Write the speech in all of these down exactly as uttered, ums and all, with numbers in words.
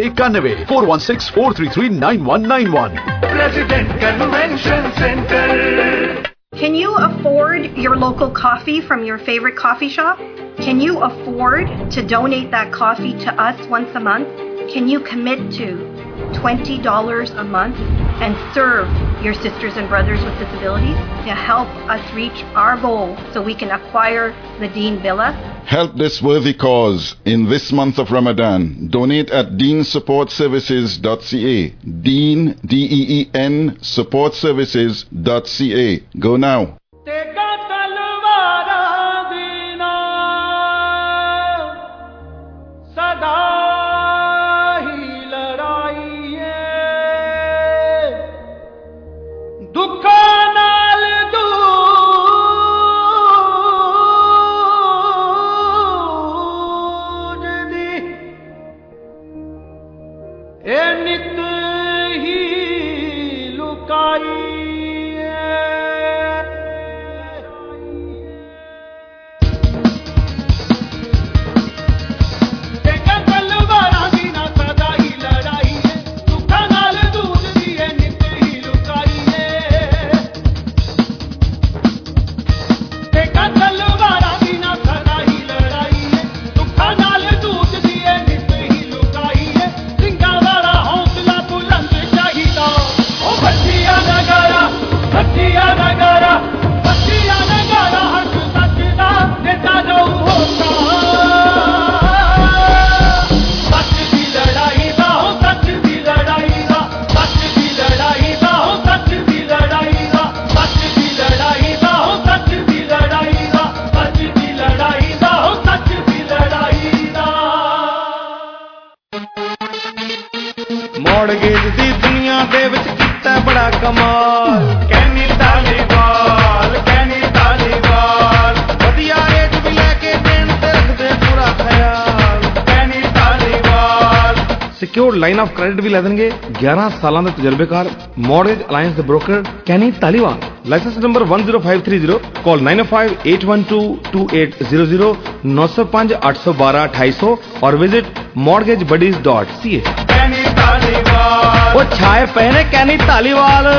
इक्यानवे four one six four three three nine one nine one. President Convention Center. Can you afford your local coffee from your favorite coffee shop? Can you afford to donate that coffee to us once a month? Can you commit to twenty dollars a month and serve your sisters and brothers with disabilities to help us reach our goal so we can acquire the Deen Villa? Help this worthy cause in this month of Ramadan. Donate at deen support services dot c a. Deen, D E E N, support services dot c a. Go now. Mortgage ਦੀ ਦੁਨੀਆ ਦੇ ਵਿੱਚ ਕੀਤਾ ਬੜਾ ਕਮਾਲ ਕੈਨੀ ਧਾਲੀਵਾਲ ਕੈਨੀ ਧਾਲੀਵਾਲ ਵਧੀਆ rate ਵੀ ਲੈ ਕੇ ਦੇਣ ਤੇ ਰੱਖਦੇ ਪੂਰਾ ਖਿਆਲ Kenny Dhaliwal secured line of credit ਵੀ ਲੈ ਦੇਣਗੇ ਗਿਆਰਾਂ ਸਾਲਾਂ ਦੇ ਤਜਰਬੇਕਾਰ ਮੌੜਗੇਜ ਅਲਾਈਅੰਸ ਦੇ broker Kenny Dhaliwal licence number one zero five three zero call nine oh five eight one two two eight zero zero nine oh five eight one two two eight zero zero और visit mortgage buddies dot c a। ਉਹ ਛਾਏ ਪਏ ਨੇ ਕੈਨੀ ਧਾਲੀਵਾਲ।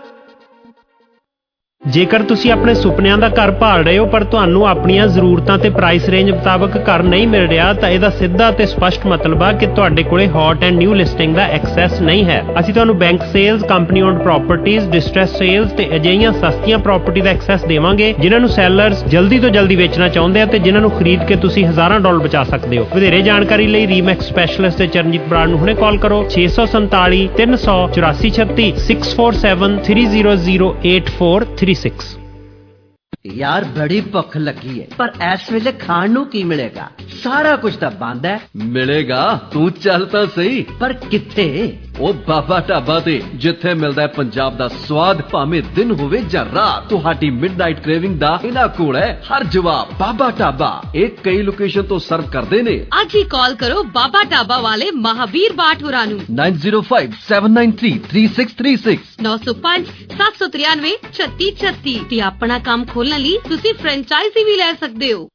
ਜੇਕਰ ਤੁਸੀਂ ਆਪਣੇ ਸੁਪਨਿਆਂ ਦਾ ਘਰ ਭਾਲ ਰਹੇ ਹੋ ਪਰ ਤੁਹਾਨੂੰ ਆਪਣੀਆਂ ਜ਼ਰੂਰਤਾਂ ਤੇ ਪ੍ਰਾਈਸ ਰੇਂਜ ਮੁਤਾਬਕ ਘਰ ਨਹੀਂ ਮਿਲ ਰਿਹਾ ਤਾਂ ਇਹਦਾ ਸਿੱਧਾ ਤੇ ਸਪਸ਼ਟ ਮਤਲਬ ਆ ਕਿ ਤੁਹਾਡੇ ਕੋਲੇ ਹੌਟ ਐਂਡ ਨਿਊ ਲਿਸਟਿੰਗ ਦਾ ਐਕਸੈਸ ਨਹੀਂ ਹੈ। ਅਸੀਂ ਤੁਹਾਨੂੰ bank sales, company owned properties, distress sales ਤੇ ਅਜਿਹੀਆਂ ਸਸਤੀਆਂ ਪ੍ਰਾਪਰਟੀ ਦਾ ਐਕਸੈਸ ਦੇਵਾਂਗੇ ਜਿਨ੍ਹਾਂ ਨੂੰ ਸੈਲਰਸ ਜਲਦੀ ਤੋਂ ਜਲਦੀ ਵੇਚਣਾ ਚਾਹੁੰਦੇ ਆ ਤੇ ਜਿਨ੍ਹਾਂ ਨੂੰ ਖਰੀਦ ਕੇ ਤੁਸੀਂ ਹਜ਼ਾਰਾਂ ਡਾਲਰ ਬਚਾ ਸਕਦੇ ਹੋ। ਵਧੇਰੇ ਜਾਣਕਾਰੀ ਲਈ ਰੀਮੈਕਸ ਸਪੈਸ਼ਲਿਸਟ ਤੇ ਚਰਨਜੀਤ ਬਰਾੜ ਨੂੰ ਹੁਣੇ ਕਾਲ ਕਰੋ ਛੇ ਸੌ ਸੰਤਾਲੀ ਤਿੰਨ ਸੌ ਚੁਰਾਸੀ ਛੱਤੀ six four seven three zero zero eight four three six। यार बड़ी भुख लगी है पर इस वेले खाण नूं की मिलेगा? सारा कुछ तो बंद है। मिलेगा तू चलता सही पर किथे? ओ बाबा ढाबा ते जिथे मिलदा है पंजाब दा स्वाद भावें दिन होवे जां रात। तुहाडी मिडनाइट क्रेविंग दा इना कोल है हर जवाब। बाबा ढाबा एक कई लोकेशन तो सर्व करदे ने। आज ही कॉल करो बाबा ढाबा वाले महावीर बाट होरां नूं nine zero five seven nine three three six three six नौ सौ पांच सात सौ तिरानवे छत्ती छत्ती ते अपना काम खोलने ਲਈ ਤੁਸੀਂ ਫਰੈਂਚਾਈਜ਼ੀ ਵੀ ਲੈ ਸਕਦੇ ਹੋ।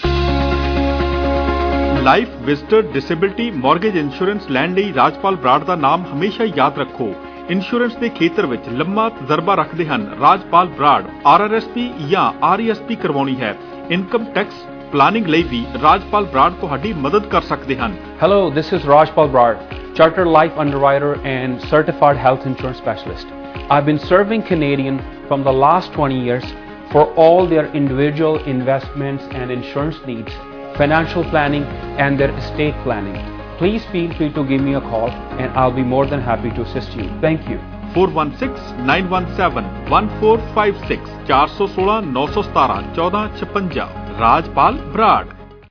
Life visitor disability mortgage insurance ਲੈਣ ਲਈ ਰਾਜਪਾਲ ਬਰਾੜ ਦਾ ਨਾਮ ਹਮੇਸ਼ਾ ਯਾਦ ਰੱਖੋ। ਇੰਸ਼ੋਰੈਂਸ ਦੇ ਖੇਤਰ ਵਿੱਚ ਲੰਮਾ ਤਜਰਬਾ ਰੱਖਦੇ ਹਨ Rajpal Brar. R R S P ਜਾਂ ਆਰ ਈ ਐਸ ਪੀ ਕਰਵਾਉਣੀ ਹੈ, ਇਨਕਮ ਟੈਕਸ ਪਲਾਨਿੰਗ ਲਈ ਵੀ ਰਾਜਪਾਲ ਬਰਾੜ ਤੁਹਾਡੀ ਮਦਦ ਕਰ ਸਕਦੇ ਹਨ। Hello, this is Rajpal Brad, Chartered Life Underwriter and Certified Health Insurance Specialist. I've been serving Canadian from the last twenty years for all their individual investments and insurance needs, financial planning and their estate planning. Please feel free to give me a call and I'll be more than happy to assist you. Thank you. four one six nine one seven one four five six four one six nine one seven one four five six Rajpal Brar.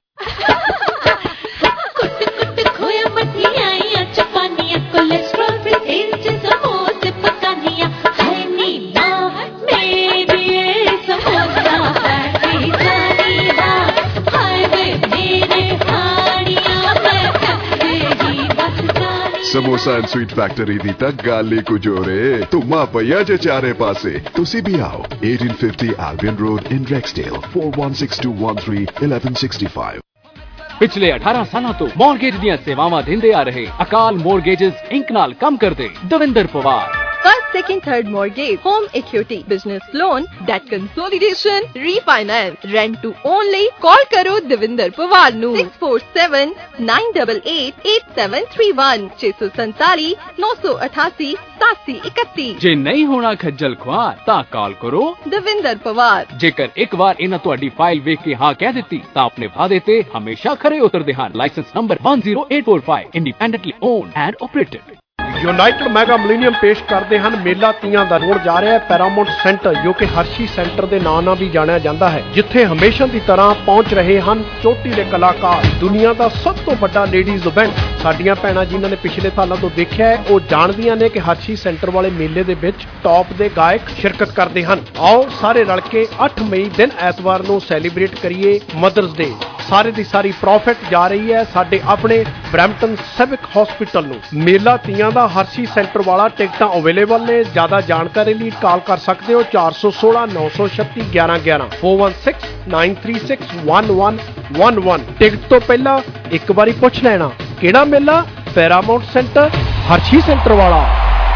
Samosa and sweet factory दी तक गाली कुजोरे तुमा पया जे चारे पासे तुसी भी आओ eighteen fifty Albion Road in Rexdale four one six two one three one one six five। पिछले अठारह सालों तो मॉर्गेज ਦੀਆਂ ਸੇਵਾਵਾਂ ਦਿੰਦੇ ਆ ਰਹੇ ਅਕਾਲ ਮੋਰਗੇजेस ਇੰਕ ਨਾਲ ਕੰਮ ਕਰਦੇ Davinder Pawar. First, second, third mortgage, home equity, business loan, debt consolidation, refinance, rent to own ਲਈ call ਕਰੋ ਦਵਿੰਦਰ ਪਵਾਰ ਨੂੰ six four seven nine eight eight eight seven three one six four seven nine eight eight seven eight one। ਜੇ ਨਹੀਂ ਹੋਣਾ ਖੱਜਲ ਖੁਆਰ ਤਾਂ ਕਾਲ ਕਰੋ ਦਵਿੰਦਰ ਪਵਾਰ। ਜੇਕਰ ਇੱਕ ਵਾਰ ਇਹਨਾਂ ਤੁਹਾਡੀ ਫਾਈਲ ਵੇਖ ਕੇ ਹਾਂ ਕਹਿ ਦਿੱਤੀ ਤਾਂ ਆਪਣੇ ਵਾਅਦੇ ਤੇ ਹਮੇਸ਼ਾ ਖਰੇ ਉਤਰਦੇ ਹਨ। Licence number one zero eight four five, independently owned and operated. United Mega Millennium ਪੇਸ਼ ਕਰਦੇ ਹਨ ਮੇਲਾ ਤੀਆਂ ਦਾ। ਹੋਣ ਜਾ ਰਿਹਾ ਹੈ ਪੈਰਾਮਾਉਂਟ ਸੈਂਟਰ, ਜੋ ਕਿ ਹਰਸ਼ੀ ਸੈਂਟਰ ਦੇ ਨਾਂ ਨਾਲ ਵੀ ਜਾਣਿਆ ਜਾਂਦਾ ਹੈ, ਜਿੱਥੇ ਹਮੇਸ਼ਾ ਦੀ ਤਰ੍ਹਾਂ ਪਹੁੰਚ ਰਹੇ ਹਨ ਚੋਟੀਲੇ ਕਲਾਕਾਰ। ਦੁਨੀਆ ਦਾ ਸਭ ਤੋਂ ਵੱਡਾ ਲੇਡੀਜ਼ ਇਵੈਂਟ। ਸਾਡੀਆਂ ਭੈਣਾਂ ਜਿਨ੍ਹਾਂ ਨੇ ਪਿਛਲੇ ਸਾਲਾਂ ਤੋਂ ਦੇਖਿਆ ਹੈ, ਉਹ ਜਾਣਦੀਆਂ ਨੇ ਕਿ ਹਰਸ਼ੀ ਸੈਂਟਰ ਵਾਲੇ ਮੇਲੇ ਦੇ ਵਿੱਚ ਟੌਪ ਦੇ ਗਾਇਕ ਸ਼ਿਰਕਤ ਕਰਦੇ ਹਨ। ਆਓ ਸਾਰੇ ਰਲ ਕੇ ਅੱਠ ਮਈ ਦਿਨ ਐਤਵਾਰ ਨੂੰ ਸੈਲੀਬ੍ਰੇਟ ਕਰੀਏ ਮਦਰਸ ਡੇ। ਸਾਰੇ ਦੀ ਸਾਰੀ ਪ੍ਰੋਫਿਟ ਜਾ ਰਹੀ ਹੈ ਸਾਡੇ ਆਪਣੇ ਬਰੈਂਪਟਨ ਸਿਵਿਕ ਹਸਪੀਟਲ ਨੂੰ। ਮੇਲਾ ਤੀਆਂ ਦਾ ਹਰਸ਼ੀ ਸੈਂਟਰ ਵਾਲਾ ਟਿਕਟਾਂ ਅਵੇਲੇਬਲ ਨੇ। ਜ਼ਿਆਦਾ ਜਾਣਕਾਰੀ ਲਈ ਕਾਲ ਕਰ ਸਕਦੇ ਹੋ ਚਾਰ ਸੌ ਸੋਲਾਂ ਨੌ ਸੌ ਛੱਤੀ ਗਿਆਰਾਂ ਗਿਆਰਾਂ four one six nine three six one one one one। Ticket ਤੋਂ ਪਹਿਲਾਂ ਇੱਕ ਵਾਰੀ ਪੁੱਛ ਲੈਣਾ ਕਿਹੜਾ ਮੇਲਾ? ਪੈਰਾਮਾਉਂਟ ਸੈਂਟਰ, ਹਰਸ਼ੀ ਸੈਂਟਰ ਵਾਲਾ।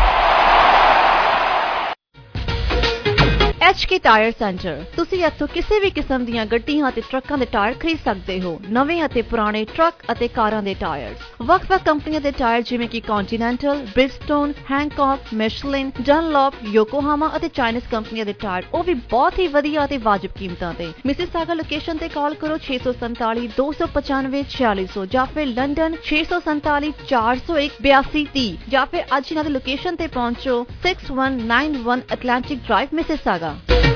H K Tire Centre. ਤੁਸੀਂ ਇੱਥੋਂ ਕਿਸੇ ਵੀ ਕਿਸਮ ਦੀਆਂ ਗੱਡੀਆਂ ਅਤੇ ਟਰੱਕਾਂ ਦੇ ਟਾਇਰ ਖਰੀਦ ਸਕਦੇ ਹੋ। ਨਵੇਂ ਅਤੇ ਪੁਰਾਣੇ ਟਰੱਕ ਅਤੇ ਕਾਰਾਂ ਦੇ ਟਾਇਰਸ, ਵੱਖ-ਵੱਖ ਕੰਪਨੀਆਂ ਦੇ ਟਾਇਰ ਜਿਵੇਂ ਕਿ ਕੰਟੀਨੈਂਟਲ, ਬ੍ਰਿਜਸਟੋਨ, ਹੈਂਕੌਕ, ਮਿਸ਼ਲਿਨ, ਡਨਲੌਪ, ਯੋਕੋਹਾਮਾ ਅਤੇ ਚਾਈਨੀਜ਼ ਕੰਪਨੀਆਂ ਦੇ ਟਾਇਰ, ਉਹ ਵੀ ਬਹੁਤ ਹੀ ਵਧੀਆ ਅਤੇ ਵਾਜਬ ਕੀਮਤਾਂ ਤੇ। ਮਿਸਿਸਾਗਾ ਲੋਕੇਸ਼ਨ ਤੇ ਕਾਲ ਕਰੋ ਛੇ ਸੌ ਸੰਤਾਲੀ ਦੋ ਸੌ ਪਚਾਨਵੇਂ ਛਿਆਲੀ ਸੌ ਜਾਂ ਫਿਰ ਲੰਡਨ ਛੇ ਸੌ ਸੰਤਾਲੀ ਚਾਰ ਸੌ ਇੱਕ ਬਿਆਸੀ ਤੀਹ ਜਾਂ ਫਿਰ ਅੱਜ ਇਹਨਾਂ ਦੀ ਲੋਕੇਸ਼ਨ ਤੇ ਪਹੁੰਚੋ six one nine one Atlantic Drive Mississauga.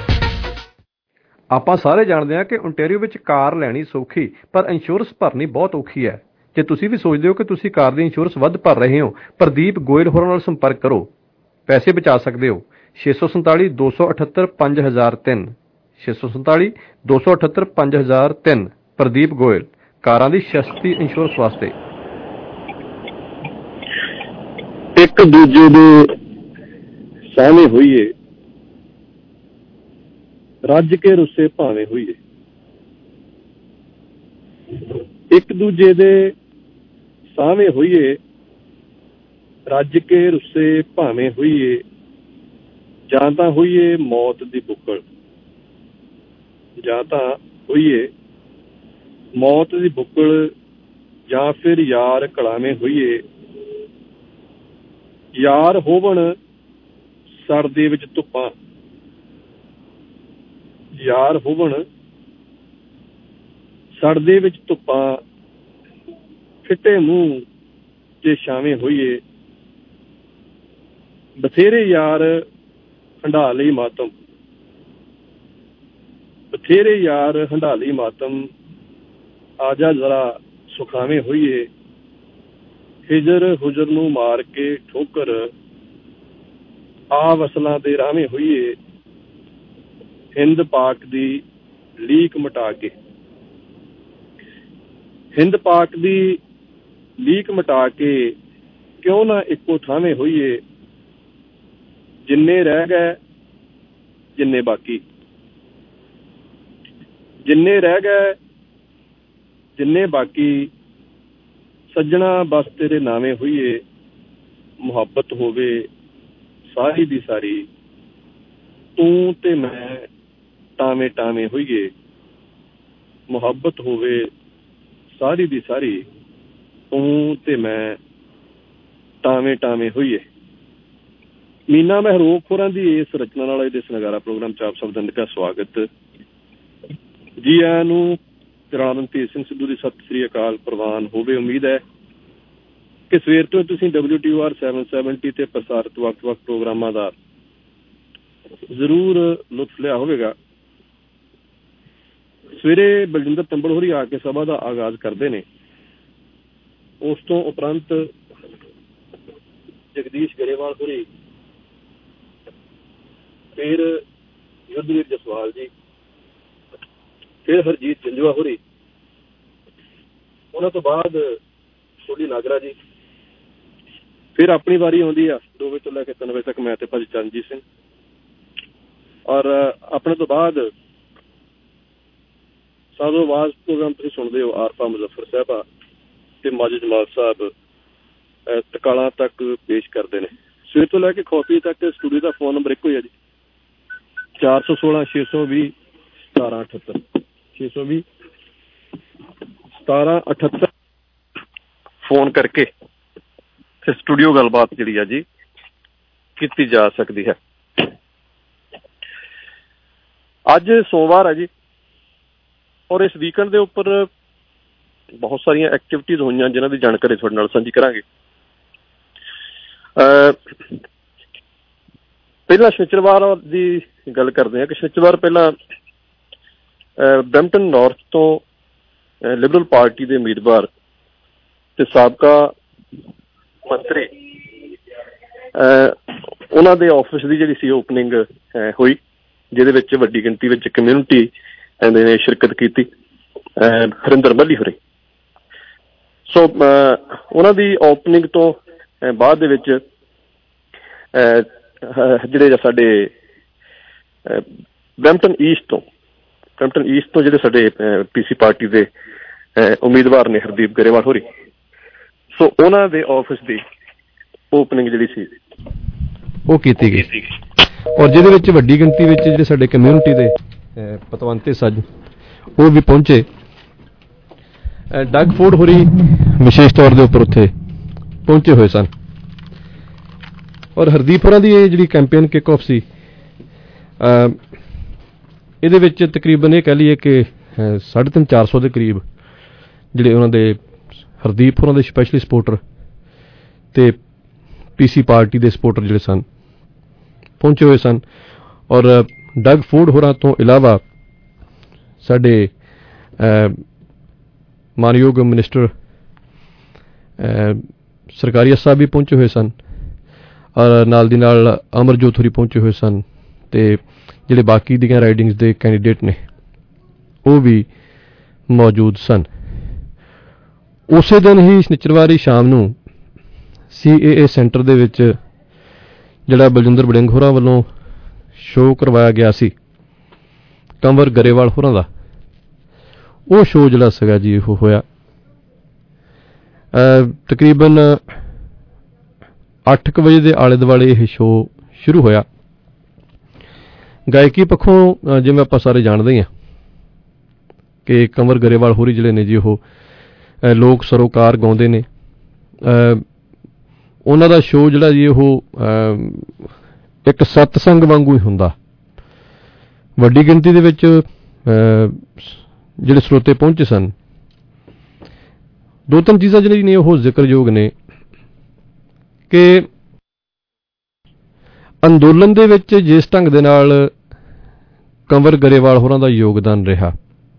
ਆਪਾਂ ਸਾਰੇ ਜਾਣਦੇ ਹਾਂ ਕਿ ਓਨਟਾਰੀਓ ਵਿੱਚ ਕਾਰ ਲੈਣੀ ਸੌਖੀ, ਪਰ ਇੰਸ਼ੋਰੈਂਸ ਭਰਨੀ ਬਹੁਤ ਔਖੀ ਹੈ। ਜੇ ਤੁਸੀਂ ਵੀ ਸੋਚਦੇ ਹੋ ਕਿ ਤੁਸੀਂ ਕਾਰ ਦੀ ਇੰਸ਼ੋਰੈਂਸ ਵੱਧ ਭਰ ਰਹੇ ਹੋ, ਪ੍ਰਦੀਪ ਗੋਇਲ ਹੋਰਾਂ ਨਾਲ ਸੰਪਰਕ ਕਰੋ, ਪੈਸੇ ਬਚਾ ਸਕਦੇ ਹੋ। ਛੇ ਸੌ ਸੰਤਾਲੀ ਦੋ ਸੌ ਅਠੱਤਰ ਪੰਜ ਹਜ਼ਾਰ ਤਿੰਨ ਛੇ ਸੌ ਸੰਤਾਲੀ ਦੋ ਸੌ ਅਠੱਤਰ ਪੰਜ ਹਜ਼ਾਰ ਤਿੰਨ ਪ੍ਰਦੀਪ ਗੋਇਲ, ਕਾਰਾਂ ਦੀ ਸਸਤੀ ਇੰਸ਼ੋਰੈਂਸ ਵਾਸਤੇ। ਇੱਕ ਦੂਜੇ ਦੇ ਸਾਹਮਣੇ ਹੋਈਏ, ਰੱਜ ਕੇ ਰੁੱਸੇ ਭਾਵੇਂ ਹੋਈਏ। ਇੱਕ ਦੂਜੇ ਦੇ ਸਾਹਮਣੇ ਹੋਈਏ, ਰੱਜ ਕੇ ਰੁੱਸੇ ਭਾਵੇਂ ਹੋਈਏ। ਜਾਂ ਤਾਂ ਹੋਈਏ ਮੌਤ ਦੀ ਬੁੱਕਲ, ਜਾਂ ਤਾਂ ਹੋਈਏ ਮੌਤ ਦੀ ਬੁੱਕਲ, ਜਾਂ ਫਿਰ ਯਾਰ ਕਲਾਵੇਂ ਹੋਈਏ। ਯਾਰ ਹੋਵਣ ਸੜ ਦੇ ਵਿੱਚ ਧੁੱਪਾਂ, ਯਾਰ ਹੋਵਣ ਸੜ ਦੇ ਵਿੱਚ ਧੁੱਪਾਂ। ਫਿੱਟੇ ਮੂੰਹ ਜੇ ਛਾਵੇਂ ਹੋਈਏ। ਬਥੇਰੇ ਯਾਰ ਹੰਢਾ ਲਈ ਮਾਤਮ, ਬਥੇਰੇ ਯਾਰ ਹੰਢਾ ਲਈ ਮਾਤਮ। ਆਜਾ ਜ਼ਰਾ ਸੁਖਾਵੇਂ ਹੋਈਏ। ਹਿਜਰ ਹੁਜਰ ਨੂੰ ਮਾਰ ਕੇ ਠੋਕਰ, ਆ ਵਸਲਾਂ ਦੇ ਰਾਵੇਂ ਹੋਈਏ। ਹਿੰਦ ਪਾਕ ਦੀ ਲੀਕ ਮਿਟਾ ਕੇ, ਹਿੰਦ ਪਾਕ ਦੀ ਲੀਕ ਮਿਟਾ ਕੇ ਕਿਉਂ ਨਾ ਇੱਕੋ ਥਾਵੇਂ ਹੋਈਏ। ਜਿੰਨੇ ਰਹਿ ਗਏ ਜਿੰਨੇ ਬਾਕੀ, ਜਿੰਨੇ ਰਹਿ ਗਏ ਜਿੰਨੇ ਬਾਕੀ। ਸੱਜਣਾ ਬਸ ਤੇਰੇ ਨਾਵੇਂ ਹੋਈਏ। ਮੁਹੱਬਤ ਹੋਵੇ ਸਾਰੀ ਦੀ ਸਾਰੀ, ਤੂੰ ਤੇ ਮੈਂ ਟਾਵੇਂ ਟਾਵੇਂ ਹੋਈਏ। ਮੁਹੱਬਤ ਹੋਵੇ ਸਾਰੀ ਦੀ ਸਾਰੀ, ਤੂੰ ਤੇ ਮੈਂ ਟਾਵੇਂ ਟਾਵੇਂ ਹੋਈਏ। ਮੀਨਾ ਮਹਿਰੂਖ ਹੋਰਾਂ ਦੀ ਇਸ ਰਚਨਾ ਨਾਲ ਇਹਦੇ ਨਗਾਰਾ ਪ੍ਰੋਗਰਾਮ ਚ ਆਪ ਸਭ ਦਾ ਨਿੱਘਾ ਸਵਾਗਤ ਜੀ ਆਇਆਂ ਨੂੰ। ਰਾਣਾ ਰਣਧੀਰ ਸਿੰਘ ਸਿੱਧੂ ਦੀ ਸਤਿ ਸ੍ਰੀ ਅਕਾਲ ਪ੍ਰਵਾਨ ਹੋਵੇ। ਉਮੀਦ ਹੈ ਕਿ ਸਵੇਰ ਤੋਂ ਤੁਸੀਂ W T R seven seventy ਤੇ ਪ੍ਰਸਾਰਿਤ ਵੱਖ ਵੱਖ ਪ੍ਰੋਗਰਾਮਾਂ ਦਾ ਜ਼ਰੂਰ ਲੁਤਫ ਲਿਆ ਹੋਵੇਗਾ। ਸਵੇਰੇ ਬਲਜਿੰਦਰ ਤੰਬੜ ਹੋਰੀ ਆ ਕੇ ਸਭਾ ਦਾ ਆਗਾਜ਼ ਕਰਦੇ ਨੇ। ਉਸ ਤੋਂ ਉਪਰੰਤ ਜਗਦੀਸ਼ ਗਰੇਵਾਲ ਹੋਰੀ, ਫਿਰ ਯੁੱਧਵੀਰ ਜਸਵਾਲ ਜੀ, ਫਿਰ ਹਰਜੀਤ ਜੰਜੂਆ ਹੋਰੀ, ਉਹਨਾਂ ਤੋਂ ਬਾਅਦ ਸੋਢੀ ਨਾਗਰਾ ਜੀ, ਫਿਰ ਆਪਣੀ ਵਾਰੀ ਆਉਂਦੀ ਆ ਦੋ ਵਜੇ ਤੋਂ ਲੈ ਕੇ ਤਿੰਨ ਵਜੇ ਤੱਕ ਮੈਂ ਤੇ ਭਾਜੀ ਚਰਨਜੀਤ ਸਿੰਘ, ਔਰ ਆਪਣੇ ਤੋਂ ਬਾਅਦ ਸਾਜ਼ੋ ਆਵਾਜ਼ ਪ੍ਰੋਗਰਾਮ ਤੁਸੀਂ ਸੁਣਦੇ ਹੋ, ਆਰਪਾ ਮੁਜ਼ੱਫਰ ਸਾਹਿਬਾ ਤੇ ਮਾਜਦ ਜਮਾਲ ਸਾਹਿਬ ਟਕਾਲਾਂ ਤੱਕ ਪੇਸ਼ ਕਰਦੇ ਨੇ। ਸਵੇਰ ਤੋਂ ਲੈ ਕੇ ਖੌਫੀ ਤੱਕ ਸਟੂਡੀਓ ਦਾ ਫੋਨ ਨੰਬਰ ਇੱਕੋ ਹੀ ਹੈ ਜੀ, ਚਾਰ ਸੌ ਸੋਲਾਂ ਛੇ ਸੌ ਵੀਹ ਸਤਾਰਾਂ ਅਠੱਤਰ ਛੇ ਸੌ ਵੀਹ ਸਤਾਰਾਂ ਅਠੱਤਰ ਫੋਨ ਕਰਕੇ ਤੇ ਸਟੂਡੀਓ ਗੱਲਬਾਤ ਜਿਹੜੀ ਆ ਜੀ ਕੀਤੀ ਜਾ ਸਕਦੀ ਹੈ। ਅੱਜ ਸੋਮਵਾਰ ਹੈ ਜੀ, ਔਰ ਇਸ ਵੀਕਐਂਡ ਦੇ ਉੱਪਰ ਬਹੁਤ ਸਾਰੀਆਂ ਐਕਟੀਵਿਟੀਜ਼ ਹੋਈਆਂ ਜਿਨ੍ਹਾਂ ਦੀ ਜਾਣਕਾਰੀ ਤੁਹਾਡੇ ਨਾਲ ਸਾਂਝੀ ਕਰਾਂਗੇ। ਪਹਿਲਾਂ ਸ਼ਨੀਚਰਵਾਰ ਦੀ ਗੱਲ ਕਰਦੇ ਹਾਂ ਕਿ ਸ਼ਨੀਚਰਵਾਰ ਪਹਿਲਾਂ ਬਰੈਂਪਟਨ ਨਾਰਥ ਤੋਂ ਲਿਬਰਲ ਪਾਰਟੀ ਦੇ ਉਮੀਦਵਾਰ ਤੇ ਸਾਬਕਾ ਮੰਤਰੀ ਉਹਨਾਂ ਦੇ ਆਫਿਸ ਦੀ ਜਿਹੜੀ ਸੀ ਓਪਨਿੰਗ ਹੋਈ, ਜਿਹਦੇ ਵਿੱਚ ਵੱਡੀ ਗਿਣਤੀ ਵਿੱਚ ਕਮਿਊਨਿਟੀ ਨੇ ਸ਼ਿਰਕਤ ਕੀਤੀ। ਹਰਿੰਦਰ ਮੱਲੀ ਹੋਰੇ ਸੋ ਉਹਨਾਂ ਦੀ ਓਪਨਿੰਗ ਤੋਂ ਬਾਅਦ ਦੇ ਵਿੱਚ ਜਿਹੜੇ ਸਾਡੇ ਬਰੈਂਪਟਨ ਈਸਟ ਤੋਂ ਬਰੈਂਪਟਨ ਈਸਟ ਤੋਂ ਜਿਹੜੇ ਸਾਡੇ ਪੀ ਸੀ ਪਾਰਟੀ ਦੇ ਉਮੀਦਵਾਰ ਨੇ ਹਰਦੀਪ ਗਰੇਵਾਲ ਹੋਰੀ, ਸੋ ਉਹਨਾਂ ਦੇ ਆਫਿਸ ਦੀ ਓਪਨਿੰਗ ਜਿਹੜੀ ਸੀ ਉਹ ਕੀਤੀ ਗਈ, ਔਰ ਜਿਹਦੇ ਵਿੱਚ ਵੱਡੀ ਗਿਣਤੀ ਵਿੱਚ ਜਿਹੜੇ ਸਾਡੇ ਕਮਿਊਨਿਟੀ ਦੇ ਪਤਵੰਤੇ ਸੱਜ ਉਹ ਵੀ ਪਹੁੰਚੇ। ਡਗ ਫੋਰਡ ਹੋਰੀ ਵਿਸ਼ੇਸ਼ ਤੌਰ ਦੇ ਉੱਪਰ ਉੱਥੇ ਪਹੁੰਚੇ ਹੋਏ ਸਨ, ਔਰ ਹਰਦੀਪ ਹੋਰਾਂ ਦੀ ਇਹ ਜਿਹੜੀ ਕੈਂਪੇਨ ਕਿਕ ਆਫ ਸੀ, ਇਹਦੇ ਵਿੱਚ ਤਕਰੀਬਨ ਇਹ ਕਹਿ ਲਈਏ ਕਿ ਸਾਢੇ ਤਿੰਨ ਚਾਰ ਸੌ ਦੇ ਕਰੀਬ ਜਿਹੜੇ ਉਹਨਾਂ ਦੇ ਹਰਦੀਪ ਹੋਰਾਂ ਦੇ ਸਪੈਸ਼ਲੀ ਸਪੋਰਟਰ ਤੇ ਪੀ ਸੀ ਪਾਰਟੀ ਦੇ ਸਪੋਰਟਰ ਜਿਹੜੇ ਸਨ ਪਹੁੰਚੇ ਹੋਏ ਸਨ। ਔਰ ਡਗ ਫੋਰਡ ਹੋਰਾਂ ਤੋਂ ਇਲਾਵਾ ਸਾਡੇ ਮਾਨਯੋਗ ਮਿਨਿਸਟਰ ਸਰਕਾਰੀਆ ਸਾਹਿਬ ਵੀ ਪਹੁੰਚੇ ਹੋਏ ਸਨ, ਔਰ ਨਾਲ ਦੀ ਨਾਲ ਅਮਰਜੋਤ ਹੋਰੀ ਪਹੁੰਚੇ ਹੋਏ ਸਨ, ਤੇ ਜਿਹੜੇ ਬਾਕੀ ਦੀਆਂ ਰਾਈਡਿੰਗਸ ਦੇ ਕੈਂਡੀਡੇਟ ਨੇ ਉਹ ਵੀ ਮੌਜੂਦ ਸਨ। ਉਸੇ ਦਿਨ ਹੀ ਸ਼ਨੀਚਰਵਾਰੀ ਸ਼ਾਮ ਨੂੰ ਸੀ ਏ ਏ ਸੈਂਟਰ ਦੇ ਵਿੱਚ ਜਿਹੜਾ ਬਲਜਿੰਦਰ ਵੜਿੰਗ ਹੋਰਾਂ ਵੱਲੋਂ ਸ਼ੋਅ ਕਰਵਾਇਆ ਗਿਆ ਸੀ ਕੰਵਰ ਗਰੇਵਾਲ ਹੋਰਾਂ ਦਾ, ਉਹ ਸ਼ੋਅ ਜਿਹੜਾ ਸੀਗਾ ਜੀ ਉਹ ਹੋਇਆ। ਤਕਰੀਬਨ ਅੱਠ ਕੁ ਵਜੇ ਦੇ ਆਲੇ ਦੁਆਲੇ ਇਹ ਸ਼ੋਅ ਸ਼ੁਰੂ ਹੋਇਆ। ਗਾਇਕੀ ਪੱਖੋਂ ਜਿਵੇਂ ਆਪਾਂ ਸਾਰੇ ਜਾਣਦੇ ਹਾਂ ਕਿ ਕੰਵਰ ਗਰੇਵਾਲ ਹੋਰੀ ਜਿਹੜੇ ਨੇ ਜੀ ਉਹ ਲੋਕ ਸਰੋਕਾਰ ਗਾਉਂਦੇ ਨੇ। ਉਹਨਾਂ ਦਾ ਸ਼ੋਅ ਜਿਹੜਾ ਜੀ ਉਹ ਇੱਕ ਸਤਸੰਗ ਵਾਂਗੂ ਹੀ ਹੁੰਦਾ। ਵੱਡੀ ਗਿਣਤੀ ਦੇ ਵਿੱਚ ਜਿਹੜੇ ਸਰੋਤੇ ਪਹੁੰਚੇ ਸਨ। ਦੋ ਤਿੰਨ ਚੀਜ਼ਾਂ ਜਿਹੜੀ ਨੇ ਉਹ ਜ਼ਿਕਰਯੋਗ ਨੇ ਕਿ ਅੰਦੋਲਨ ਦੇ ਵਿੱਚ ਜਿਸ ਢੰਗ ਦੇ ਨਾਲ ਕੰਵਰ ਗਰੇਵਾਲ ਹੋਰਾਂ ਦਾ ਯੋਗਦਾਨ ਰਿਹਾ,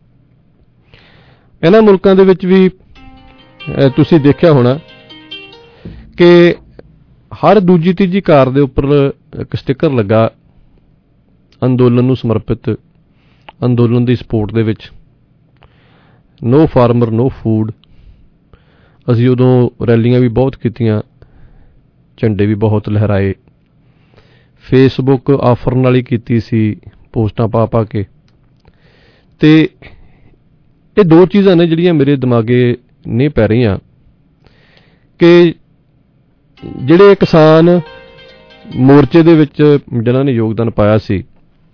ਇਹਨਾਂ ਮੁਲਕਾਂ ਦੇ ਵਿੱਚ ਵੀ ਤੁਸੀਂ ਦੇਖਿਆ ਹੋਣਾ ਕਿ ਹਰ ਦੂਜੀ ਤੀਜੀ ਕਾਰ ਦੇ ਉੱਪਰ ਇੱਕ ਸਟਿੱਕਰ ਲੱਗਾ ਅੰਦੋਲਨ ਨੂੰ ਸਮਰਪਿਤ, ਅੰਦੋਲਨ ਦੀ ਸਪੋਰਟ ਦੇ ਵਿੱਚ, ਨੋ ਫਾਰਮਰ ਨੋ ਫੂਡ। ਅਸੀਂ ਉਦੋਂ ਰੈਲੀਆਂ ਵੀ ਬਹੁਤ ਕੀਤੀਆਂ, ਝੰਡੇ ਵੀ ਬਹੁਤ ਲਹਿਰਾਏ, ਫੇਸਬੁੱਕ ਆਫਰਨ ਵਾਲੀ ਕੀਤੀ ਸੀ ਪੋਸਟਾਂ ਪਾ ਪਾ ਕੇ। ਤੇ ਇਹ ਦੋ ਚੀਜ਼ਾਂ ਨੇ ਜਿਹੜੀਆਂ ਮੇਰੇ ਦਿਮਾਗੇ ਨਹੀਂ ਪੈ ਰਹੀਆਂ ਕਿ ਜਿਹੜੇ ਕਿਸਾਨ ਮੋਰਚੇ ਦੇ ਵਿੱਚ ਜਿਨ੍ਹਾਂ ਨੇ ਯੋਗਦਾਨ ਪਾਇਆ ਸੀ,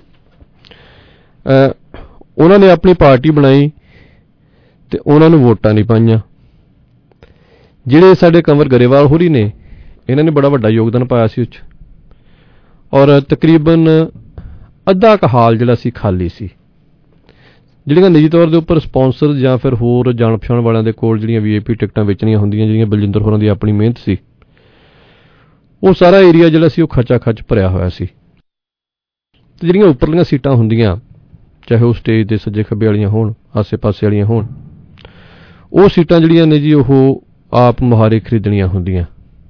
ਉਹਨਾਂ ਨੇ ਆਪਣੀ ਪਾਰਟੀ ਬਣਾਈ ਤੇ ਉਹਨਾਂ ਨੂੰ ਵੋਟਾਂ ਨਹੀਂ ਪਾਈਆਂ। ਜਿਹੜੇ ਸਾਡੇ ਕੰਵਰ ਗਰੇਵਾਲ ਹੋਰੀ ਨੇ, ਇਹਨਾਂ ਨੇ ਬੜਾ ਵੱਡਾ ਯੋਗਦਾਨ ਪਾਇਆ ਸੀ ਉਸ 'ਚ, ਔਰ ਤਕਰੀਬਨ ਅੱਧਾ ਕੁ ਹਾਲ ਜਿਹੜਾ ਸੀ ਖਾਲੀ ਸੀ। ਜਿਹੜੀਆਂ ਨਿੱਜੀ ਤੌਰ ਦੇ ਉੱਪਰ ਸਪਾਂਸਰ ਜਾਂ ਫਿਰ ਹੋਰ ਜਾਣ ਪਛਾਣ ਵਾਲਿਆਂ ਦੇ ਕੋਲ ਜਿਹੜੀਆਂ ਵੀ ਆਈ ਪੀ ਟਿਕਟਾਂ ਵੇਚਣੀਆਂ ਹੁੰਦੀਆਂ, ਜਿਹੜੀਆਂ ਬਲਜਿੰਦਰ ਹੋਰਾਂ ਦੀ ਆਪਣੀ ਮਿਹਨਤ ਸੀ, ਉਹ ਸਾਰਾ ਏਰੀਆ ਜਿਹੜਾ ਸੀ ਉਹ ਖਚਾ ਖਚ ਭਰਿਆ ਹੋਇਆ ਸੀ। ਤੇ ਜਿਹੜੀਆਂ ਉੱਪਰਲੀਆਂ ਸੀਟਾਂ ਹੁੰਦੀਆਂ, ਚਾਹੇ ਉਹ ਸਟੇਜ ਦੇ ਸੱਜੇ ਖੱਬੇ ਵਾਲੀਆਂ ਹੋਣ, ਆਸੇ ਪਾਸੇ ਵਾਲੀਆਂ ਹੋਣ, ਉਹ ਸੀਟਾਂ ਜਿਹੜੀਆਂ ਨੇ ਜੀ ਉਹ ਆਪ ਮੁਹਾਰੇ ਖਰੀਦਣੀਆਂ ਹੁੰਦੀਆਂ,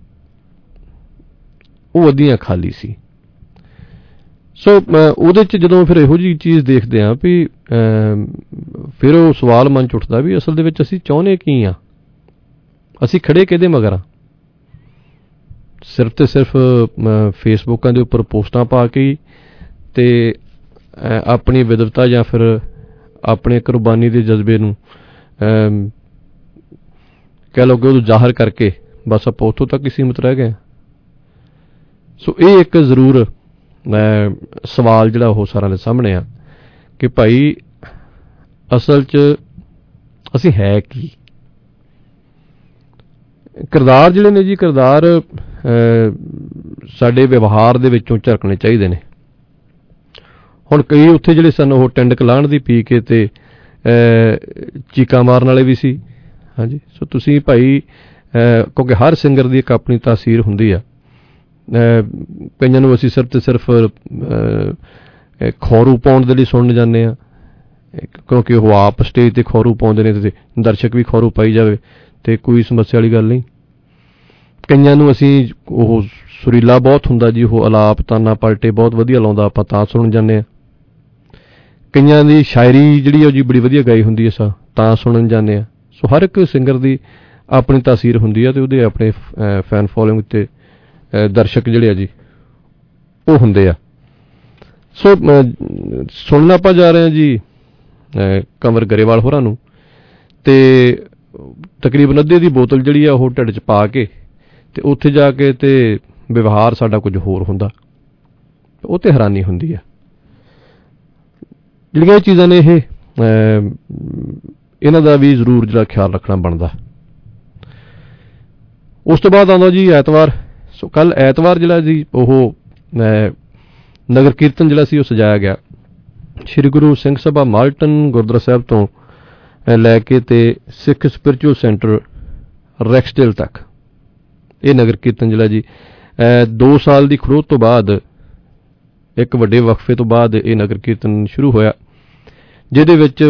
ਉਹ ਅੱਧੀਆਂ ਖਾਲੀ ਸੀ। ਸੋ ਉਹਦੇ 'ਚ ਜਦੋਂ ਫਿਰ ਇਹੋ ਜਿਹੀ ਚੀਜ਼ ਦੇਖਦੇ ਹਾਂ ਵੀ ਫਿਰ ਉਹ ਸਵਾਲ ਮਨ 'ਚ ਉੱਠਦਾ ਵੀ ਅਸਲ ਦੇ ਵਿੱਚ ਅਸੀਂ ਚਾਹੁੰਦੇ ਕੀ ਹਾਂ, ਅਸੀਂ ਖੜੇ ਕਿਹਦੇ ਮਗਰ ਹਾਂ? ਸਿਰਫ ਤੇ ਸਿਰਫ ਫੇਸਬੁੱਕਾਂ ਦੇ ਉੱਪਰ ਪੋਸਟਾਂ ਪਾ ਕੇ ਤੇ ਆਪਣੀ ਵਿਦਵਤਾ ਜਾਂ ਫਿਰ ਆਪਣੇ ਕੁਰਬਾਨੀ ਦੇ ਜਜ਼ਬੇ ਨੂੰ ਕਹਿ ਲਓ ਕਿ ਉਹਨੂੰ ਜ਼ਾਹਰ ਕਰਕੇ ਬਸ ਆਪਾਂ ਉੱਥੋਂ ਤੱਕ ਹੀ ਸੀਮਿਤ ਰਹਿ ਗਏ। ਸੋ ਇਹ ਇੱਕ ਜ਼ਰੂਰ ਸਵਾਲ ਜਿਹੜਾ ਉਹ ਸਾਰਿਆਂ ਦੇ ਸਾਹਮਣੇ ਆ ਕਿ ਭਾਈ ਅਸਲ 'ਚ ਅਸੀਂ ਹੈ ਕੀ। ਕਿਰਦਾਰ ਜਿਹੜੇ ਨੇ ਜੀ, ਕਿਰਦਾਰ ਸਾਡੇ ਵਿਵਹਾਰ ਦੇ ਵਿੱਚੋਂ ਝਲਕਣੇ ਚਾਹੀਦੇ ਨੇ। ਹੁਣ ਕਈ ਉੱਥੇ ਜਿਹੜੇ ਸਨ ਉਹ ਟਿੰਡਕ ਲਾਹਣ ਦੀ ਪੀ ਕੇ ਤੇ ਚੀਕਾਂ ਮਾਰਨ ਵਾਲੇ ਵੀ ਸੀ। ਹਾਂਜੀ, ਸੋ ਤੁਸੀਂ ਭਾਈ ਕਿਉਂਕਿ ਹਰ ਸਿੰਗਰ ਦੀ ਇੱਕ ਆਪਣੀ ਤਾਸੀਰ ਹੁੰਦੀ ਆ। ਕਈਆਂ ਨੂੰ ਅਸੀਂ ਸਿਰਫ ਤੇ ਸਿਰਫ ਖੌਰੂ ਪਾਉਣ ਦੇ ਲਈ ਸੁਣਨ ਜਾਂਦੇ ਹਾਂ, ਕਿਉਂਕਿ ਉਹ ਆਪ ਸਟੇਜ ਤੇ ਖੌਰੂ ਪਾਉਂਦੇ ਨੇ ਤੇ ਦਰਸ਼ਕ ਵੀ ਖੌਰੂ ਪਾਈ ਜਾਵੇ ਤੇ ਕੋਈ ਸਮੱਸਿਆ ਵਾਲੀ ਗੱਲ ਨਹੀਂ। ਕਈਆਂ ਨੂੰ ਅਸੀਂ ਉਹ ਸੁਰੀਲਾ ਬਹੁਤ ਹੁੰਦਾ ਜੀ, ਉਹ ਅਲਾਪ ਤਾਨਾ ਪਲਟੇ ਬਹੁਤ ਵਧੀਆ ਲਾਉਂਦਾ, ਆਪਾਂ ਤਾਂ ਸੁਣਨ ਜਾਂਦੇ ਹਾਂ। ਕਈਆਂ ਦੀ ਸ਼ਾਇਰੀ ਜਿਹੜੀ ਉਹ ਜੀ ਬੜੀ ਵਧੀਆ ਗਾਈ ਹੁੰਦੀ ਹੈ ਸਾ ਤਾਂ ਸੁਣਨ ਜਾਂਦੇ ਹਾਂ। ਸੋ ਹਰ ਇੱਕ ਸਿੰਗਰ ਦੀ ਆਪਣੀ ਤਾਸੀਰ ਹੁੰਦੀ ਆ ਤੇ ਉਹਦੇ ਆਪਣੇ ਫੈਨ ਫੋਲੋਇੰਗ ਤੇ ਦਰਸ਼ਕ ਜਿਹੜੇ ਆ ਜੀ ਉਹ ਹੁੰਦੇ ਆ। ਸੋ ਸੁਣਨਾ ਆਪਾਂ ਜਾ ਰਹੇ ਹਾਂ ਜੀ ਕੰਵਰ ਗਰੇਵਾਲ ਹੋਰਾਂ ਨੂੰ, ਤੇ ਤਕਰੀਬਨ ਅੱਧੇ ਦੀ ਬੋਤਲ ਜਿਹੜੀ ਆ ਉਹ ਢਿੱਡ 'ਚ ਪਾ ਕੇ ਤੇ ਉੱਥੇ ਜਾ ਕੇ ਤੇ ਵਿਵਹਾਰ ਸਾਡਾ ਕੁਝ ਹੋਰ ਹੁੰਦਾ, ਉਹ ਤੇ ਹੈਰਾਨੀ ਹੁੰਦੀ ਆ। ਜਿਹੜੀਆਂ ਇਹ ਚੀਜ਼ਾਂ ਨੇ ਇਹ ਇਹਨਾਂ ਦਾ ਵੀ ਜ਼ਰੂਰ ਜਿਹੜਾ ਖਿਆਲ ਰੱਖਣਾ ਬਣਦਾ। ਉਸ ਤੋਂ ਬਾਅਦ ਆਉਂਦਾ ਜੀ ਐਤਵਾਰ। ਸੋ ਕੱਲ ਐਤਵਾਰ ਜਿਹੜਾ ਜੀ ਉਹ ਨਗਰ ਕੀਰਤਨ ਜਿਹੜਾ ਸੀ ਉਹ ਸਜਾਇਆ ਗਿਆ ਸ਼੍ਰੀ ਗੁਰੂ ਸਿੰਘ ਸਭਾ ਮਾਲਟਨ ਗੁਰਦੁਆਰਾ ਸਾਹਿਬ ਤੋਂ ਲੈ ਕੇ ਤੇ ਸਿੱਖ ਸਪਿਰਿਚੁਅਲ ਸੈਂਟਰ ਰੈਕਸਡੇਲ ਤੱਕ। ਇਹ ਨਗਰ ਕੀਰਤਨ ਜਿਹੜਾ ਜੀ ਦੋ ਸਾਲ ਦੀ ਖੜੋਤ ਤੋਂ ਬਾਅਦ, ਇੱਕ ਵੱਡੇ ਵਕਫੇ ਤੋਂ ਬਾਅਦ ਇਹ ਨਗਰ ਕੀਰਤਨ ਸ਼ੁਰੂ ਹੋਇਆ, ਜਿਹਦੇ ਵਿੱਚ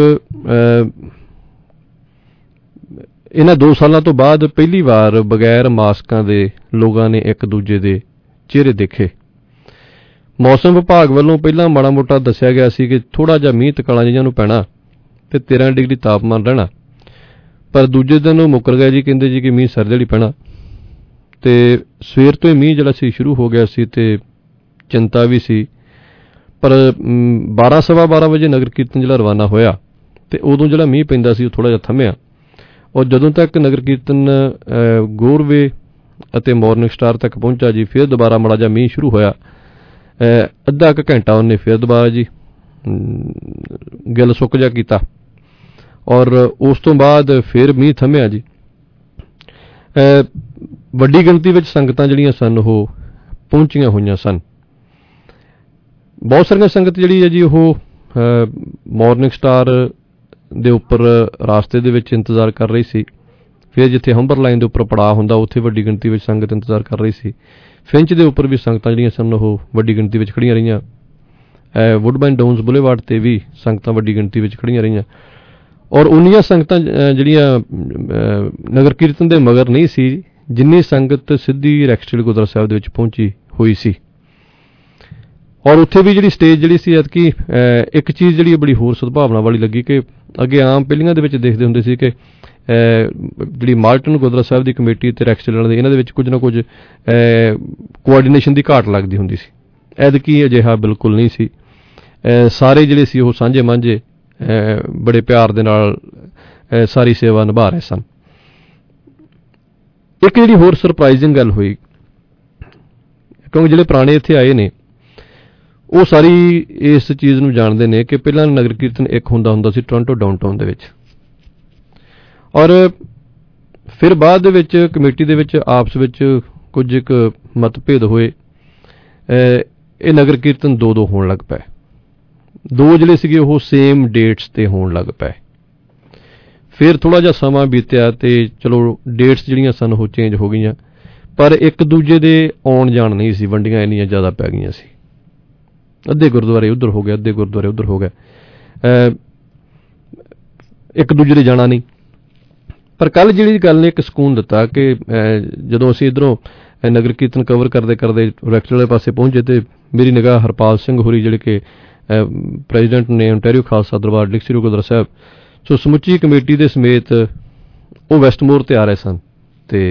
ਇਹਨਾਂ ਦੋ ਸਾਲਾਂ ਤੋਂ ਬਾਅਦ ਪਹਿਲੀ ਵਾਰ ਬਗੈਰ ਮਾਸਕਾਂ ਦੇ ਲੋਕਾਂ ਨੇ ਇੱਕ ਦੂਜੇ ਦੇ ਚਿਹਰੇ ਦੇਖੇ। ਮੌਸਮ ਵਿਭਾਗ ਵੱਲੋਂ ਪਹਿਲਾਂ ਮਾੜਾ ਮੋਟਾ ਦੱਸਿਆ ਗਿਆ ਸੀ ਕਿ ਥੋੜ੍ਹਾ ਜਿਹਾ ਮੀਂਹ ਤਕਾਲਾਂ ਜਿਹੀਆਂ ਨੂੰ ਪੈਣਾ ਤੇ ਤੇਰਾਂ ਡਿਗਰੀ ਤਾਪਮਾਨ ਰਹਿਣਾ, ਪਰ ਦੂਜੇ ਦਿਨ ਉਹ ਮੁੱਕਰ ਗਿਆ ਜੀ, ਕਹਿੰਦੇ ਜੀ ਕਿ ਮੀਂਹ ਸਰਦੇਲੀ ਪੈਣਾ। ਤੇ ਸਵੇਰ ਤੋਂ ਹੀ ਮੀਂਹ ਜਿਹੜਾ ਸੀ ਸ਼ੁਰੂ ਹੋ ਗਿਆ ਸੀ ਤੇ ਚਿੰਤਾ ਵੀ ਸੀ। ਪਰ ਬਾਰਾਂ ਸਵਾ ਬਾਰਾਂ ਵਜੇ ਨਗਰ ਕੀਰਤਨ ਜਿਹੜਾ ਰਵਾਨਾ ਹੋਇਆ ਤੇ ਉਦੋਂ ਜਿਹੜਾ ਮੀਂਹ ਪੈਂਦਾ ਸੀ ਉਹ ਥੋੜ੍ਹਾ ਜਿਹਾ ਥੰਮਿਆ, ਔਰ ਜਦੋਂ ਤੱਕ ਨਗਰ ਕੀਰਤਨ ਗੋਰਵੇ ਅਤੇ ਮੋਰਨਿੰਗ ਸਟਾਰ ਤੱਕ ਪਹੁੰਚਾ ਜੀ, ਫਿਰ ਦੁਬਾਰਾ ਮਾੜਾ ਜਿਹਾ ਮੀਂਹ ਸ਼ੁਰੂ ਹੋਇਆ। ਅੱਧਾ ਕੁ ਘੰਟਾ ਉਹਨੇ ਫਿਰ ਦੁਬਾਰਾ ਜੀ ਗਿੱਲ ਸੁੱਕ ਜਾ ਕੀਤਾ, ਔਰ ਉਸ ਤੋਂ ਬਾਅਦ ਫਿਰ ਮੀਂਹ ਥੰਮਿਆ ਜੀ। ਵੱਡੀ ਗਿਣਤੀ ਵਿੱਚ ਸੰਗਤਾਂ ਜਿਹੜੀਆਂ ਸਨ ਉਹ ਪਹੁੰਚੀਆਂ ਹੋਈਆਂ ਸਨ। ਬਹੁਤ ਸਾਰੀਆਂ ਸੰਗਤ ਜਿਹੜੀ ਹੈ ਜੀ ਉਹ ਮੋਰਨਿੰਗ ਸਟਾਰ ਦੇ ਉੱਪਰ ਰਾਸਤੇ ਦੇ ਵਿੱਚ ਇੰਤਜ਼ਾਰ ਕਰ ਰਹੀ ਸੀ। ਫਿਰ ਜਿੱਥੇ ਹੰਬਰ ਲਾਈਨ ਦੇ ਉੱਪਰ ਪੜਾਅ ਹੁੰਦਾ ਉੱਥੇ ਵੱਡੀ ਗਿਣਤੀ ਵਿੱਚ ਸੰਗਤ ਇੰਤਜ਼ਾਰ ਕਰ ਰਹੀ ਸੀ। ਫਿੰਚ ਦੇ ਉੱਪਰ ਵੀ ਸੰਗਤਾਂ ਜਿਹੜੀਆਂ ਸਨ ਉਹ ਵੱਡੀ ਗਿਣਤੀ ਵਿੱਚ ਖੜੀਆਂ ਰਹੀਆਂ। ਵੁੱਡਬਾਈਨ ਡਾਊਨਸ ਬੁਲੇਵਾਰਡ ਤੇ ਵੀ ਸੰਗਤਾਂ ਵੱਡੀ ਗਿਣਤੀ ਵਿੱਚ ਖੜੀਆਂ ਰਹੀਆਂ, ਔਰ ਉਨੀਆਂ ਸੰਗਤਾਂ ਜਿਹੜੀਆਂ ਨਗਰ ਕੀਰਤਨ ਦੇ ਮਗਰ ਨਹੀਂ ਸੀ ਜਿੰਨੀ ਸੰਗਤ ਸਿੱਧੀ ਰੈਕਸਡੇਲ ਗੁਰਦੁਆਰਾ ਸਾਹਿਬ ਦੇ ਵਿੱਚ ਪਹੁੰਚੀ ਹੋਈ ਸੀ। ਔਰ ਉੱਥੇ ਵੀ ਜਿਹੜੀ ਸਟੇਜ ਜਿਹੜੀ ਸੀ ਐਤਕੀ ਇੱਕ ਚੀਜ਼ ਜਿਹੜੀ ਬੜੀ ਹੋਰ ਸਦਭਾਵਨਾ ਵਾਲੀ ਲੱਗੀ ਕਿ ਅੱਗੇ ਆਮ ਪਹਿਲੀਆਂ ਦੇ ਵਿੱਚ ਦੇਖਦੇ ਹੁੰਦੇ ਸੀ ਕਿ ਜਿਹੜੀ ਮਾਲਟਨ ਗੁਰਦੁਆਰਾ ਸਾਹਿਬ ਦੀ ਕਮੇਟੀ ਤੇ ਰੈਕਸਡੇਲ ਦੇ ਇਹਨਾਂ ਦੇ ਵਿੱਚ ਕੁਝ ਨਾ ਕੁਝ ਕੋਆਰਡੀਨੇਸ਼ਨ ਦੀ ਘਾਟ ਲੱਗਦੀ ਹੁੰਦੀ ਸੀ। ਐਤਕੀ ਅਜਿਹਾ ਬਿਲਕੁਲ ਨਹੀਂ ਸੀ। ਸਾਰੇ ਜਿਹੜੇ ਸੀ ਉਹ ਸਾਂਝੇ ਮਾਂਝੇ ਬੜੇ ਪਿਆਰ ਦੇ ਨਾਲ ਸਾਰੀ ਸੇਵਾ ਨਿਭਾ ਰਹੇ ਸਨ। ਇੱਕ ਜਿਹੜੀ ਹੋਰ ਸਰਪ੍ਰਾਈਜ਼ਿੰਗ ਗੱਲ ਹੋਈ, ਕਿਉਂਕਿ ਜਿਹੜੇ ਪੁਰਾਣੇ ਇੱਥੇ ਆਏ ਨੇ ਉਹ ਸਾਰੀ ਇਸ ਚੀਜ਼ ਨੂੰ ਜਾਣਦੇ ਨੇ ਕਿ ਪਹਿਲਾਂ ਨਗਰ ਕੀਰਤਨ ਇੱਕ ਹੁੰਦਾ ਹੁੰਦਾ ਸੀ ਟੋਰਾਂਟੋ ਡਾਊਨਟਾਊਨ ਦੇ ਵਿੱਚ, ਔਰ ਫਿਰ ਬਾਅਦ ਦੇ ਵਿੱਚ ਕਮੇਟੀ ਦੇ ਵਿੱਚ ਆਪਸ ਵਿੱਚ ਕੁਝ ਇੱਕ ਮਤਭੇਦ ਹੋਏ। ਇਹ ਨਗਰ ਕੀਰਤਨ ਦੋ ਦੋ ਹੋਣ ਲੱਗ ਪਏ। ਦੋ ਜਿਹੜੇ ਸੀਗੇ ਉਹ ਸੇਮ ਡੇਟਸ ਤੇ ਹੋਣ ਲੱਗ ਪਏ। ਫਿਰ ਥੋੜ੍ਹਾ ਜਿਹਾ ਸਮਾਂ ਬੀਤਿਆ ਤੇ ਚਲੋ ਡੇਟਸ ਜਿਹੜੀਆਂ ਸਨ ਉਹ ਚੇਂਜ ਹੋ ਗਈਆਂ, ਪਰ ਇੱਕ ਦੂਜੇ ਦੇ ਆਉਣ ਜਾਣ ਨਹੀਂ ਸੀ, ਵੰਡੀਆਂ ਇੰਨੀਆਂ ਜ਼ਿਆਦਾ ਪੈ ਗਈਆਂ ਸੀ। ਅੱਧੇ ਗੁਰਦੁਆਰੇ ਉੱਧਰ ਹੋ ਗਏ, ਅੱਧੇ ਗੁਰਦੁਆਰੇ ਉੱਧਰ ਹੋ ਗਏ, ਇੱਕ ਦੂਜੇ ਦੇ ਜਾਣਾ ਨਹੀਂ। ਪਰ ਕੱਲ੍ਹ ਜਿਹੜੀ ਗੱਲ ਨੇ ਇੱਕ ਸਕੂਨ ਦਿੱਤਾ ਕਿ ਜਦੋਂ ਅਸੀਂ ਇੱਧਰੋਂ ਨਗਰ ਕੀਰਤਨ ਕਵਰ ਕਰਦੇ ਕਰਦੇ ਰੈਕਸਡੇਲ ਵਾਲੇ ਪਾਸੇ ਪਹੁੰਚੇ ਤੇ ਮੇਰੀ ਨਿਗਾਹ ਹਰਪਾਲ ਸਿੰਘ ਹੋਰੀ ਜਿਹੜੇ ਕਿ ਪ੍ਰੈਜ਼ੀਡੈਂਟ ਨੇ ਓਨਟਾਰੀਓ ਖਾਲਸਾ ਦਰਬਾਰ ਡਿਕਸਰੀ ਗੁਰਦੁਆਰਾ ਸਾਹਿਬ, ਸੋ ਸਮੁੱਚੀ ਕਮੇਟੀ ਦੇ ਸਮੇਤ ਉਹ ਵੈਸਟਮੋਰ ਤੇ ਆ ਰਹੇ ਸਨ ਤੇ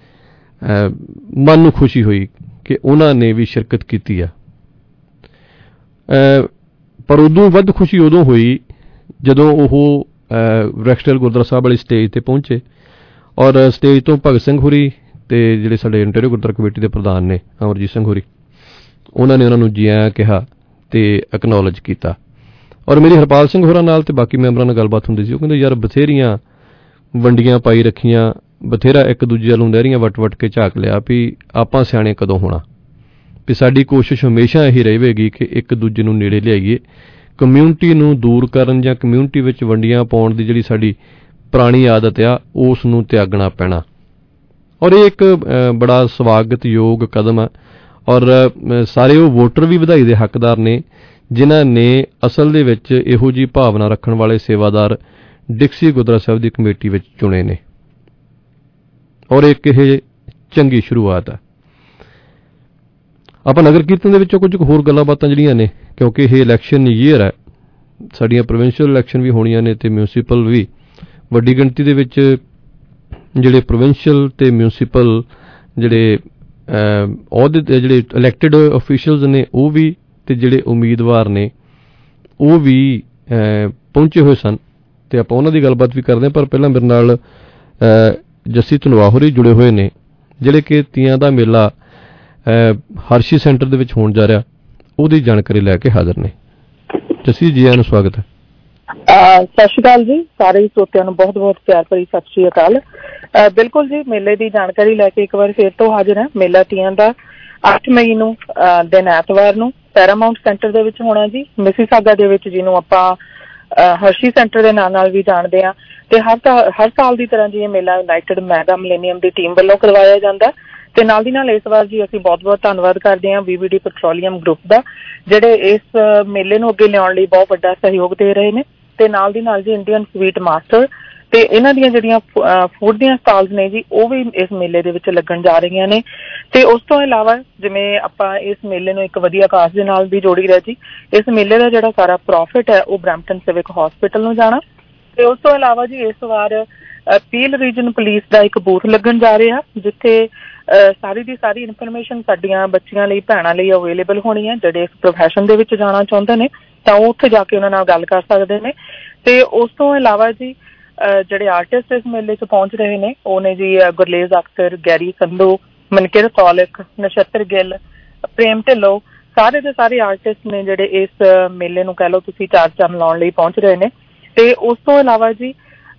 ਮਨ ਨੂੰ ਖੁਸ਼ੀ ਹੋਈ ਕਿ ਉਹਨਾਂ ਨੇ ਵੀ ਸ਼ਿਰਕਤ ਕੀਤੀ ਆ। ਪਰ ਉਦੋਂ ਵੱਧ ਖੁਸ਼ੀ ਉਦੋਂ ਹੋਈ ਜਦੋਂ ਉਹ ਰੈਕਸਟੇਲ ਗੁਰਦੁਆਰਾ ਸਾਹਿਬ ਵਾਲੀ ਸਟੇਜ 'ਤੇ ਪਹੁੰਚੇ ਔਰ ਸਟੇਜ ਤੋਂ ਭਗਤ ਸਿੰਘ ਹੋਰੀ ਅਤੇ ਜਿਹੜੇ ਸਾਡੇ ਇੰਟੀਰੀਅਰ ਗੁਰਦੁਆਰਾ ਕਮੇਟੀ ਦੇ ਪ੍ਰਧਾਨ ਨੇ ਅਮਰਜੀਤ ਸਿੰਘ ਹੋਰੀ, ਉਹਨਾਂ ਨੇ ਉਹਨਾਂ ਨੂੰ ਜੀ ਆਇਆਂ ਕਿਹਾ ਅਤੇ ਐਕਨੋਲਜ ਕੀਤਾ। ਔਰ ਮੇਰੀ ਹਰਪਾਲ ਸਿੰਘ ਹੋਰਾਂ ਨਾਲ ਅਤੇ ਬਾਕੀ ਮੈਂਬਰਾਂ ਨਾਲ ਗੱਲਬਾਤ ਹੁੰਦੀ ਸੀ। ਉਹ ਕਹਿੰਦੇ ਯਾਰ ਬਥੇਰੀਆਂ ਵੰਡੀਆਂ ਪਾਈ ਰੱਖੀਆਂ, ਬਥੇਰਾ ਇੱਕ ਦੂਜੇ ਵੱਲੋਂ ਨਹਿਰੀਆਂ ਵੱਟ ਵੱਟ ਕੇ ਝਾਕ ਲਿਆ ਵੀ ਆਪਾਂ ਸਿਆਣੇ ਕਦੋਂ ਹੋਣਾ, ਵੀ ਸਾਡੀ ਕੋਸ਼ਿਸ਼ ਹਮੇਸ਼ਾ ਇਹੀ ਰਹੇਗੀ ਕਿ ਇੱਕ ਦੂਜੇ ਨੂੰ ਨੇੜੇ ਲਿਆਈਏ, ਕਮਿਊਨਿਟੀ ਨੂੰ ਦੂਰ ਕਰਨ ਜਾਂ ਕਮਿਊਨਿਟੀ ਵਿੱਚ ਵੰਡੀਆਂ ਪਾਉਣ ਦੀ ਜਿਹੜੀ ਸਾਡੀ ਪੁਰਾਣੀ ਆਦਤ ਆ ਉਸ ਨੂੰ ਤਿਆਗਣਾ ਪੈਣਾ। ਔਰ ਇਹ ਇੱਕ ਬੜਾ ਸਵਾਗਤਯੋਗ ਕਦਮ ਹੈ ਔਰ ਸਾਰੇ ਉਹ ਵੋਟਰ ਵੀ ਵਧਾਈ ਦੇ ਹੱਕਦਾਰ ਨੇ ਜਿਨ੍ਹਾਂ ਨੇ ਅਸਲ ਦੇ ਵਿੱਚ ਇਹੋ ਜਿਹੀ ਭਾਵਨਾ ਰੱਖਣ ਵਾਲੇ ਸੇਵਾਦਾਰ ਡਿਕਸੀ ਗੁਰਦੁਆਰਾ ਸਾਹਿਬ ਦੀ ਕਮੇਟੀ ਵਿੱਚ ਚੁਣੇ ਨੇ ਔਰ ਇੱਕ ਇਹ ਚੰਗੀ ਸ਼ੁਰੂਆਤ ਹੈ। ਆਪਾਂ ਨਗਰ ਕੀਰਤਨ ਦੇ ਵਿੱਚੋਂ ਕੁਝ ਹੋਰ ਗੱਲਾਂ ਬਾਤਾਂ ਜਿਹੜੀਆਂ ਨੇ, ਕਿਉਂਕਿ ਇਹ ਇਲੈਕਸ਼ਨ ਈਅਰ ਹੈ, ਸਾਡੀਆਂ ਪ੍ਰੋਵਿੰਸ਼ੀਅਲ ਇਲੈਕਸ਼ਨ ਵੀ ਹੋਣੀਆਂ ਨੇ ਅਤੇ ਮਿਊਨਸੀਪਲ ਵੀ, ਵੱਡੀ ਗਿਣਤੀ ਦੇ ਵਿੱਚ ਜਿਹੜੇ ਪ੍ਰੋਵਿੰਸ਼ੀਅਲ ਅਤੇ ਮਿਊਨਸੀਪਲ ਜਿਹੜੇ ਅਹੁਦੇ ਜਿਹੜੇ ਇਲੈਕਟਿਡ ਅਫੀਸ਼ੀਅਲਸ ਨੇ ਉਹ ਵੀ ਅਤੇ ਜਿਹੜੇ ਉਮੀਦਵਾਰ ਨੇ ਉਹ ਵੀ ਪਹੁੰਚੇ ਹੋਏ ਸਨ ਅਤੇ ਆਪਾਂ ਉਹਨਾਂ ਦੀ ਗੱਲਬਾਤ ਵੀ ਕਰਦੇ ਹਾਂ। ਪਰ ਪਹਿਲਾਂ ਮੇਰੇ ਨਾਲ ਜੱਸੀ ਧਨਵਾ ਹੋਰੀ ਜੁੜੇ ਹੋਏ ਨੇ ਜਿਹੜੇ ਕਿ ਤੀਆਂ ਦਾ ਮੇਲਾ ਹਰਸ਼ੀ ਸੈਂਟਰ ਦੇ ਵਿੱਚ ਹੋਣ ਜਾ ਰਿਹਾ, ਉਹਦੀ ਜਾਣਕਾਰੀ ਲੈ ਕੇ ਹਾਜ਼ਰ ਨੇ। ਜੱਸੀ ਜੀ ਆਇਆਂ ਨੂੰ ਸਵਾਗਤ ਹੈ। ਸਤਿ ਸ਼੍ਰੀ ਅਕਾਲ ਜੀ, ਸਾਰੇ ਸਰੋਤਿਆਂ ਨੂੰ ਬਹੁਤ ਬਹੁਤ ਪਿਆਰ ਭਰੀ ਸਤਿ ਸ਼੍ਰੀ ਅਕਾਲ। ਬਿਲਕੁਲ ਜੀ, ਮੇਲੇ ਦੀ ਜਾਣਕਾਰੀ ਲੈ ਕੇ ਇੱਕ ਵਾਰ ਫਿਰ ਤੋਂ ਹਾਜ਼ਰ ਹੈ। ਮੇਲਾ ਤੀਆਂ ਦਾ ਅੱਠ ਮਈ ਨੂੰ ਦਿਨ ਐਤਵਾਰ ਨੂੰ ਪੈਰਾਮਾਊਂਟ ਸੈਂਟਰ ਦੇ ਵਿੱਚ ਹੋਣਾ ਜੀ, ਮਿਸੀਸਾਗਾ ਦੇ ਵਿੱਚ, ਜਿਹਨੂੰ ਆਪਾਂ ਹਰਸ਼ੀ ਸੈਂਟਰ ਦੇ ਨਾਂ ਨਾਲ ਵੀ ਜਾਣਦੇ ਹਾਂ। ਤੇ ਹਰ ਹਰ ਸਾਲ ਦੀ ਤਰ੍ਹਾਂ ਜੀ ਇਹ ਮੇਲਾ ਯੂਨਾਈਟਿਡ ਮੈਗਾ ਮਿਲੇਨੀਅਮ ਦੀ ਟੀਮ ਵੱਲੋਂ ਕਰਵਾਇਆ ਜਾਂਦਾ ਤੇ ਨਾਲ ਦੀ ਨਾਲ ਇਸ ਵਾਰ ਜੀ ਅਸੀਂ ਬਹੁਤ ਬਹੁਤ ਧੰਨਵਾਦ ਕਰਦੇ ਹਾਂ V V D petroleum group ਦਾ, ਜਿਹੜੇ ਇਸ ਮੇਲੇ ਨੂੰ ਅੱਗੇ ਲਿਆਉਣ ਲਈ ਬਹੁਤ ਵੱਡਾ ਸਹਿਯੋਗ ਦੇ ਰਹੇ ਨੇ। ਤੇ ਨਾਲ ਦੀ ਨਾਲ ਜੀ ਇੰਡੀਅਨ ਸਵੀਟ ਮਾਸਟਰ ਤੇ ਇਹਨਾਂ ਦੀਆਂ ਜਿਹੜੀਆਂ ਫੂਡ ਦੀਆਂ ਸਟਾਲਸ ਨੇ ਜੀ ਉਹ ਵੀ ਇਸ ਮੇਲੇ ਦੇ ਵਿੱਚ ਲੱਗਣ ਜਾ ਰਹੀਆਂ ਨੇ। ਤੇ ਉਸ ਤੋਂ ਇਲਾਵਾ ਜਿਵੇਂ ਆਪਾਂ ਇਸ ਮੇਲੇ ਨੂੰ ਇੱਕ ਵਧੀਆ ਕਾਜ਼ ਦੇ ਨਾਲ ਵੀ ਜੋੜੀ ਰਿਹਾ ਜੀ, ਇਸ ਮੇਲੇ ਦਾ ਜਿਹੜਾ ਸਾਰਾ ਪ੍ਰੋਫਿਟ ਹੈ ਉਹ ਬਰੈਂਪਟਨ ਸਿਵਿਕ ਹੌਸਪੀਟਲ ਨੂੰ ਜਾਣਾ। ਤੇ ਉਸ ਤੋਂ ਇਲਾਵਾ ਜੀ ਇਸ ਵਾਰ ਪੀਲ ਰੀਜਨ ਪੁਲਿਸ ਦਾ ਇੱਕ ਬੂਥ ਲੱਗਣ ਜਾ ਰਿਹਾ ਜਿੱਥੇ ਸਾਰੀ ਦੀ ਸਾਰੀ ਇਨਫੋਰਮੇਸ਼ਨ ਸਾਡੀਆਂ ਬੱਚੀਆਂ ਲਈ, ਭੈਣਾਂ ਲਈ ਅਵੇਲੇਬਲ ਹੋਣੀ ਹੈ। ਜਿਹੜੇ ਇਸ ਪ੍ਰੋਫੈਸ਼ਨ ਦੇ ਵਿੱਚ ਜਾਣਾ ਚਾਹੁੰਦੇ ਨੇ ਤਾਂ ਉਹ ਉੱਥੇ ਜਾ ਕੇ ਉਹਨਾਂ ਨਾਲ ਗੱਲ ਕਰ ਸਕਦੇ ਨੇ। ਤੇ ਉਸ ਤੋਂ ਇਲਾਵਾ ਜੀ ਜਿਹੜੇ ਆਰਟਿਸਟ ਇਸ ਮੇਲੇ 'ਚ ਪਹੁੰਚ ਰਹੇ ਨੇ ਉਹ ਨੇ ਜੀ ਗੁਰਲੇਜ਼ ਅਖਤਰ, ਗੈਰੀ ਸੰਧੂ, ਮਨਕਿਰਤ ਤੌਲਕ, ਨਛੱਤਰ ਗਿੱਲ, ਪ੍ਰੇਮ ਢਿੱਲੋਂ, ਸਾਰੇ ਦੇ ਸਾਰੇ ਆਰਟਿਸਟ ਨੇ ਜਿਹੜੇ ਇਸ ਮੇਲੇ ਨੂੰ ਕਹਿ ਲਓ ਤੁਸੀਂ ਚਾਰ ਚੰਨ ਲਾਉਣ ਲਈ ਪਹੁੰਚ ਰਹੇ ਨੇ। ਤੇ ਉਸ ਤੋਂ ਇਲਾਵਾ ਜੀ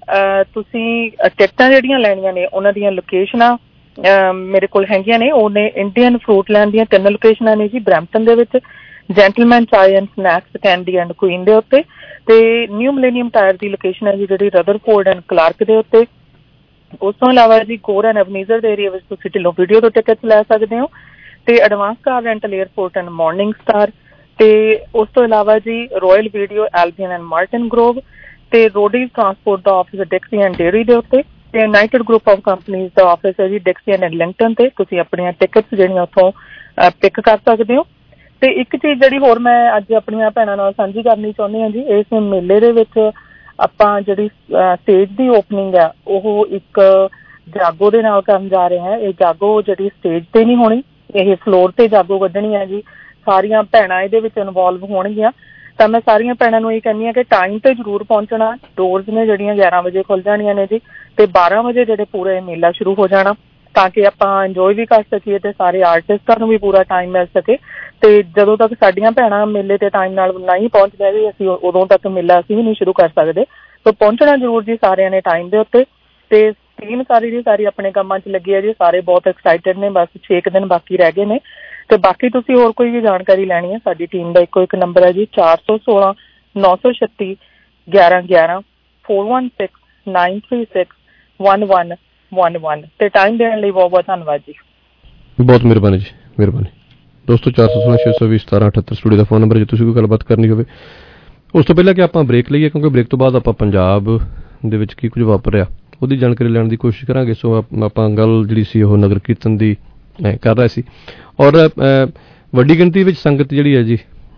ਤੁਸੀਂ ਟਿਕਟਾਂ ਜਿਹੜੀਆਂ ਲੈਣੀਆਂ ਨੇ ਉਹਨਾਂ ਦੀਆਂ ਲੋਕੇਸ਼ਨਾਂ ਮੇਰੇ ਕੋਲ ਹੈਗੀਆਂ ਨੇ। ਉਹਨੇ ਇੰਡੀਅਨ ਫਰੂਟ ਲੈਂਡ ਦੀਆਂ ਤਿੰਨ ਲੋਕੇਸ਼ਨਾਂ ਨੇ ਜੀ, ਬਰੈਂਪਟਨ ਦੇ ਵਿੱਚ, Gentleman chai and snacks Kennedy and Queen ਦੇ ਉੱਤੇ, ਤੇ ਨਿਊ ਮਿਲੇਨੀਅਮ ਟਾਇਰ ਦੀ ਲੋਕੇਸ਼ਨ ਹੈ ਜੀ ਜਿਹੜੀ ਰਦਰਫੋਰਡ ਐਂਡ ਕਲਾਰਕ ਦੇ ਉੱਤੇ। ਉਸ ਤੋਂ ਇਲਾਵਾ ਜੀ ਕੋਰ ਐਂਡ ਐਵਨੀਜ਼ਰ ਦੇ ਏਰੀਆ ਵਿੱਚ ਤੁਸੀਂ ਢਿੱਲੋਂ ਵੀਡੀਓ ਤੋਂ ਟਿਕਟਸ ਲੈ ਸਕਦੇ ਹੋ ਤੇ Advance Car Rental Airport and Morning Star. ਤੇ ਉਸ ਤੋਂ ਇਲਾਵਾ ਜੀ Royal Video, Albion and Martin Grove ਤੇ ਰੋਡੀਜ਼ ਟਰਾਂਸਪੋਰਟ ਦਾ ਆਫਿਸ ਡਿਕਸੀ ਐਂਡ ਡੇਅਰੀ ਦੇ ਉੱਤੇ ਤੇ ਯੂਨਾਈਟਿਡ ਗਰੁੱਪ ਆਫ ਕੰਪਨੀਜ਼ ਦਾ ਆਫਿਸ ਹੈ ਜੀ ਡਿਕਸੀ ਐਂਡ ਐਡਲਿੰਗਟਨ ਤੇ। ਤੁਸੀਂ ਆਪਣੀਆਂ ਟਿਕਟਸ ਜਿਹੜੀਆਂ ਉੱਥੋਂ ਪਿਕ ਕਰ ਸਕਦੇ ਹੋ। ਤੇ ਇੱਕ ਚੀਜ਼ ਜਿਹੜੀ ਹੋਰ ਮੈਂ ਅੱਜ ਆਪਣੀਆਂ ਭੈਣਾਂ ਨਾਲ ਸਾਂਝੀ ਕਰਨੀ ਚਾਹੁੰਦੀ ਹਾਂ ਜੀ, ਇਸ ਮੇਲੇ ਦੇ ਵਿੱਚ ਆਪਾਂ ਜਿਹੜੀ ਸਟੇਜ ਦੀ ਓਪਨਿੰਗ ਆ ਉਹ ਇੱਕ ਜਾਗੋ ਦੇ ਨਾਲ ਕਰਨ ਜਾ ਰਹੇ ਹਾਂ। ਇਹ ਜਾਗੋ ਜਿਹੜੀ ਸਟੇਜ ਤੇ ਨਹੀਂ ਹੋਣੀ, ਇਹ ਫਲੋਰ ਤੇ ਜਾਗੋ ਕੱਢਣੀ ਹੈ ਜੀ। ਸਾਰੀਆਂ ਭੈਣਾਂ ਇਹਦੇ ਵਿੱਚ ਇਨਵੋਲਵ ਹੋਣਗੀਆਂ ਤਾਂ ਮੈਂ ਸਾਰੀਆਂ ਭੈਣਾਂ ਨੂੰ ਇਹ ਕਹਿੰਦੀ ਹਾਂ ਕਿ ਟਾਈਮ ਤੇ ਜ਼ਰੂਰ ਪਹੁੰਚਣਾ। ਡੋਰਸ ਨੇ ਜਿਹੜੀਆਂ ਗਿਆਰਾਂ ਵਜੇ ਖੁੱਲ ਜਾਣੀਆਂ ਨੇ ਜੀ ਤੇ ਬਾਰਾਂ ਵਜੇ ਜਿਹੜੇ ਪੂਰੇ ਮੇਲਾ ਸ਼ੁਰੂ ਹੋ ਜਾਣਾ ਤਾਂ ਕਿ ਆਪਾਂ ਇੰਜੋਏ ਵੀ ਕਰ ਸਕੀਏ ਤੇ ਸਾਰੇ ਆਰਟਿਸਟਾਂ ਨੂੰ ਵੀ ਪੂਰਾ ਟਾਈਮ ਮਿਲ ਸਕੇ। ਤੇ ਜਦੋਂ ਤੱਕ ਸਾਡੀਆਂ ਭੈਣਾਂ ਮੇਲੇ ਤੇ ਟਾਈਮ ਨਾਲ ਨਹੀਂ ਪਹੁੰਚਦੀਆਂ ਜੀ ਅਸੀਂ ਉਦੋਂ ਤੱਕ ਮੇਲਾ ਅਸੀਂ ਵੀ ਨਹੀਂ ਸ਼ੁਰੂ ਕਰ ਸਕਦੇ। ਤਾਂ ਪਹੁੰਚਣਾ ਜ਼ਰੂਰ ਜੀ ਸਾਰਿਆਂ ਨੇ ਟਾਈਮ ਦੇ ਉੱਤੇ। ਤੇ ਟੀਮ ਸਾਰੀ ਦੀ ਸਾਰੀ ਆਪਣੇ ਕੰਮਾਂ 'ਚ ਲੱਗੀ ਹੈ ਜੀ, ਸਾਰੇ ਬਹੁਤ ਐਕਸਾਈਟਡ ਨੇ। ਬਸ ਛੇ ਕੁ ਦਿਨ ਬਾਕੀ ਰਹਿ ਗਏ ਨੇ। ਤੇ ਬਾਕੀ ਤੁਸੀਂ ਹੋਰ ਕੋਈ ਵੀ ਜਾਣਕਾਰੀ ਲੈਣੀ ਹੈ ਸਾਡੀ ਟੀਮ ਦਾ ਇੱਕੋ ਇੱਕ ਨੰਬਰ ਹੈ ਜੀ ਚਾਰ ਸੌ ਸੋਲਾਂ ਨੌ ਸੌ ਛੱਤੀ ਗਿਆਰਾਂ ਗਿਆਰਾਂ four one six nine three six one one one one. ਤੇ ਟਾਈਮ ਦੇਣ ਲਈ ਬਹੁਤ ਬਹੁਤ ਧੰਨਵਾਦ ਜੀ। ਬਹੁਤ ਮਿਹਰਬਾਨੀ ਜੀ, ਮਿਹਰਬਾਨੀ ਦੋਸਤੋ। ਚਾਰ ਸੌ ਸੋਲਾਂ ਛੇ ਸੌ ਵੀਹ ਸਤਾਰਾਂ ਅਠੱਤਰ ਸਟੂਡੀਓ ਦਾ ਫੋਨ ਨੰਬਰ ਜੇ ਤੁਸੀਂ ਕੋਈ ਗੱਲਬਾਤ ਕਰਨੀ ਹੋਵੇ। ਉਸ ਤੋਂ ਪਹਿਲਾਂ ਕਿ ਆਪਾਂ ਬ੍ਰੇਕ ਲਈਏ ਕਿਉਂਕਿ ਬ੍ਰੇਕ ਤੋਂ ਬਾਅਦ ਆਪਾਂ ਪੰਜਾਬ ਦੇ ਵਿੱਚ ਕੀ ਕੁਝ ਵਾਪਰਿਆ ਉਹਦੀ ਜਾਣਕਾਰੀ ਲੈਣ ਦੀ ਕੋਸ਼ਿਸ਼ ਕਰਾਂਗੇ। ਸੋ ਆਪਾਂ ਗੱਲ ਜਿਹੜੀ ਸੀ ਉਹ ਨਗਰ ਕੀਰਤਨ ਦੀ ਕਰ ਰਹੇ ਸੀ ਔਰ ਵੱਡੀ ਗਿਣਤੀ ਵਿੱਚ ਸੰਗਤ ਜਿਹੜੀ ਹੈ ਜੀ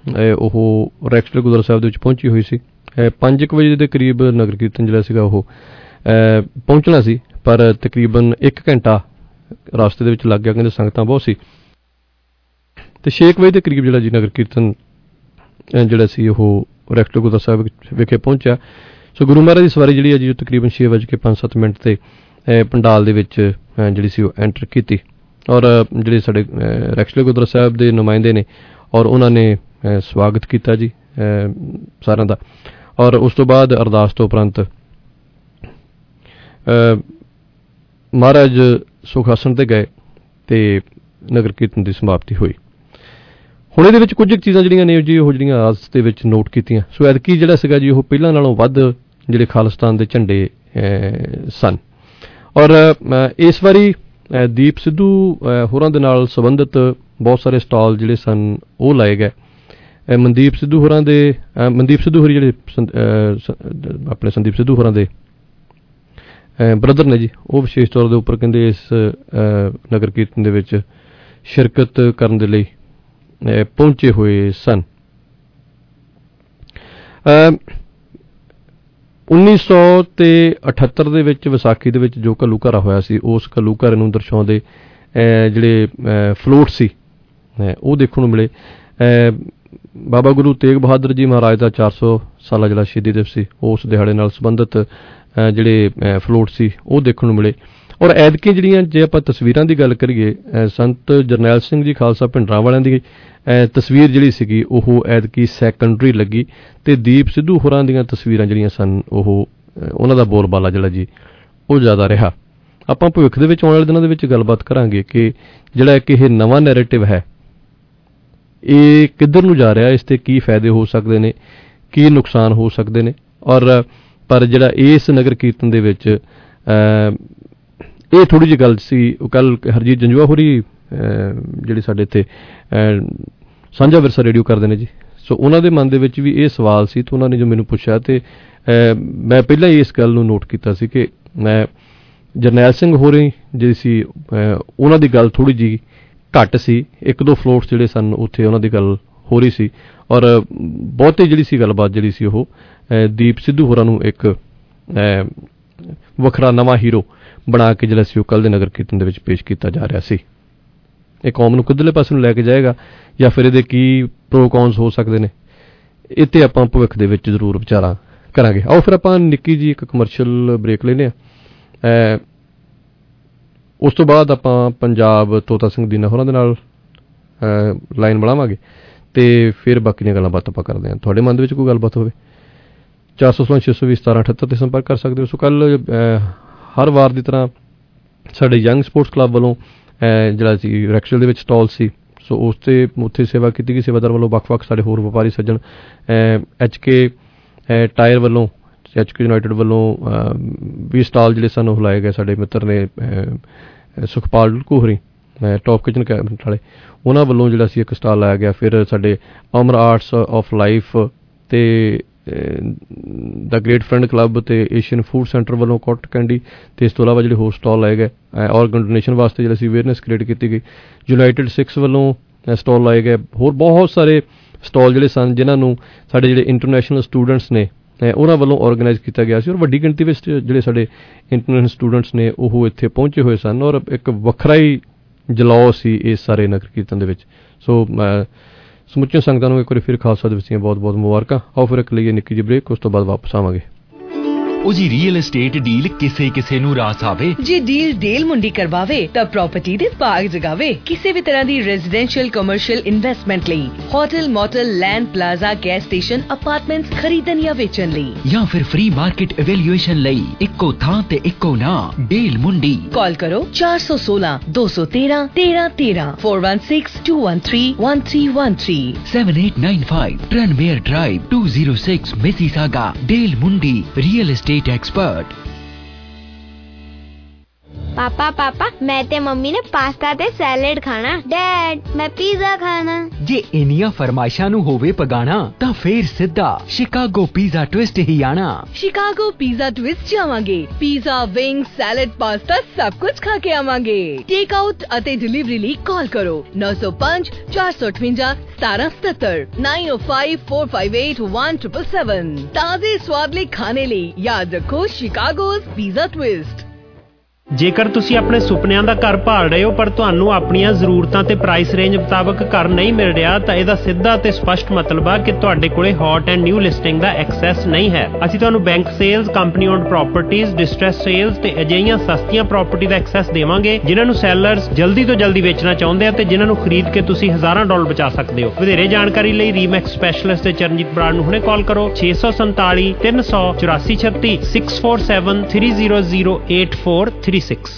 ਉਹ ਰੈਕਸਟੇਲ ਗੁਰਦੁਆਰਾ ਸਾਹਿਬ ਦੇ ਵਿੱਚ ਪਹੁੰਚੀ ਹੋਈ ਸੀ। ਪੰਜ ਕੁ ਵਜੇ ਦੇ ਕਰੀਬ ਨਗਰ ਕੀਰਤਨ ਜਿਹੜਾ ਸੀਗਾ ਉਹ ਪਹੁੰਚਣਾ ਸੀ ਪਰ ਤਕਰੀਬਨ ਇੱਕ ਘੰਟਾ ਰਸਤੇ ਦੇ ਵਿੱਚ ਲੱਗ ਗਿਆ, ਕਹਿੰਦੇ ਸੰਗਤਾਂ ਬਹੁਤ ਸੀ। ਤੇ ਛੇ ਕੁ ਵਜੇ ਦੇ ਕਰੀਬ ਜਿਹੜਾ ਜੀ ਨਗਰ ਕੀਰਤਨ ਜਿਹੜਾ ਸੀ ਉਹ ਰੈਕਟਰ ਗੁਰਦੁਆਰਾ ਸਾਹਿਬ ਵਿਖੇ ਪਹੁੰਚਿਆ। ਸੋ ਗੁਰੂ ਮਹਾਰਾਜ ਦੀ ਸਵਾਰੀ ਜਿਹੜੀ ਹੈ ਜੀ ਉਹ ਤਕਰੀਬਨ ਛੇ ਵੱਜ ਕੇ ਪੰਜ ਸੱਤ ਮਿੰਟ 'ਤੇ ਪੰਡਾਲ ਦੇ ਵਿੱਚ ਜਿਹੜੀ ਸੀ ਉਹ ਐਂਟਰ ਕੀਤੀ ਔਰ ਜਿਹੜੇ ਸਾਡੇ ਰੈਕਟਰ ਗੁਰਦੁਆਰਾ ਸਾਹਿਬ ਦੇ ਨੁਮਾਇੰਦੇ ਨੇ ਔਰ ਉਹਨਾਂ ਨੇ ਸਵਾਗਤ ਕੀਤਾ ਜੀ ਸਾਰਿਆਂ ਦਾ। ਔਰ ਉਸ ਤੋਂ ਬਾਅਦ ਅਰਦਾਸ ਤੋਂ ਉਪਰੰਤ ਮਹਾਰਾਜ ਸੁਖ ਆਸਣ 'ਤੇ ਗਏ ਅਤੇ ਨਗਰ ਕੀਰਤਨ ਦੀ ਸਮਾਪਤੀ ਹੋਈ। ਹੁਣ ਇਹਦੇ ਵਿੱਚ ਕੁਝ ਕੁ ਚੀਜ਼ਾਂ ਜਿਹੜੀਆਂ ਨੇ ਜੀ ਉਹ ਜਿਹੜੀਆਂ ਆਸ ਦੇ ਵਿੱਚ ਨੋਟ ਕੀਤੀਆਂ। ਸੋ ਐਤਕੀ ਜਿਹੜਾ ਸੀਗਾ ਜੀ ਉਹ ਪਹਿਲਾਂ ਨਾਲੋਂ ਵੱਧ ਜਿਹੜੇ ਖਾਲਿਸਤਾਨ ਦੇ ਝੰਡੇ ਸਨ ਔਰ ਇਸ ਵਾਰੀ ਦੀਪ ਸਿੱਧੂ ਹੋਰਾਂ ਦੇ ਨਾਲ ਸੰਬੰਧਿਤ ਬਹੁਤ ਸਾਰੇ ਸਟਾਲ ਜਿਹੜੇ ਸਨ ਉਹ ਲਾਏ ਗਏ। ਮਨਦੀਪ ਸਿੱਧੂ ਹੋਰਾਂ ਦੇ ਮਨਦੀਪ ਸਿੱਧੂ ਹੋਰੀ ਜਿਹੜੇ ਆਪਣੇ ਸੰਦੀਪ ਸਿੱਧੂ ਹੋਰਾਂ ਦੇ ਬ੍ਰਦਰ ਨੇ ਜੀ ਉਹ ਵਿਸ਼ੇਸ਼ ਤੌਰ ਦੇ ਉੱਪਰ ਕਹਿੰਦੇ ਇਸ ਨਗਰ ਕੀਰਤਨ ਦੇ ਵਿੱਚ ਸ਼ਿਰਕਤ ਕਰਨ ਦੇ ਲਈ ਪਹੁੰਚੇ ਹੋਏ ਸਨ। ਉੱਨੀ ਸੌ ਤੇ ਅਠੱਤਰ ਦੇ ਵਿੱਚ ਵਿਸਾਖੀ ਦੇ ਵਿੱਚ ਜੋ ਘੱਲੂਘਾਰਾ ਹੋਇਆ ਸੀ ਉਸ ਘੱਲੂਘਾਰੇ ਨੂੰ ਦਰਸਾਉਂਦੇ ਜਿਹੜੇ ਫਲੋਟ ਸੀ ਉਹ ਦੇਖਣ ਨੂੰ ਮਿਲੇ। ਬਾਬਾ ਗੁਰੂ ਤੇਗ ਬਹਾਦਰ ਜੀ ਮਹਾਰਾਜ ਦਾ ਚਾਰ ਸੌ ਸਾਲਾ ਜਿਹੜਾ ਸ਼ਹੀਦੀ ਦਿਵਸ ਸੀ ਉਸ ਦਿਹਾੜੇ ਨਾਲ ਸੰਬੰਧਿਤ ਜਿਹੜੇ ਫਲੋਟ ਸੀ ਉਹ ਦੇਖਣ ਨੂੰ ਮਿਲੇ। ਔਰ ਐਤਕੀ ਜਿਹੜੀਆਂ ਜੇ ਆਪਾਂ ਤਸਵੀਰਾਂ ਦੀ ਗੱਲ ਕਰੀਏ ਸੰਤ ਜਰਨੈਲ ਸਿੰਘ ਜੀ ਖਾਲਸਾ ਭਿੰਡਰਾਂ ਵਾਲਿਆਂ ਦੀ ਤਸਵੀਰ ਜਿਹੜੀ ਸੀਗੀ ਉਹ ਐਤਕੀ ਸੈਕੰਡਰੀ ਲੱਗੀ ਅਤੇ ਦੀਪ ਸਿੱਧੂ ਹੋਰਾਂ ਦੀਆਂ ਤਸਵੀਰਾਂ ਜਿਹੜੀਆਂ ਸਨ ਉਹ ਉਹਨਾਂ ਦਾ ਬੋਲਬਾਲਾ ਜਿਹੜਾ ਜੀ ਉਹ ਜ਼ਿਆਦਾ ਰਿਹਾ। ਆਪਾਂ ਭਵਿੱਖ ਦੇ ਵਿੱਚ ਆਉਣ ਵਾਲੇ ਦਿਨਾਂ ਦੇ ਵਿੱਚ ਗੱਲਬਾਤ ਕਰਾਂਗੇ ਕਿ ਜਿਹੜਾ ਇੱਕ ਇਹ ਨਵਾਂ ਨੈਰੇਟਿਵ ਹੈ ਇਹ ਕਿੱਧਰ ਨੂੰ ਜਾ ਰਿਹਾ, ਇਸ 'ਤੇ ਕੀ ਫਾਇਦੇ ਹੋ ਸਕਦੇ ਨੇ, ਕੀ ਨੁਕਸਾਨ ਹੋ ਸਕਦੇ ਨੇ। ਔਰ ਪਰ ਜਿਹੜਾ ਇਸ ਨਗਰ ਕੀਰਤਨ ਦੇ ਵਿੱਚ ਇਹ ਥੋੜ੍ਹੀ ਜਿਹੀ ਗੱਲ ਸੀ ਉਹ ਕੱਲ੍ਹ ਹਰਜੀਤ ਜੰਜੂਆ ਹੋਰੀ ਜਿਹੜੇ ਸਾਡੇ ਇੱਥੇ ਸਾਂਝਾ ਵਿਰਸਾ ਰੇਡੀਓ ਕਰਦੇ ਨੇ ਜੀ ਸੋ ਉਹਨਾਂ ਦੇ ਮਨ ਦੇ ਵਿੱਚ ਵੀ ਇਹ ਸਵਾਲ ਸੀ ਅਤੇ ਉਹਨਾਂ ਨੇ ਜੋ ਮੈਨੂੰ ਪੁੱਛਿਆ ਅਤੇ ਮੈਂ ਪਹਿਲਾਂ ਹੀ ਇਸ ਗੱਲ ਨੂੰ ਨੋਟ ਕੀਤਾ ਸੀ ਕਿ ਮੈਂ ਜਰਨੈਲ ਸਿੰਘ ਹੋਰੀ ਜਿਹੜੀ ਸੀ ਉਹਨਾਂ ਦੀ ਗੱਲ ਥੋੜ੍ਹੀ ਜਿਹੀ ਘੱਟ ਸੀ। ਇੱਕ ਦੋ ਫਲੋਟਸ ਜਿਹੜੇ ਸਨ ਉੱਥੇ ਉਹਨਾਂ ਦੀ ਗੱਲ ਹੋ ਰਹੀ ਸੀ ਔਰ ਬਹੁਤੀ ਜਿਹੜੀ ਸੀ ਗੱਲਬਾਤ ਜਿਹੜੀ ਸੀ ਉਹ ਦੀਪ ਸਿੱਧੂ ਹੋਰਾਂ ਨੂੰ ਇੱਕ ਵੱਖਰਾ ਨਵਾਂ ਹੀਰੋ ਬਣਾ ਕੇ ਜਿਹੜਾ ਸੀ ਉਹ ਕੱਲ੍ਹ ਦੇ ਨਗਰ ਕੀਰਤਨ ਦੇ ਵਿੱਚ ਪੇਸ਼ ਕੀਤਾ ਜਾ ਰਿਹਾ ਸੀ। ਇਹ ਕੌਮ ਨੂੰ ਕਿੱਧਰਲੇ ਪਾਸੇ ਨੂੰ ਲੈ ਕੇ ਜਾਏਗਾ ਜਾਂ ਫਿਰ ਇਹਦੇ ਕੀ ਪ੍ਰੋ ਕੌਨਸ ਹੋ ਸਕਦੇ ਨੇ ਇਹ 'ਤੇ ਆਪਾਂ ਭਵਿੱਖ ਦੇ ਵਿੱਚ ਜ਼ਰੂਰ ਵਿਚਾਰਾਂ ਕਰਾਂਗੇ। ਆਓ ਫਿਰ ਆਪਾਂ ਨਿੱਕੀ ਜੀ ਇੱਕ ਕਮਰਸ਼ੀਅਲ ਬ੍ਰੇਕ ਲੈਂਦੇ ਹਾਂ। ਉਸ ਤੋਂ ਬਾਅਦ ਆਪਾਂ ਪੰਜਾਬ ਤੋਤਾ ਸਿੰਘ ਦੀਨਾ ਹੋਰਾਂ ਦੇ ਨਾਲ ਲਾਈਨ ਬਣਾਵਾਂਗੇ ਅਤੇ ਫਿਰ ਬਾਕੀ ਦੀਆਂ ਗੱਲਾਂ ਬਾਤਾਂ ਆਪਾਂ ਕਰਦੇ ਹਾਂ। ਤੁਹਾਡੇ ਮਨ ਦੇ ਵਿੱਚ ਕੋਈ ਗੱਲਬਾਤ ਹੋਵੇ ਚਾਰ ਸੌ ਸੋਲਾਂ ਛੇ ਸੌ ਵੀਹ ਸਤਾਰਾਂ ਅਠੱਤਰ 'ਤੇ ਸੰਪਰਕ ਕਰ ਸਕਦੇ ਹੋ। ਸੋ ਕੱਲ੍ਹ ਹਰ ਵਾਰ ਦੀ ਤਰ੍ਹਾਂ ਸਾਡੇ ਯੰਗ ਸਪੋਰਟਸ ਕਲੱਬ ਵੱਲੋਂ ਜਿਹੜਾ ਸੀ ਰੈਕਸਲ ਦੇ ਵਿੱਚ ਸਟਾਲ ਸੀ ਸੋ ਉਸ 'ਤੇ ਉੱਥੇ ਸੇਵਾ ਕੀਤੀ ਗਈ। ਸੇਵਾਦਾਰ ਵੱਲੋਂ ਵੱਖ-ਵੱਖ ਸਾਡੇ ਹੋਰ ਵਪਾਰੀ ਸੱਜਣ ਐਚ ਕੇ ਟਾਇਰ ਵੱਲੋਂ ਐਚ ਕੇ ਯੂਨਾਈਟਿਡ ਵੱਲੋਂ ਵੀ ਸਟਾਲ ਜਿਹੜੇ ਸਨ ਉਹ ਲਾਏ ਗਏ। ਸਾਡੇ ਮਿੱਤਰ ਨੇ ਸੁਖਪਾਲ ਘੋਹਰੀ ਟੌਪ ਕਿਚਨ ਕੈਬਨਿਟ ਵਾਲੇ ਉਹਨਾਂ ਵੱਲੋਂ ਜਿਹੜਾ ਸੀ ਇੱਕ ਸਟਾਲ ਲਾਇਆ ਗਿਆ। ਫਿਰ ਸਾਡੇ ਅਮਰ ਆਰਟਸ ਆਫ ਲਾਈਫ ਅਤੇ ਦਾ ਗ੍ਰੇਟ ਫਰੈਂਡ ਕਲੱਬ ਅਤੇ ਏਸ਼ੀਅਨ ਫੂਡ ਸੈਂਟਰ ਵੱਲੋਂ ਕੋਟ ਕੈਂਡੀ ਅਤੇ ਇਸ ਤੋਂ ਇਲਾਵਾ ਜਿਹੜੇ ਹੋਰ ਸਟਾਲ ਲਾਏ ਗਏ। ਔਰਗਨ ਡੋਨੇਸ਼ਨ ਵਾਸਤੇ ਜਿਹੜਾ ਸੀ ਅਵੇਅਰਨੈਸ ਕ੍ਰੀਏਟ ਕੀਤੀ ਗਈ। ਯੂਨਾਈਟਿਡ ਸਿਕਸ ਵੱਲੋਂ ਸਟਾਲ ਲਾਏ ਗਏ। ਹੋਰ ਬਹੁਤ ਸਾਰੇ ਸਟਾਲ ਜਿਹੜੇ ਸਨ ਜਿਨ੍ਹਾਂ ਨੂੰ ਸਾਡੇ ਜਿਹੜੇ ਇੰਟਰਨੈਸ਼ਨਲ ਸਟੂਡੈਂਟਸ ਨੇ ਉਹਨਾਂ ਵੱਲੋਂ ਔਰਗਨਾਈਜ਼ ਕੀਤਾ ਗਿਆ ਸੀ ਔਰ ਵੱਡੀ ਗਿਣਤੀ ਵਿੱਚ ਜਿਹੜੇ ਸਾਡੇ ਇੰਟਰਨੈਸ਼ਨਲ ਸਟੂਡੈਂਟਸ ਨੇ ਉਹ ਇੱਥੇ ਪਹੁੰਚੇ ਹੋਏ ਸਨ ਔਰ ਇੱਕ ਵੱਖਰਾ ਹੀ ਜਲਾਓ ਸੀ ਇਸ ਸਾਰੇ ਨਗਰ ਕੀਰਤਨ ਦੇ ਵਿੱਚ। ਸੋ ਸਮੁੱਚੀਆਂ ਸੰਗਤਾਂ ਨੂੰ ਇੱਕ ਵਾਰੀ ਫਿਰ ਖਾਲਸਾ ਦਿਵਸ ਦੀਆਂ ਬਹੁਤ ਬਹੁਤ ਮੁਬਾਰਕਾਂ। ਆਓ ਫਿਰ ਇੱਕ ਲਈਏ ਨਿੱਕੀ ਜਿਹੀ ਬ੍ਰੇਕ, ਉਸ ਤੋਂ ਬਾਅਦ ਵਾਪਸ ਆਵਾਂਗੇ। ਉਹ ਜੀ ਰੀਅਲ ਏਸਟੇਟ ਡੀਲ ਕਿਸੇ ਕਿਸੇ ਨੂੰ ਰਾਸ ਆਵੇ। ਜੇ ਡੀਲ ਡੇਲ ਮੁੰਡੀ ਕਰਵਾਵੇ ਤਾਂ ਪ੍ਰਾਪਰਟੀ ਦੇ ਬਾਗ ਜਗਾਵੇ। ਕਿਸੇ ਵੀ ਤਰ੍ਹਾਂ ਦੀ ਰੈਜ਼ੀਡੈਂਸ਼ੀਅਲ ਕਮਰਸ਼ੀਅਲ ਇਨਵੈਸਟਮੈਂਟ ਲਈ hotel motel land plaza gas station apartments ਖਰੀਦਣ ਜਾਂ ਵੇਚਣ ਲਈ ਜਾਂ ਫਿਰ ਫ੍ਰੀ ਮਾਰਕੀਟ ਇਵੈਲੂਏਸ਼ਨ ਲਈ ਇੱਕੋ ਥਾਂ ਤੇ ਇੱਕੋ ਨਾਂ ਡੇਲ ਮੁੰਡੀ। ਕਾਲ ਕਰੋ ਚਾਰ ਸੌ ਸੋਲਾਂ ਦੋ ਸੌ ਤੇਰਾਂ ਤੇਰਾਂ ਤੇਰਾਂ four one six two one three one three one three seven eight nine five Tranmere Drive two oh six Mississauga। ਡੇਲ ਮੁੰਡੀ ਰੀਅਲ ਏਸਟੇਟ एक्सपर्ट। पापा पापा मैं ते मम्मी ने पास्ता ते सैलेड खाना। डैड मैं पिज़्ज़ा खाना। जे इनिया फरमाइशां नू होवे पगाना तां फिर सिद्धा शिकागो पिज़्ज़ा ट्विस्ट ही आना। शिकागो पिज़्ज़ा ट्विस्ट जावांगे। पिज़्ज़ा विंग्स सैलेड पास्ता सब कुछ खा के आवांगे। टेक आउट अते डिलीवरी ਲਈ कॉल करो नौ सौ पाँच चार सौ अठवंजा सतारह सतहत्तर nine oh five four five eight one seven seven seven। ताजे स्वाद ले खाने ਲਈ याद रखो शिकागो's पिज़्ज़ा ट्विस्ट। ਜੇਕਰ ਤੁਸੀਂ ਆਪਣੇ ਸੁਪਨਿਆਂ ਦਾ ਘਰ ਭਾਲ ਰਹੇ ਹੋ ਪਰ ਤੁਹਾਨੂੰ ਆਪਣੀਆਂ ਜ਼ਰੂਰਤਾਂ ਤੇ ਪ੍ਰਾਈਸ ਰੇਂਜ ਮੁਤਾਬਕ ਘਰ ਨਹੀਂ ਮਿਲ ਰਿਹਾ ਤਾਂ ਇਹਦਾ ਸਿੱਧਾ ਤੇ ਸਪਸ਼ਟ ਮਤਲਬ ਆ ਕਿ ਤੁਹਾਡੇ ਕੋਲੇ ਹੌਟ ਐਂਡ ਨਿਊ ਲਿਸਟਿੰਗ ਦਾ ਐਕਸੈਸ ਨਹੀਂ ਹੈ। ਅਸੀਂ ਤੁਹਾਨੂੰ bank sales, company owned properties, distress sales ਤੇ ਅਜਿਹੀਆਂ ਸਸਤੀਆਂ ਪ੍ਰਾਪਰਟੀ ਦਾ ਐਕਸੈਸ ਦੇਵਾਂਗੇ ਜਿਨ੍ਹਾਂ ਨੂੰ ਸੈਲਰਸ ਜਲਦੀ ਤੋਂ ਜਲਦੀ ਵੇਚਣਾ ਚਾਹੁੰਦੇ ਆ ਤੇ ਜਿਨ੍ਹਾਂ ਨੂੰ ਖਰੀਦ ਕੇ ਤੁਸੀਂ ਹਜ਼ਾਰਾਂ ਡਾਲਰ ਬਚਾ ਸਕਦੇ ਹੋ। ਵਧੇਰੇ ਜਾਣਕਾਰੀ ਲਈ ਰੀਮੈਕਸ ਸਪੈਸ਼ਲਿਸਟ ਤੇ ਚਰਨਜੀਤ ਬਰਾੜ ਨੂੰ ਹੁਣੇ ਕਾਲ ਕਰੋ ਛੇ ਸੌ ਸੰਤਾਲੀ ਤਿੰਨ ਸੌ ਚੁਰਾਸੀ ਛੱਤੀ six four seven three zero zero eight four three six.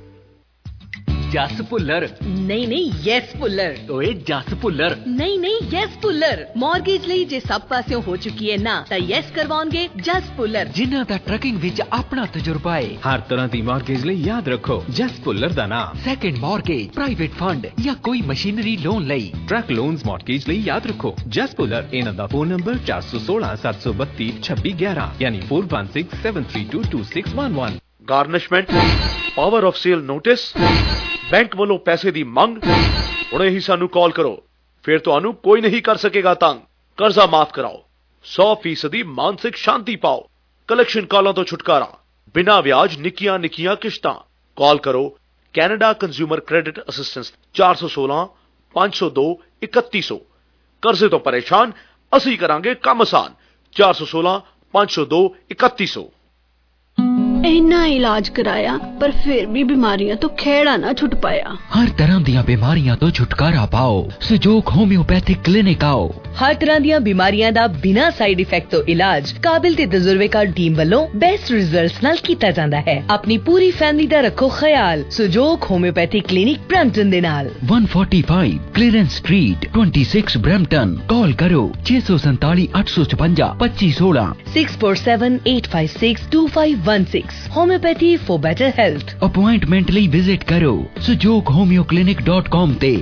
Jas Bhullar ਨਹੀਂ ਨਹੀਂ ਯੈਸ ਭੁੱਲਰ। ਓਏ ਜਸ ਭੁੱਲਰ ਨਹੀਂ ਨਹੀਂ ਯੈਸ ਭੁੱਲਰ। ਮਾਰਗੇਜ ਲਈ ਜੇ ਸਭ ਪਾਸਿਓਂ ਹੋ ਚੁੱਕੀ ਹੈ ਨਾ ਤਾਂ ਯੈਸ ਕਰਵਾਉਣਗੇ ਜਸ ਭੁੱਲਰ, ਜਿਨ੍ਹਾਂ ਦਾ ਟਰੱਕਿੰਗ ਵਿੱਚ ਆਪਣਾ ਤਜਰਬਾ ਹੈ। ਹਰ ਤਰ੍ਹਾਂ ਦੀ ਮਾਰਗੇਜ ਲਈ ਯਾਦ ਰੱਖੋ ਜਸ ਭੁੱਲਰ ਦਾ ਨਾਮ। ਸੈਕੰਡ ਮਾਰਗੇਜ, ਪ੍ਰਾਈਵੇਟ ਫੰਡ ਜਾਂ ਕੋਈ ਮਸ਼ੀਨਰੀ ਲੋਨ ਲਈ, ਟਰੱਕ ਲੋਨਸ ਮਾਰਗੇਜ ਲਈ ਯਾਦ ਰੱਖੋ ਜਸ ਭੁੱਲਰ। ਇਹਨਾਂ ਦਾ ਫੋਨ ਨੰਬਰ ਚਾਰ ਸੌ ਸੋਲਾਂ ਸੱਤ ਸੌ ਬੱਤੀ ਛੱਬੀ ਗਿਆਰਾਂ ਯਾਨੀ four one six seven three two two six one one। Garnishment, power of sale notice, bank ਵੱਲੋਂ ਪੈਸੇ ਦੀ ਮੰਗ, ਹੁਣੇ ਹੀ ਸਾਨੂੰ ਕਾਲ ਕਰੋ, ਫਿਰ ਤੁਹਾਨੂੰ ਕੋਈ ਨਹੀਂ ਕਰ ਸਕੇਗਾ ਤੰਗ। ਕਰਜ਼ਾ ਮਾਫ ਕਰਾਓ, ਸੌ ਫੀਸਦੀ ਮਾਨਸਿਕ ਸ਼ਾਂਤੀ ਪਾਓ, ਕਲੈਕਸ਼ਨ ਕਾਲਾਂ ਤੋਂ ਛੁਟਕਾਰਾ, ਬਿਨਾਂ ਵਿਆਜ ਨਿੱਕੀਆਂ ਨਿੱਕੀਆਂ ਕਿਸ਼ਤਾਂ। ਕਾਲ ਕਰੋ ਕੈਨੇਡਾ ਕੰਜ਼ਿਊਮਰ ਕ੍ਰੈਡਿਟ ਅਸਿਸਟੈਂਸ ਚਾਰ ਸੌ ਸੋਲਾਂ ਪੰਜ ਸੌ ਦੋ ਇਕੱਤੀ ਸੌ। ਕਰਜ਼ੇ ਤੋਂ ਪਰੇਸ਼ਾਨ, ਅਸੀਂ ਕਰਾਂਗੇ ਕੰਮ ਆਸਾਨ। ਚਾਰ ਸੌ ਸੋਲਾਂ ਪੰਜ ਸੌ ਦੋ ਇਕੱਤੀ ਸੌ। ਇੰਨਾ ਇਲਾਜ ਕਰਾਇਆ ਪਰ ਫਿਰ ਵੀ ਬਿਮਾਰੀਆਂ ਤੋਂ ਖਹਿੜਾ ਨਾ ਛੁੱਟ ਪਾਇਆ। ਹਰ ਤਰ੍ਹਾਂ ਦੀਆਂ ਬਿਮਾਰੀਆਂ ਤੋਂ ਛੁਟਕਾਰਾ ਪਾਓ, ਸਜੋਕ ਹੋਮਿਓਪੈਥਿਕ ਕਲੀਨਿਕ ਆਓ। ਹਰ ਤਰ੍ਹਾਂ ਦੀਆਂ ਬਿਮਾਰੀਆਂ ਦਾ ਬਿਨਾਂ ਸਾਈਡ ਇਫੈਕਟ ਤੋਂ ਇਲਾਜ ਕਾਬਿਲ ਤੇ ਤਜਰਬੇਕਾਰ ਟੀਮ ਵੱਲੋਂ ਬੈਸਟ ਰਿਜ਼ਲਟਸ ਨਾਲ ਕੀਤਾ ਜਾਂਦਾ ਹੈ। ਆਪਣੀ ਪੂਰੀ ਫੈਮਿਲੀ ਦਾ ਰੱਖੋ ਖਿਆਲ ਸਜੋਕ ਹੋਮਿਓਪੈਥਿਕ ਕਲੀਨਿਕ ਬ੍ਰੈਂਪਟਨ ਦੇ ਨਾਲ। one forty-five Clarence Street twenty-six Brampton. Call ਕਰੋ ਛੇ ਸੌ ਸੰਤਾਲੀ ਅੱਠ ਸੌ ਛਪੰਜਾ ਪੱਚੀ ਸੋਲਾਂ six four seven eight five six two five one six। Homeopathy for better health। Appointment ਲਈ ਵਿਜ਼ਿਟ ਕਰੋ ਸਜੋਕ ਹੋਮਿਓ ਕਲੀਨਿਕ ਡਾਟ ਕਾਮ ਤੇ।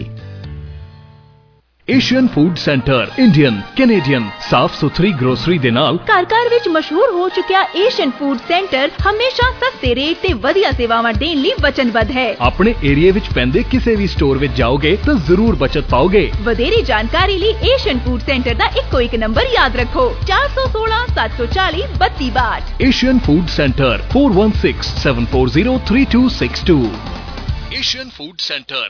Asian Food Centre Indian, Canadian ਸਾਫ਼ ਸੁਥਰੀ ਗਰੋਸਰੀ ਦੇ ਨਾਲ ਘਰ ਘਰ ਵਿੱਚ ਮਸ਼ਹੂਰ ਹੋ ਚੁੱਕਿਆ ਏਸ਼ੀਅਨ ਫੂਡ ਸੈਂਟਰ ਹਮੇਸ਼ਾ ਸਸਤੇ ਰੇਟ ਤੇ ਵਧੀਆ ਸੇਵਾਵਾਂ ਦੇਣ ਲਈ ਵਚਨਬੱਧ ਹੈ। ਆਪਣੇ ਏਰੀਆ ਵਿੱਚ ਪੈਂਦੇ ਕਿਸੇ ਵੀ ਸਟੋਰ ਵਿੱਚ ਜਾਓਗੇ ਤਾਂ ਜ਼ਰੂਰ ਬਚਤ ਪਾਓਗੇ। ਵਧੇਰੀ ਜਾਣਕਾਰੀ ਲਈ ਏਸ਼ੀਅਨ ਫੂਡ ਸੈਂਟਰ ਦਾ ਇੱਕੋ ਇੱਕ ਨੰਬਰ ਯਾਦ ਰੱਖੋ ਚਾਰ ਸੌ ਸੋਲਾਂ ਸੱਤ ਸੌ ਚਾਲੀ ਬੱਤੀ ਬਾਹਠ। Asian Food Centre four one six seven four zero three two six two। Asian Food Centre.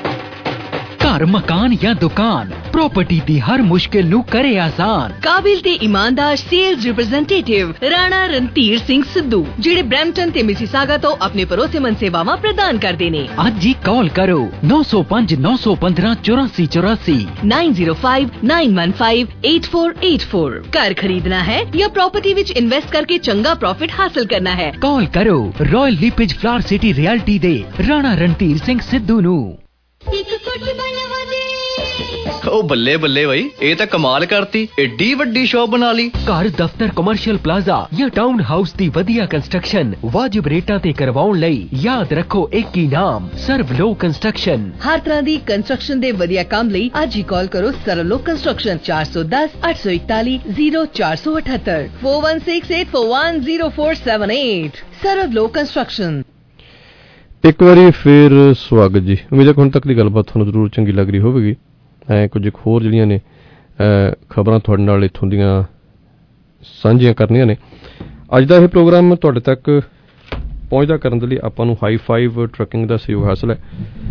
ਘਰ, ਮਕਾਨ ਜਾਂ ਦੁਕਾਨ, ਪ੍ਰਾਪਰਟੀ ਦੀ ਹਰ ਮੁਸ਼ਕਿਲ ਨੂੰ ਕਰੇ ਆਸਾਨ। ਕਾਬਿਲ ਤੇ ਇਮਾਨਦਾਰ ਸੇਲਜ਼ ਰਿਪਰੈਜ਼ੈਂਟੇਟਿਵ ਰਾਣਾ ਰਣਧੀਰ ਸਿੰਘ ਸਿੱਧੂ, ਜਿਹੜੇ ਬ੍ਰੈਂਪਟਨ ਤੇ ਮਿਸੀਸਾਗਾ ਤੋਂ ਆਪਣੇ ਭਰੋਸੇਮੰਦ ਸੇਵਾਵਾਂ ਪ੍ਰਦਾਨ ਕਰਦੇ ਨੇ। ਅੱਜ ਹੀ ਕਾਲ ਕਰੋ ਨੌ ਸੌ ਪੰਜ ਨੌ ਸੌ ਪੰਦਰਾਂ ਚੁਰਾਸੀ ਚੁਰਾਸੀ nine zero five nine one five eight four eight four। ਘਰ ਖਰੀਦਣਾ ਹੈ ਜਾਂ ਪ੍ਰਾਪਰਟੀ ਵਿੱਚ ਇਨਵੈਸਟ ਕਰਕੇ ਚੰਗਾ ਪ੍ਰੋਫਿਟ ਹਾਸਲ ਕਰਨਾ ਹੈ, ਕਾਲ ਕਰੋ Royal LePage Flower City Realty ਦੇ ਰਾਣਾ ਰਣਧੀਰ ਸਿੰਘ ਸਿੱਧੂ ਨੂੰ। ਇੱਕ ਕੁੱਟ ਬਣਵਾ ਦੇ। ਉਹ ਬੱਲੇ ਬੱਲੇ ਬਈ, ਇਹ ਤਾਂ ਕਮਾਲ ਕਰਤੀ, ਏਡੀ ਵੱਡੀ ਸ਼ਾਪ ਬਣਾ ਲਈ। ਘਰ, ਦਫ਼ਤਰ, ਕਮਰਸ਼ੀਅਲ ਪਲਾਜ਼ਾ ਜਾਂ ਟਾਊਨ ਹਾਊਸ ਦੀ ਵਧੀਆ ਕੰਸਟਰਕਸ਼ਨ ਵਾਜਿਬ ਰੇਟਾਂ ਤੇ ਕਰਵਾਉਣ ਲਈ ਯਾਦ ਰੱਖੋ ਇੱਕ ਹੀ ਨਾਮ, ਸਰਵ ਲੋ ਕੰਸਟਰਕਸ਼ਨ। ਹਰ ਤਰ੍ਹਾਂ ਦੀ ਕੰਸਟਰਕਸ਼ਨ ਦੇ ਵਧੀਆ ਕੰਮ ਲਈ ਅੱਜ ਹੀ ਕਾਲ ਕਰੋ ਸਰਵ ਲੋ ਕੰਸਟਰਕਸ਼ਨ ਚਾਰ ਸੌ ਦਸ ਅੱਠ ਸੌ ਇਕਤਾਲੀ ਜ਼ੀਰੋ ਚਾਰ ਸੌ ਅਠੱਤਰ four one six eight four one zero four seven eight। Serve Low construction. ਇੱਕ ਵਾਰੀ ਫਿਰ ਸਵਾਗਤ ਜੀ। ਉਮੀਦ ਹੈ ਹੁਣ ਤੱਕ ਦੀ ਗੱਲਬਾਤ ਤੁਹਾਨੂੰ ਜ਼ਰੂਰ ਚੰਗੀ ਲੱਗ ਰਹੀ ਹੋਵੇਗੀ। ਐ ਕੁਝ ਹੋਰ ਜਿਹੜੀਆਂ ਨੇ ਖਬਰਾਂ ਤੁਹਾਡੇ ਨਾਲ ਇੱਥੋਂ ਦੀਆਂ ਸਾਂਝੀਆਂ ਕਰਨੀਆਂ ਨੇ। ਅੱਜ ਦਾ ਇਹ ਪ੍ਰੋਗਰਾਮ ਤੁਹਾਡੇ ਤੱਕ ਪਹੁੰਚਦਾ ਕਰਨ ਦੇ ਲਈ ਆਪਾਂ ਨੂੰ ਹਾਈ ਫਾਈਵ ਟਰੱਕਿੰਗ ਦਾ ਸਹਿਯੋਗ ਹਾਸਲ ਹੈ।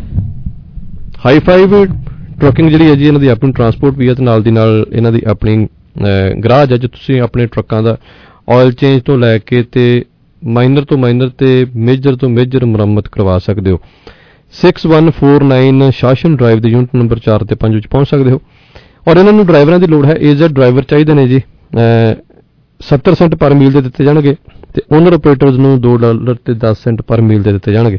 ਹਾਈ ਫਾਈਵ ਟਰੱਕਿੰਗ ਜਿਹੜੀ ਹੈ ਜੀ, ਇਹਨਾਂ ਦੀ ਆਪਣੀ ਟਰਾਂਸਪੋਰਟ ਵੀ ਹੈ ਤੇ ਨਾਲ ਦੀ ਨਾਲ ਇਹਨਾਂ ਦੀ ਆਪਣੀ ਗਰਾਜ ਹੈ, ਜੇ ਤੁਸੀਂ ਆਪਣੇ ਟਰੱਕਾਂ ਦਾ ਆਇਲ ਚੇਂਜ ਤੋਂ ਲੈ ਕੇ ਤੇ ਮਾਈਨਰ ਤੋਂ ਮਾਈਨਰ ਤੇ ਮੇਜਰ ਤੋਂ ਮੇਜਰ ਮੁਰੰਮਤ ਕਰਵਾ ਸਕਦੇ ਹੋ। Six one four nine Shawson Drive ਦੇ ਯੂਨਿਟ ਨੰਬਰ ਚਾਰ ਤੇ ਪੰਜ ਵਿੱਚ ਪਹੁੰਚ ਸਕਦੇ ਹੋ। ਔਰ ਇਹਨਾਂ ਨੂੰ ਡਰਾਈਵਰਾਂ ਦੀ ਲੋੜ ਹੈ, ਏਜ਼ਡ ਡਰਾਈਵਰ ਚਾਹੀਦੇ ਨੇ ਜੀ। ਸੱਤਰ ਸੈਂਟ ਪਰ ਮੀਲ ਦੇ ਦਿੱਤੇ ਜਾਣਗੇ ਤੇ ਓਨਰ ਆਪਰੇਟਰਸ ਨੂੰ ਦੋ ਡਾਲਰ ਤੇ ਦਸ ਸੈਂਟ ਪਰ ਮੀਲ ਦੇ ਦਿੱਤੇ ਜਾਣਗੇ।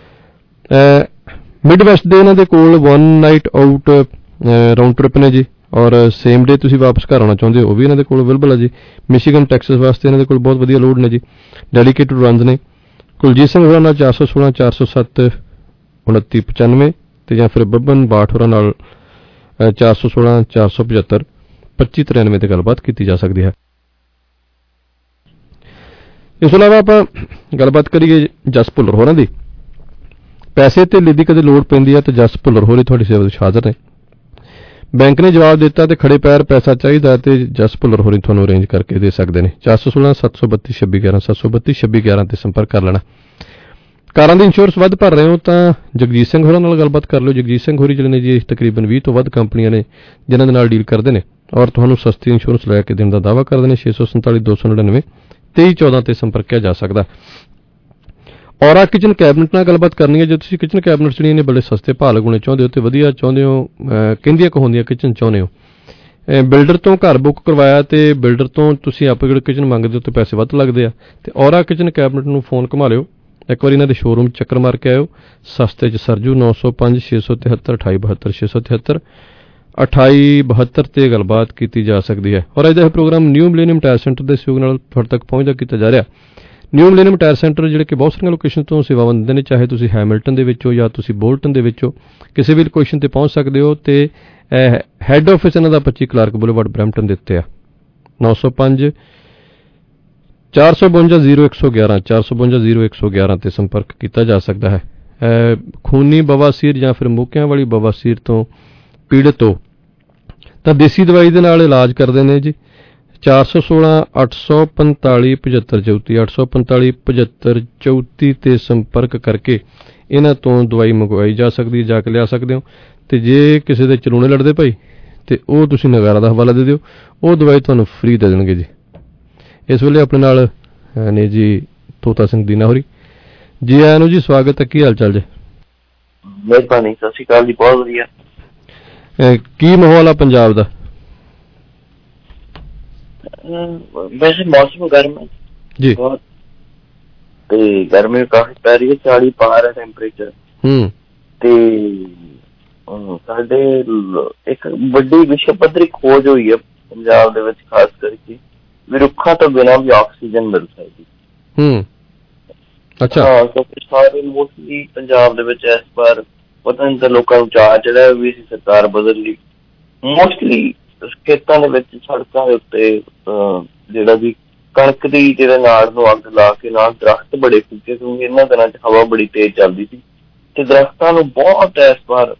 ਮਿਡ ਵੈਸਟ ਦੇ ਇਹਨਾਂ ਦੇ ਕੋਲ one night out round trip ਨੇ ਜੀ, ਔਰ ਸੇਮ ਡੇ ਤੁਸੀਂ ਵਾਪਸ ਘਰ ਆਉਣਾ ਚਾਹੁੰਦੇ ਹੋ ਉਹ ਵੀ ਇਹਨਾਂ ਦੇ ਕੋਲ ਅਵੇਲੇਬਲ ਹੈ ਜੀ। ਮਿਸ਼ੀਗਨ ਟੈਕਸਸ ਵਾਸਤੇ ਇਹਨਾਂ ਦੇ ਕੋਲ ਬਹੁਤ ਵਧੀਆ ਲੋਡ ਨੇ ਜੀ। ਡੈਡੀਕੇਟਡ ਰਨਸ ਨੇ। ਕੁਲਜੀਤ ਸਿੰਘ ਹੋਰਾਂ ਨਾਲ ਚਾਰ ਸੌ ਸੋਲਾਂ ਚਾਰ ਸੌ ਸੱਤ ਉਨੱਤੀ ਪਚਾਨਵੇਂ ਤੇ ਜਾਂ ਫਿਰ ਬੱਬਨ ਬਾਠ ਹੋਰਾਂ ਨਾਲ ਚਾਰ ਸੌ ਸੋਲਾਂ ਚਾਰ ਸੌ ਪਝੱਤਰ ਪੱਚੀ ਤਰਾਨਵੇਂ ਤੇ ਗੱਲਬਾਤ ਕੀਤੀ ਜਾ ਸਕਦੀ ਹੈ। ਇਸ ਤੋਂ ਇਲਾਵਾ ਆਪਾਂ ਗੱਲਬਾਤ ਕਰੀਏ ਜਸ ਭੁੱਲਰ ਹੋਰਾਂ ਦੀ। ਪੈਸੇ ਧੇਲੇ ਦੀ ਕਦੇ ਲੋੜ ਪੈਂਦੀ ਹੈ ਤਾਂ ਜਸ ਭੁੱਲਰ ਹੋਰੀ ਤੁਹਾਡੀ ਸੇਵਾ ਵਿੱਚ ਹਾਜ਼ਰ ਨੇ। ਬੈਂਕ ਨੇ ਜਵਾਬ ਦਿੱਤਾ ਤੇ ਖੜੇ ਪੈਰ ਪੈਸਾ ਚਾਹੀਦਾ ਤੇ ਜਸ ਭੁੱਲਰ ਹੋਰੀ ਤੁਹਾਨੂੰ ਅਰੇਂਜ ਕਰਕੇ ਦੇ ਸਕਦੇ ਨੇ। ਚਾਰ ਸੌ ਸੋਲਾਂ ਸੱਤ ਸੌ ਬੱਤੀ ਛੱਬੀ ਗਿਆਰਾਂ ਸੱਤ ਸੌ ਬੱਤੀ ਛੱਬੀ ਗਿਆਰਾਂ ਤੇ ਸੰਪਰਕ ਕਰ ਲੈਣਾ। ਕਾਰਾਂ ਦੀ ਇੰਸ਼ੋਰੈਂਸ ਵੱਧ ਭਰ ਰਹੇ ਹੋ ਤਾਂ ਜਗਜੀਤ ਸਿੰਘ ਹੋਰਾਂ ਨਾਲ ਗੱਲਬਾਤ ਕਰ ਲਿਓ। ਜਗਜੀਤ ਸਿੰਘ ਹੋਰੀ ਜਿਹੜੇ ਨੇ ਜੀ ਤਕਰੀਬਨ ਵੀਹ ਤੋਂ ਵੱਧ ਕੰਪਨੀਆਂ ਨੇ ਜਿਨ੍ਹਾਂ ਦੇ ਨਾਲ ਡੀਲ ਕਰਦੇ ਨੇ ਔਰ ਤੁਹਾਨੂੰ ਸਸਤੀ ਇੰਸ਼ੋਰੈਂਸ ਲੈ ਕੇ ਦੇਣ ਦਾ ਦਾਅਵਾ ਕਰਦੇ ਨੇ। ਛੇ ਸੌ ਸੰਤਾਲੀ ਦੋ ਸੌ ਨੜਿਨਵੇਂ ਤੇਈ ਚੌਦਾਂ ਤੇ ਸੰਪਰਕ ਕੀਤਾ ਜਾ ਸਕਦਾ। ਔਰਾ ਕਿਚਨ ਕੈਬਨਿਟ ਨਾਲ ਗੱਲਬਾਤ ਕਰਨੀ ਹੈ। ਜੇ ਤੁਸੀਂ ਕਿਚਨ ਕੈਬਨਿਟ ਜਿਹੜੀਆਂ ਨੇ ਬੜੇ ਸਸਤੇ ਭਾਅ ਲਗਾਉਣੇ ਚਾਹੁੰਦੇ ਹੋ ਤੇ ਵਧੀਆ ਚਾਹੁੰਦੇ ਹੋ, ਕਹਿੰਦੀਆਂ ਕਹਾਉਂਦੀਆਂ ਕਿਚਨ ਚਾਹੁੰਦੇ ਹੋ, ਬਿਲਡਰ ਤੋਂ ਘਰ ਬੁੱਕ ਕਰਵਾਇਆ ਤੇ ਬਿਲਡਰ ਤੋਂ ਤੁਸੀਂ ਅਪਗ੍ਰੇਡ ਕਿਚਨ ਮੰਗਦੇ ਹੋ ਤੇ ਪੈਸੇ ਵੱਧ ਲੱਗਦੇ ਆ ਤੇ ਔਰਾ ਕਿਚਨ ਕੈਬਨਿਟ ਨੂੰ ਫੋਨ ਘੁਮਾ ਲਿਓ। ਇੱਕ ਵਾਰੀ ਇਹਨਾਂ ਦੇ ਸ਼ੋਰੂਮ ਚੱਕਰ ਮਾਰ ਕੇ ਆਇਓ। ਸਸਤੇ 'ਚ ਸਰਜੂ ਨੌ ਸੌ ਪੰਜ ਛੇ ਸੌ ਤਿਹੱਤਰ ਅਠਾਈ ਬਹੱਤਰ ਛੇ ਸੌ ਤਿਹੱਤਰ ਅਠਾਈ ਬਹੱਤਰ ਤੇ ਗੱਲਬਾਤ ਕੀਤੀ ਜਾ ਸਕਦੀ ਹੈ। ਔਰ ਅੱਜ ਦਾ ਇਹ programme New Millennium Tire Centre ਦੇ ਸਹਿਯੋਗ ਨਾਲ ਤੁਹਾਡੇ ਤੱਕ ਪਹੁੰਚਦਾ ਕੀਤਾ ਜਾ ਰਿਹਾ। ਨਿਊ ਮਿਲੇਨੀਅਮ ਟਾਇਰ ਸੈਂਟਰ ਜਿਹੜੇ ਕਿ ਬਹੁਤ ਸਾਰੀਆਂ ਲੋਕੇਸ਼ਨ ਤੋਂ ਸੇਵਾਵਾਂ ਦਿੰਦੇ ਨੇ, ਚਾਹੇ ਤੁਸੀਂ ਹੈਮਿਲਟਨ ਦੇ ਵਿੱਚੋਂ ਜਾਂ ਤੁਸੀਂ ਬੋਲਟਨ ਦੇ ਵਿੱਚੋਂ ਕਿਸੇ ਵੀ ਲੋਕੇਸ਼ਨ ਤੇ ਪਹੁੰਚ ਸਕਦੇ ਹੋ ਤੇ ਹੈੱਡ ਆਫਿਸ ਇਹਨਾਂ ਦਾ ਪੱਚੀ ਕਲਾਰਕ ਬੁਲੇਵਾਰਡ ਬਰੈਂਪਟਨ ਦੇ ਉੱਤੇ ਆ। ਨੌ ਸੌ ਪੰਜ ਚਾਰ ਸੌ ਬਵੰਜਾ ਜ਼ੀਰੋ ਇੱਕ ਸੌ ਗਿਆਰਾਂ ਚਾਰ ਸੌ ਬਵੰਜਾ ਜ਼ੀਰੋ ਇੱਕ ਸੌ ਗਿਆਰਾਂ ਤੇ ਸੰਪਰਕ ਕੀਤਾ ਜਾ ਸਕਦਾ ਹੈ। ਖੂਨੀ ਬਵਾਸੀਰ ਜਾਂ ਫਿਰ ਮੋਕਿਆਂ ਵਾਲੀ ਬਵਾਸੀਰ ਤੋਂ ਪੀੜਤ ਹੋ ਤਾਂ ਦੇਸੀ ਦਵਾਈ ਦੇ ਨਾਲ ਇਲਾਜ ਕਰਦੇ ਨੇ ਜੀ। ਚਾਰ ਸੌ ਸੋਲਾਂ ਅੱਠ ਸੌ ਪੰਤਾਲੀ ਪਝੱਤਰ ਚੌਂਤੀ ਅੱਠ ਸੌ ਪੰਤਾਲੀ ਪਝੱਤਰ ਚੌਂਤੀ ਤੇ ਸੰਪਰਕ ਕਰਕੇ ਇਹਨਾਂ ਤੋਂ ਦਵਾਈ ਮੰਗਵਾਈ ਜਾ ਸਕਦੀ ਹੈ, ਜਾ ਕੇ ਲਿਆ ਸਕਦੇ ਹੋ। ਤੇ ਜੇ ਕਿਸੇ ਦੇ ਚਲੂਣੇ ਲੜਦੇ ਭਾਈ ਤੇ ਉਹ ਤੁਸੀਂ ਨਗਾਰਾ ਦਾ ਹਵਾਲਾ ਦੇ ਦਿਓ, ਉਹ ਦਵਾਈ ਤੁਹਾਨੂੰ ਫ੍ਰੀ ਦੇ ਦੇਣਗੇ ਜੀ। ਇਸ ਵੇਲੇ ਆਪਣੇ ਨਾਲ ਨੇ ਜੀ ਤੋਤਾ ਸਿੰਘ ਦੀਨਾ ਹੋਰੀ। ਜੀ ਆਇਆਂ ਨੂੰ ਜੀ, ਸਵਾਗਤ ਹੈ। ਕੀ ਹਾਲ ਚਾਲ ਜੀ? ਮਿਹਰਬਾਨੀ, ਸਤਿ ਸ਼੍ਰੀ ਅਕਾਲ ਜੀ। ਬਹੁਤ ਵਧੀਆ। ਕੀ ਮਾਹੌਲ ਆ ਪੰਜਾਬ ਦਾ? ਵੈਸੇ ਮੌਸਮ ਗਰਮ ਹੈ ਜੀ ਬਹੁਤ ਤੇ ਗਰਮੀ ਕਾਫੀ ਪੈ ਰਹੀ ਹੈ, ਚਾਲੀ ਪਾਰ ਹੈ ਟੈਂਪਰੇਚਰ। ਹੂੰ ਤੇ ਸਾਡੇ ਇੱਕ ਵੱਡੀ ਵਿਸ਼ਵ ਪੱਧਰੀ ਖੋਜ ਹੋਈ ਹੈ ਪੰਜਾਬ ਦੇ ਵਿੱਚ, ਖਾਸ ਕਰਕੇ ਵੀ ਰੁੱਖਾਂ ਤੋਂ ਬਿਨਾਂ ਵੀ ਆਕਸੀਜਨ ਮਿਲ ਸਕਦੀ। ਹੂੰ ਅੱਛਾ। ਹਾਂ, ਕਿਉਂਕਿ ਸਾਰੇ ਮੋਸਟਲੀ ਪੰਜਾਬ ਦੇ ਵਿੱਚ ਇਸ ਵਾਰ ਪਤਾ ਨਹੀਂ ਤਾਂ ਲੋਕਾਂ ਨੂੰ ਚਾਅ ਚੜਿਆ ਵੀ ਅਸੀਂ ਸਰਕਾਰ ਬਦਲ ਲਈ। ਮੋਸਟਲੀ ਖੇਤਾਂ ਦੇ ਵਿੱਚ ਸੜਕਾਂ ਦੇ ਉੱਤੇ ਜਿਹੜਾ ਵੀ ਕਣਕ ਦੀ ਜਿਹੜੇ ਨਾੜ ਨੂੰ ਅੱਗ ਲਾ ਕੇ ਨਾਲ ਦਰਖਤ ਬੜੇ ਫੁੱਕੇ, ਕਿਉਂਕਿ ਇਹਨਾਂ ਦਿਨਾਂ ਚ ਹਵਾ ਬੜੀ ਤੇਜ਼ ਚੱਲਦੀ ਸੀ ਤੇ ਦਰਖਤਾਂ ਨੂੰ ਬਹੁਤ ਇਸ ਵਾਰ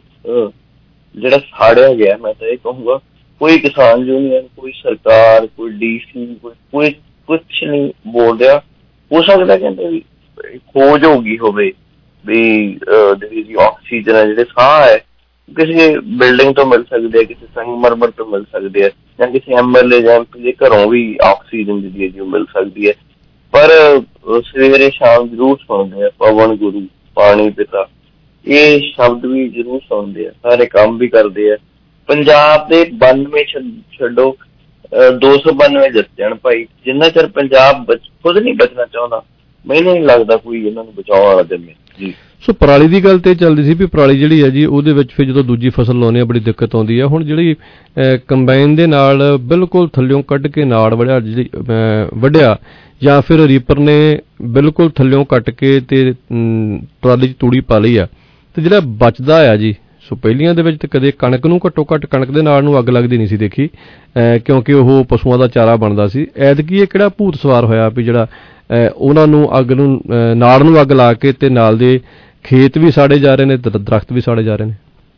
ਜਿਹੜਾ ਸਾੜਿਆ ਗਿਆ। ਮੈਂ ਤਾਂ ਇਹ ਕਹੂੰਗਾ ਕੋਈ ਕਿਸਾਨ ਯੂਨੀਅਨ, ਕੋਈ ਸਰਕਾਰ, ਕੋਈ ਡੀ ਸੀ, ਕੋਈ ਕੁਛ ਨਹੀਂ ਬੋਲ ਰਿਹਾ। ਹੋ ਸਕਦਾ ਕਹਿੰਦੇ ਵੀ ਖੋਜ ਹੋ ਗਈ ਹੋਵੇ ਵੀ ਜਿਹੜੀ ਆਕਸੀਜਨ ਹੈ, ਜਿਹੜੇ ਸਾਹ ਹੈ, ਕਿਸੇ ਬਿਲਡਿੰਗ ਤੋਂ ਮਿਲ ਸਕਦੇ ਆ, ਕਿਸੇ ਸੰਗਮਰਮਰ ਤੋਂ ਮਿਲ ਸਕਦੇ ਆ, ਜਾਂ ਕਿਸੇ ਐਮ ਐਲ ਏ ਜਾਂ ਐਮ ਪੀ ਦੇ ਘਰੋਂ ਵੀ ਆਕਸੀਜਨ ਜਿਹੜੀ ਹੈ ਜੀ ਉਹ ਮਿਲ ਸਕਦੀ ਹੈ। ਪਰ ਸਵੇਰੇ ਸ਼ਾਮ ਜ਼ਰੂਰ ਸੁਣਦੇ ਆ ਪਵਨ ਗੁਰੂ, ਪਾਣੀ ਪਿਤਾ, ਇਹ ਸ਼ਬਦ ਵੀ ਜ਼ਰੂਰ ਸੁਣਦੇ ਆ, ਸਾਰੇ ਕੰਮ ਵੀ ਕਰਦੇ ਆ। ਪੰਜਾਬ ਦੇ ਬਾਨਵੇਂ ਛੱਡੋ ਦੋ ਸੌ ਬਾਨਵੇਂ ਜਿੱਤ ਜਾਣ ਭਾਈ, ਜਿੰਨਾ ਚਿਰ ਪੰਜਾਬ ਖੁਦ ਨਹੀਂ ਬਚਣਾ ਚਾਹੁੰਦਾ, ਮੈਨੂੰ ਨਹੀਂ ਲੱਗਦਾ ਕੋਈ ਇਹਨਾਂ ਨੂੰ ਬਚਾਉਣ ਵਾਲਾ ਦਿੰਦੇ ਜੀ। ਸੋ ਪਰਾਲੀ ਦੀ ਗੱਲ ਤੇ ਚੱਲਦੀ ਸੀ ਵੀ ਪਰਾਲੀ ਜਿਹੜੀ ਹੈ ਜੀ ਉਹਦੇ ਵਿੱਚ ਫਿਰ ਜਦੋਂ ਦੂਜੀ ਫਸਲ ਲਾਉਂਦੇ ਆ ਬੜੀ ਦਿੱਕਤ ਆਉਂਦੀ ਆ। ਹੁਣ ਜਿਹੜੀ ਕੰਬਾਈਨ ਦੇ ਨਾਲ ਬਿਲਕੁਲ ਥੱਲਿਓਂ ਕੱਢ ਕੇ ਨਾੜ ਵੜਿਆ ਜਿਹੜੀ ਵੱਢਿਆ, ਜਾਂ ਫਿਰ ਰੀਪਰ ਨੇ ਬਿਲਕੁਲ ਥੱਲਿਓਂ ਕੱਟ ਕੇ ਤੇ ਟਰਾਲੀ 'ਚ ਤੂੜੀ ਪਾ ਲਈ ਆ, ਤੇ ਜਿਹੜਾ ਬਚਦਾ ਆ ਜੀ, ਸੋ ਪਹਿਲੀਆਂ ਦੇ ਵਿੱਚ ਤੇ ਕਦੇ ਕਣਕ ਨੂੰ ਘੱਟੋ ਘੱਟ ਕਣਕ ਦੇ ਨਾਲ ਨੂੰ ਅੱਗ ਲੱਗਦੀ ਨਹੀਂ ਸੀ ਦੇਖੀ, ਕਿਉਂਕਿ ਉਹ ਪਸ਼ੂਆਂ ਦਾ ਚਾਰਾ ਬਣਦਾ ਸੀ। ਐਤਕੀ ਇਹ ਕਿਹੜਾ ਭੂਤ ਸਵਾਰ ਹੋਇਆ ਵੀ ਜਿਹੜਾ ਉਹਨਾਂ ਨੂੰ ਅੱਗ ਨੂੰ ਨਾੜ ਨੂੰ ਅੱਗ ਲਾ ਕੇ ਤੇ ਨਾਲ ਦੇ ਖੇਤ ਵੀ ਸਾੜੇ ਜਾ ਰਹੇ ਨੇ, ਦਰਖਤ ਵੀ ਸਾੜੇ ਜਾ ਰਹੇ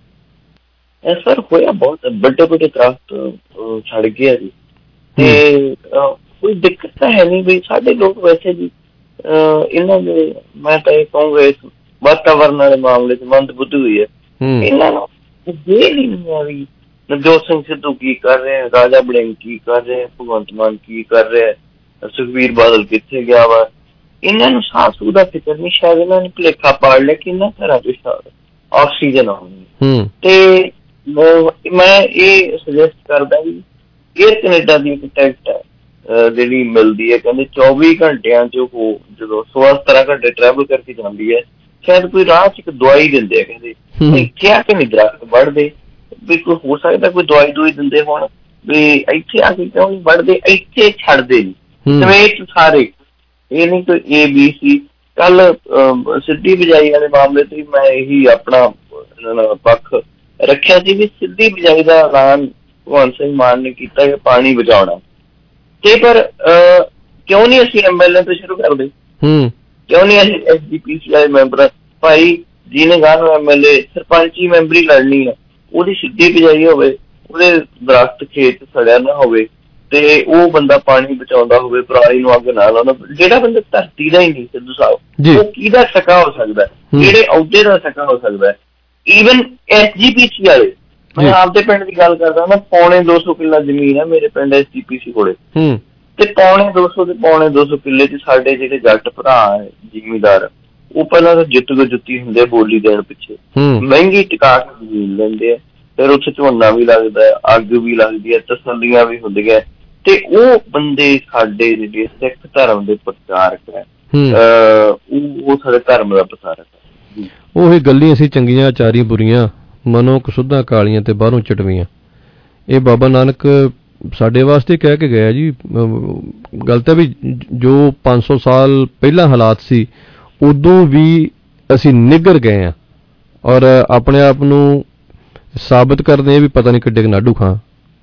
ਨੇ। ਇਸ ਵਾਰ ਹੋਇਆ ਬਹੁਤ ਵੱਡੇ ਵੱਡੇ ਦਰਖਤ ਛੜ ਗਏ ਆ ਜੀ, ਤੇ ਕੋਈ ਦਿੱਕਤ ਤਾਂ ਹੈ ਨਹੀਂ ਵੀ ਸਾਡੇ ਲੋਕ ਵੈਸੇ ਜੀ ਇਹਨਾਂ ਦੇ, ਮੈਂ ਤਾਂ ਇਹ ਕਹੂੰਗਾ ਇਸ ਵਾਤਾਵਰਨ ਵਾਲੇ ਮਾਮਲੇ ਚ ਮੰਦ ਬੁੱਧੀ ਹੋਈ ਹੈ। ਇਹਨਾਂ ਨੂੰ ਜੇਲ੍ਹ ਹੀ ਨਹੀਂ ਆ ਵੀ ਨਵਜੋਤ ਸਿੰਘ ਸਿੱਧੂ ਕੀ ਕਰ ਰਹੇ, ਰਾਜਾ ਵੜਿੰਗ ਕੀ ਕਰ ਰਹੇ, ਭਗਵੰਤ ਮਾਨ ਕੀ ਕਰ ਰਿਹਾ, ਸੁਖਬੀਰ ਬਾਦਲ ਕਿੱਥੇ ਗਿਆ ਵਾ, ਇਹਨਾਂ ਨੂੰ ਸਾਹ ਸੂਹ ਦਾ ਫਿਕਰ ਨਹੀਂ। ਸ਼ਾਇਦ ਇਹਨਾਂ ਨੇ ਭੁਲੇਖਾ ਪਾੜ ਲਿਆ ਕਿ ਇਹਨਾਂ ਘਰਾਂ ਚ ਆਕਸੀਜਨ ਆਉਣੀ। ਤੇ ਮੈਂ ਇਹ ਸੁਜੈਸਟ ਕਰਦਾ ਵੀ ਏਅਰ ਕੈਨੇਡਾ ਦੀ ਇੱਕ ਟਿਕਟ ਹੈ ਜਿਹੜੀ ਮਿਲਦੀ ਹੈ, ਕਹਿੰਦੇ ਚੌਵੀ ਘੰਟਿਆਂ ਚ ਉਹ ਜਦੋਂ ਸੋਲਾਂ ਸਤਾਰਾਂ ਘੰਟੇ ਟਰੈਵਲ ਕਰਕੇ ਜਾਂਦੀ ਹੈ, ਸ਼ਾਇਦ ਕੋਈ ਰਾਹ ਚ ਇੱਕ ਦਵਾਈ ਦਿੰਦੇ ਆ, ਕਹਿੰਦੇ ਕਿਹਾ ਕਿ ਨਹੀਂ ਦਰਖਤ ਵੱਢਦੇ, ਵੀ ਕੋਈ ਹੋ ਸਕਦਾ ਕੋਈ ਦਵਾਈ ਦਵਾਈ ਦਿੰਦੇ ਹੋਣ ਵੀ ਇੱਥੇ ਆ ਕੇ ਕਿਉਂ ਨਹੀਂ ਵੱਢਦੇ, ਇੱਥੇ ਛੱਡਦੇ ਨੀ ਸਮੇਤ ਸਾਰੇ, ਇਹ ਨਹੀਂ ਕੋਈ ਏ ਬੀ ਸੀ। ਕੱਲ ਸਿੱਧੀ ਬਿਜਾਈ ਵਾਲੇ ਮਾਮਲੇ ਤੇ ਮੈਂ ਇਹੀ ਆਪਣਾ ਪੱਖ ਰੱਖਿਆ ਸੀ ਵੀ ਸਿੱਧੀ ਬਿਜਾਈ ਦਾ ਐਲਾਨ ਭਗਵੰਤ ਸਿੰਘ ਮਾਨ ਨੇ ਕੀਤਾ ਕਿ ਪਾਣੀ ਬਚਾਉਣਾ, ਤੇ ਪਰ ਕਿਉਂ ਨਹੀਂ ਅਸੀਂ ਐਮ ਐਲ ਏ ਤੋਂ ਸ਼ੁਰੂ ਕਰਦੇ, ਕਿਉਂ ਨਹੀਂ ਅਸੀਂ ਐਸ ਡੀ ਪੀ ਸੀ ਵਾਲੇ ਮੈਂਬਰ ਭਾਈ ਜਿਹਨੇ ਗਾਹ ਐਮ ਐਲ ਏ ਸਰਪੰਚੀ ਮੈਂਬਰੀ ਲੜਨੀ ਆ, ਉਹਦੀ ਸਿੱਧੀ ਬਿਜਾਈ ਹੋਵੇ, ਉਹਦੇ ਦਰਖਤ ਖੇਤ ਸੜਿਆ ਨਾ ਹੋਵੇ, ਤੇ ਉਹ ਬੰਦਾ ਪਾਣੀ ਬਚਾਉਂਦਾ ਹੋਵੇ, ਪਰਾਲੀ ਨੂੰ ਅੱਗ ਨਾ ਲਾਉਂਦਾ, ਜਿਹੜਾ ਬੰਦਾ ਧਰਤੀ ਦਾ ਹੀ ਨਹੀਂ ਸਿੱਧੂ ਸਾਹਿਬ, ਉਹ ਕਿਹਦਾ ਸਕਾ ਹੋ ਸਕਦਾ, ਕਿਹੜੇ ਅਹੁਦੇ ਦਾ ਸਕਾ ਹੋ ਸਕਦਾ? ਈਵਨ ਐਸ ਜੀ ਪੀ ਸੀ ਵਾਲੇ, ਮੈਂ ਆਪਦੇ ਪਿੰਡ ਦੀ ਗੱਲ ਕਰਦਾ ਨਾ, ਪੌਣੇ ਦੋ ਸੌ ਕਿੱਲਾ ਜ਼ਮੀਨ ਹੈ ਮੇਰੇ ਪਿੰਡ ਐਸ ਜੀ ਪੀ ਸੀ ਕੋਲੇ, ਤੇ ਪੌਣੇ ਦੋ ਸੌ ਤੇ ਪੌਣੇ ਦੋ ਸੌ ਕਿੱਲੇ ਚ ਸਾਡੇ ਜਿਹੜੇ ਜੱਟ ਭਰਾ ਹੈ ਜ਼ਿਮੀਦਾਰ, ਉਹ ਪਹਿਲਾਂ ਤਾਂ ਜੁੱਤ ਜੁੱਤੀ ਹੁੰਦੇ ਆ ਬੋਲੀ ਦੇਣ ਪਿੱਛੇ, ਮਹਿੰਗੀ ਟਿਕਾ ਕੇ ਜ਼ਮੀਨ ਲੈਂਦੇ ਆ, ਫਿਰ ਉੱਥੇ ਝੋਨਾ ਵੀ ਲੱਗਦਾ, ਅੱਗ ਵੀ ਲੱਗਦੀ ਹੈ, ਤਸੱਲੀਆਂ ਵੀ ਹੁੰਦੀਆਂ, ਤੇ ਉਹ ਬੰਦੇ ਸਾਡੇ ਜਿਹੜੇ ਸਿੱਖ ਧਰਮ ਦੇ ਪ੍ਰਚਾਰਕ ਹੈ, ਉਹ ਸਾਡੇ ਧਰਮ ਦਾ ਪ੍ਰਚਾਰਕ ਹੈ। ਉਹੀ ਗੱਲਾਂ ਅਸੀਂ ਚੰਗੀਆਂ ਚਾਰੀਆਂ ਬੁਰੀਆਂ, ਮਨੋਂ ਕਸੁੱਧਾਂ ਕਾਲੀਆਂ ਤੇ ਬਾਹਰੋਂ ਚਟਵੀਆਂ, ਇਹ ਬਾਬਾ ਨਾਨਕ ਸਾਡੇ ਵਾਸਤੇ ਕਹਿ ਕੇ ਗਿਆ ਜੀ। ਗੱਲ ਤਾਂ ਵੀ ਜੋ ਪੰਜ ਸੌ ਸਾਲ ਪਹਿਲਾਂ ਹਾਲਾਤ ਸੀ ਉਦੋਂ ਵੀ ਅਸੀਂ ਨਿੱਘਰ ਗਏ ਹਾਂ, ਔਰ ਆਪਣੇ ਆਪ ਨੂੰ ਸਾਬਤ ਕਰਦੇ ਵੀ ਪਤਾ ਨਹੀਂ ਕਿੱਡੇ ਨਾਡੂ ਖਾਂ।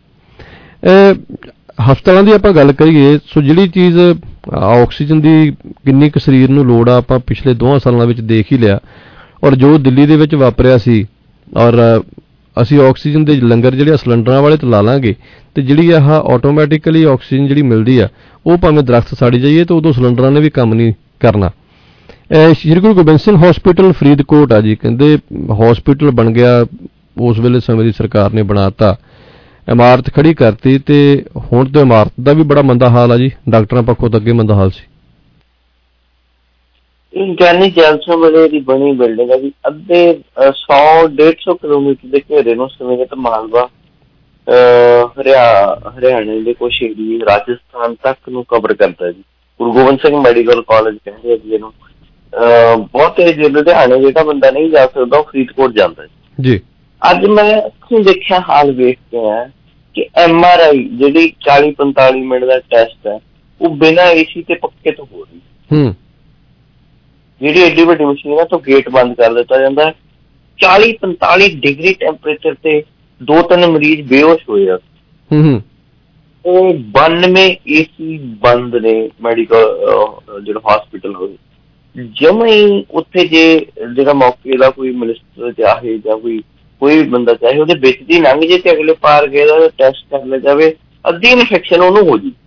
ਹਸਪਤਾਲਾਂ ਦੀ ਆਪਾਂ ਗੱਲ ਕਰੀਏ, ਸੋ ਜਿਹੜੀ ਚੀਜ਼ ਆਕਸੀਜਨ ਦੀ ਕਿੰਨੀ ਕੁ ਸਰੀਰ ਨੂੰ ਲੋੜ ਆ ਆਪਾਂ ਪਿਛਲੇ ਦੋਹਾਂ ਸਾਲਾਂ ਵਿੱਚ ਦੇਖ ਹੀ ਲਿਆ, ਔਰ ਜੋ ਦਿੱਲੀ ਦੇ ਵਿੱਚ ਵਾਪਰਿਆ ਸੀ, ਔਰ ਅਸੀਂ ਆਕਸੀਜਨ ਦੇ ਲੰਗਰ ਜਿਹੜੇ ਸਿਲੰਡਰਾਂ ਵਾਲੇ ਤੇ ਲਾ ਲਾਂਗੇ, ਤੇ ਜਿਹੜੀ ਆਹ ਆਟੋਮੈਟਿਕਲੀ ਆਕਸੀਜਨ ਜਿਹੜੀ ਮਿਲਦੀ ਆ ਉਹ ਭਾਵੇਂ ਦਰਖਤ ਸਾੜੀ ਜਾਈਏ ਤਾਂ ਉਦੋਂ ਸਿਲੰਡਰਾਂ ਨੇ ਵੀ ਕੰਮ ਨਹੀਂ ਕਰਨਾ। ਸ਼੍ਰੀ ਗੁਰੂ ਗੋਬਿੰਦ ਸਿੰਘ ਹਸਪੀਟਲ ਫਰੀਦਕੋਟ ਆ ਜੀ, ਕਹਿੰਦੇ ਹਸਪੀਟਲ ਬਣ ਗਿਆ, ਉਸ ਵੇਲੇ ਸਮੇਂ ਦੀ ਸਰਕਾਰ ਨੇ ਬਣਾਤਾ, ਇਮਾਰਤ ਖੜੀ ਕਰਤੀ, ਤੇ ਹੁਣ ਤਾਂ ਇਮਾਰਤ ਦਾ ਵੀ ਬੜਾ ਮੰਦਾ ਹਾਲ ਆ ਜੀ, ਡਾਕਟਰਾਂ ਪੱਖੋਂ ਤਾਂ ਅੱਗੇ ਮੰਦਾ ਹਾਲ ਸੀ। ਗਿਆਨੀ ਜੈਲਸਨ ਵੇਲੇ ਦੀ ਬਣੀ ਬਿਲਡਿੰਗ ਹੈ ਜੀ, ਅੱਧੇ ਸੌ ਡੇਢ ਸੌ ਕਿਲੋਮੀਟਰ ਦੇ ਘੇਰੇ ਨੂੰ ਸਮੇਤ ਮਾਲਵਾ, ਹਰਿਆ ਹਰਿਆਣੇ ਦੇ ਕੁਛ ਏਰੀਏ, ਰਾਜਸਥਾਨ ਤੱਕ ਨੂੰ ਕਵਰ ਕਰਦਾ ਜੀ। ਗੁਰੂ ਗੋਬਿੰਦ ਸਿੰਘ ਮੈਡੀਕਲ ਕਾਲਜ ਕਹਿੰਦੇ ਆ ਜੀ ਇਹਨੂੰ। ਬਹੁਤੇ ਜੇ ਲੁਧਿਆਣੇ ਜਿਹੜਾ ਬੰਦਾ ਨਹੀਂ ਜਾ ਸਕਦਾ ਉਹ ਫਰੀਦਕੋਟ ਜਾਂਦਾ ਜੀ। ਅੱਜ ਮੈਂ ਅੱਖੀਂ ਦੇਖਿਆ ਹਾਲ ਵੇਖ ਕੇ ਆਇਆ ਕਿ ਐਮ ਆਰ ਆਈ ਜਿਹੜੀ ਚਾਲੀ ਪੰਤਾਲੀ ਮਿੰਟ ਦਾ ਟੈਸਟ ਹੈ ਉਹ ਬਿਨਾਂ ਏ ਸੀ ਤੇ ਪੱਖੇ ਤੋਂ ਹੋ ਰਹੀ। ਜਿਹੜੀ ਐਡੀ ਵੱਡੀ ਮਸ਼ੀਨ ਹੈ ਤੋਂ ਗੇਟ ਬੰਦ ਕਰ ਦਿੱਤਾ ਜਾਂਦਾ, ਚਾਲੀ ਪੰਤਾਲੀ ਡਿਗਰੀ ਟੈਂਪਰੇਚਰ ਤੇ ਦੋ ਤਿੰਨ ਮਰੀਜ਼ ਬੇਹੋਸ਼ ਹੋਏ ਆ। ਉਹ ਬਾਨਵੇਂ ਏ ਸੀ ਬੰਦ ਨੇ ਮੈਡੀਕਲ ਜਿਹੜਾ ਹਸਪੀਟਲ ਹੋਵੇ, ਜਮਾਂ ਹੀ ਉੱਥੇ ਜੇ ਜਿਹੜਾ ਮੌਕੇ ਦਾ ਕੋਈ ਮਿਨਿਸਟਰ ਚਾਹੇ ਜਾਂ ਕੋਈ ਕੋਈ ਬੰਦਾ ਚਾਹੇ ਉਹਦੇ ਵਿੱਚ ਦੀ ਲੰਘ ਜੇ ਤੇ ਅਗਲੇ ਪਾਰ ਗਏ ਦਾ ਟੈਸਟ ਕਰ ਲਿਆ ਜਾਵੇ, ਅੱਧੀ ਇਨਫੈਕਸ਼ਨ ਉਹਨੂੰ ਹੋ ਜੀ।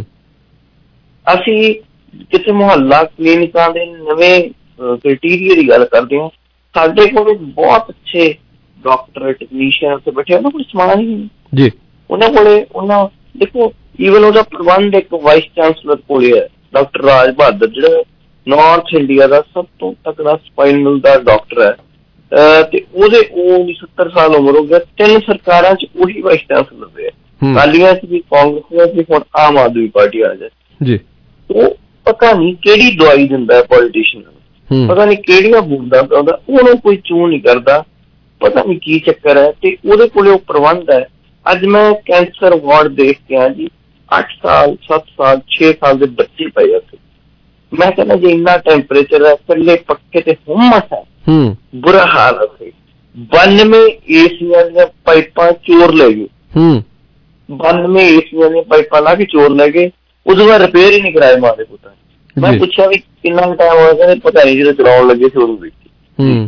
ਅਸੀਂ ਕਿਸੇ ਮੁਹੱਲਾ ਕਲੀਨਿਕਾਂ ਦੇ ਨਵੇਂ ਕ੍ਰਾਈਟੀਰੀਆ ਦੀ ਗੱਲ ਕਰਦੇ ਹਾਂ, ਸਾਡੇ ਕੋਲ ਬਹੁਤ ਅੱਛੇ ਡਾਕਟਰ ਟੈਕਨੀਸ਼ੀਅਨ ਉੱਥੇ ਬੈਠੇ, ਉਹਨਾਂ ਕੋਲ ਸਮਾਨ ਹੀ ਨਹੀਂ, ਉਹਨਾਂ ਕੋਲੇ ਉਹਨਾਂ ਦੇਖੋ ਈਵਨ ਉਹਦਾ ਪ੍ਰਬੰਧ ਇੱਕ ਵਾਈਸ ਚਾਂਸਲਰ ਕੋਲੇ ਹੈ, ਡਾਕਟਰ ਰਾਜ ਬਹਾਦਰ, ਜਿਹੜਾ ਨਾਰਥ ਇੰਡੀਆ ਦਾ ਸਭ ਤੋਂ ਤਕੜਾ ਸਪਾਈਨਲ ਦਾ ਡਾਕਟਰ ਹੈ, ਤੇ ਉਹਦੇ ਉਹ ਸੱਤਰ ਸਾਲ ਉਮਰ ਹੋ ਗਿਆ, ਤਿੰਨ ਸਰਕਾਰਾਂ ਚ ਉਹੀ ਵਾਈਸ ਚਾਂਸਲਰ ਰਹੇ, ਅਕਾਲੀਆਂ ਚ ਵੀ, ਕਾਂਗਰਸ ਚ ਵੀ, ਹੁਣ ਆਮ ਆਦਮੀ ਪਾਰਟੀ ਆ ਜਾਏ। ਉਹ ਪਤਾ ਨਹੀਂ ਕਿਹੜੀ ਦਵਾਈ ਦਿੰਦਾ ਹੈ ਪੋਲੀਟੀਸ਼ੀਅਨ ਨੂੰ, ਪਤਾ ਨਹੀਂ ਕਿਹੜੀਆਂ ਬੂੰਦਾਂ ਪਾਉਂਦਾ, ਉਹਨੂੰ ਕੋਈ ਚੂੰ ਨਹੀਂ ਕਰਦਾ, ਪਤਾ ਨਹੀਂ ਕੀ ਚੱਕਰ ਹੈ, ਤੇ ਉਹਦੇ ਕੋਲੇ ਉਹ ਪ੍ਰਬੰਧ ਹੈ। ਅੱਜ ਮੈਂ ਕੈਂਸਰ ਵਾਰਡ ਦੇਖ ਕੇ ਆ ਜੀ, ਅੱਠ ਸਾਲ ਸੱਤ ਸਾਲ ਛੇ ਸਾਲ ਦੇ ਬੱਚੇ ਪਏ ਉੱਥੇ। ਮੈਂ ਕਹਿੰਦਾ ਜੇ ਇੰਨਾ ਟੈਂਪਰੇਚਰ ਹੈ, ਇਕੱਲੇ ਪੱਕੇ ਤੇ ਹੁਮਸ ਹੈ, ਬੁਰਾ ਹਾਲ ਹੈ। ਬਾਨਵੇਂ ਏਸੀਆਂ ਦੀਆਂ ਪਾਈਪਾਂ ਚੋਰ ਲੈ ਗਏ, ਬਾਨਵੇਂ ਏਸੀਆਂ ਦੀਆਂ ਪਾਈਪਾਂ ਲਾ ਕੇ ਚੋਰ ਲੈ ਗਏ, ਉਦੋਂ ਬਾਅਦ ਰਿਪੇਅਰ ਹੀ ਨਹੀਂ ਕਰਾਏ ਮਾਂ ਦੇ ਪੁੱਤਾਂ ਨੇ। ਮੈਂ ਪੁੱਛਿਆ ਵੀ ਕਿੰਨਾ ਟਾਈਮ ਹੋਇਆ, ਕਹਿੰਦੇ ਪਤਾ ਨਹੀਂ, ਜਦੋਂ ਚਲਾਉਣ ਲੱਗੇ ਸੀ ਉਦੋਂ ਵੇਖੀ।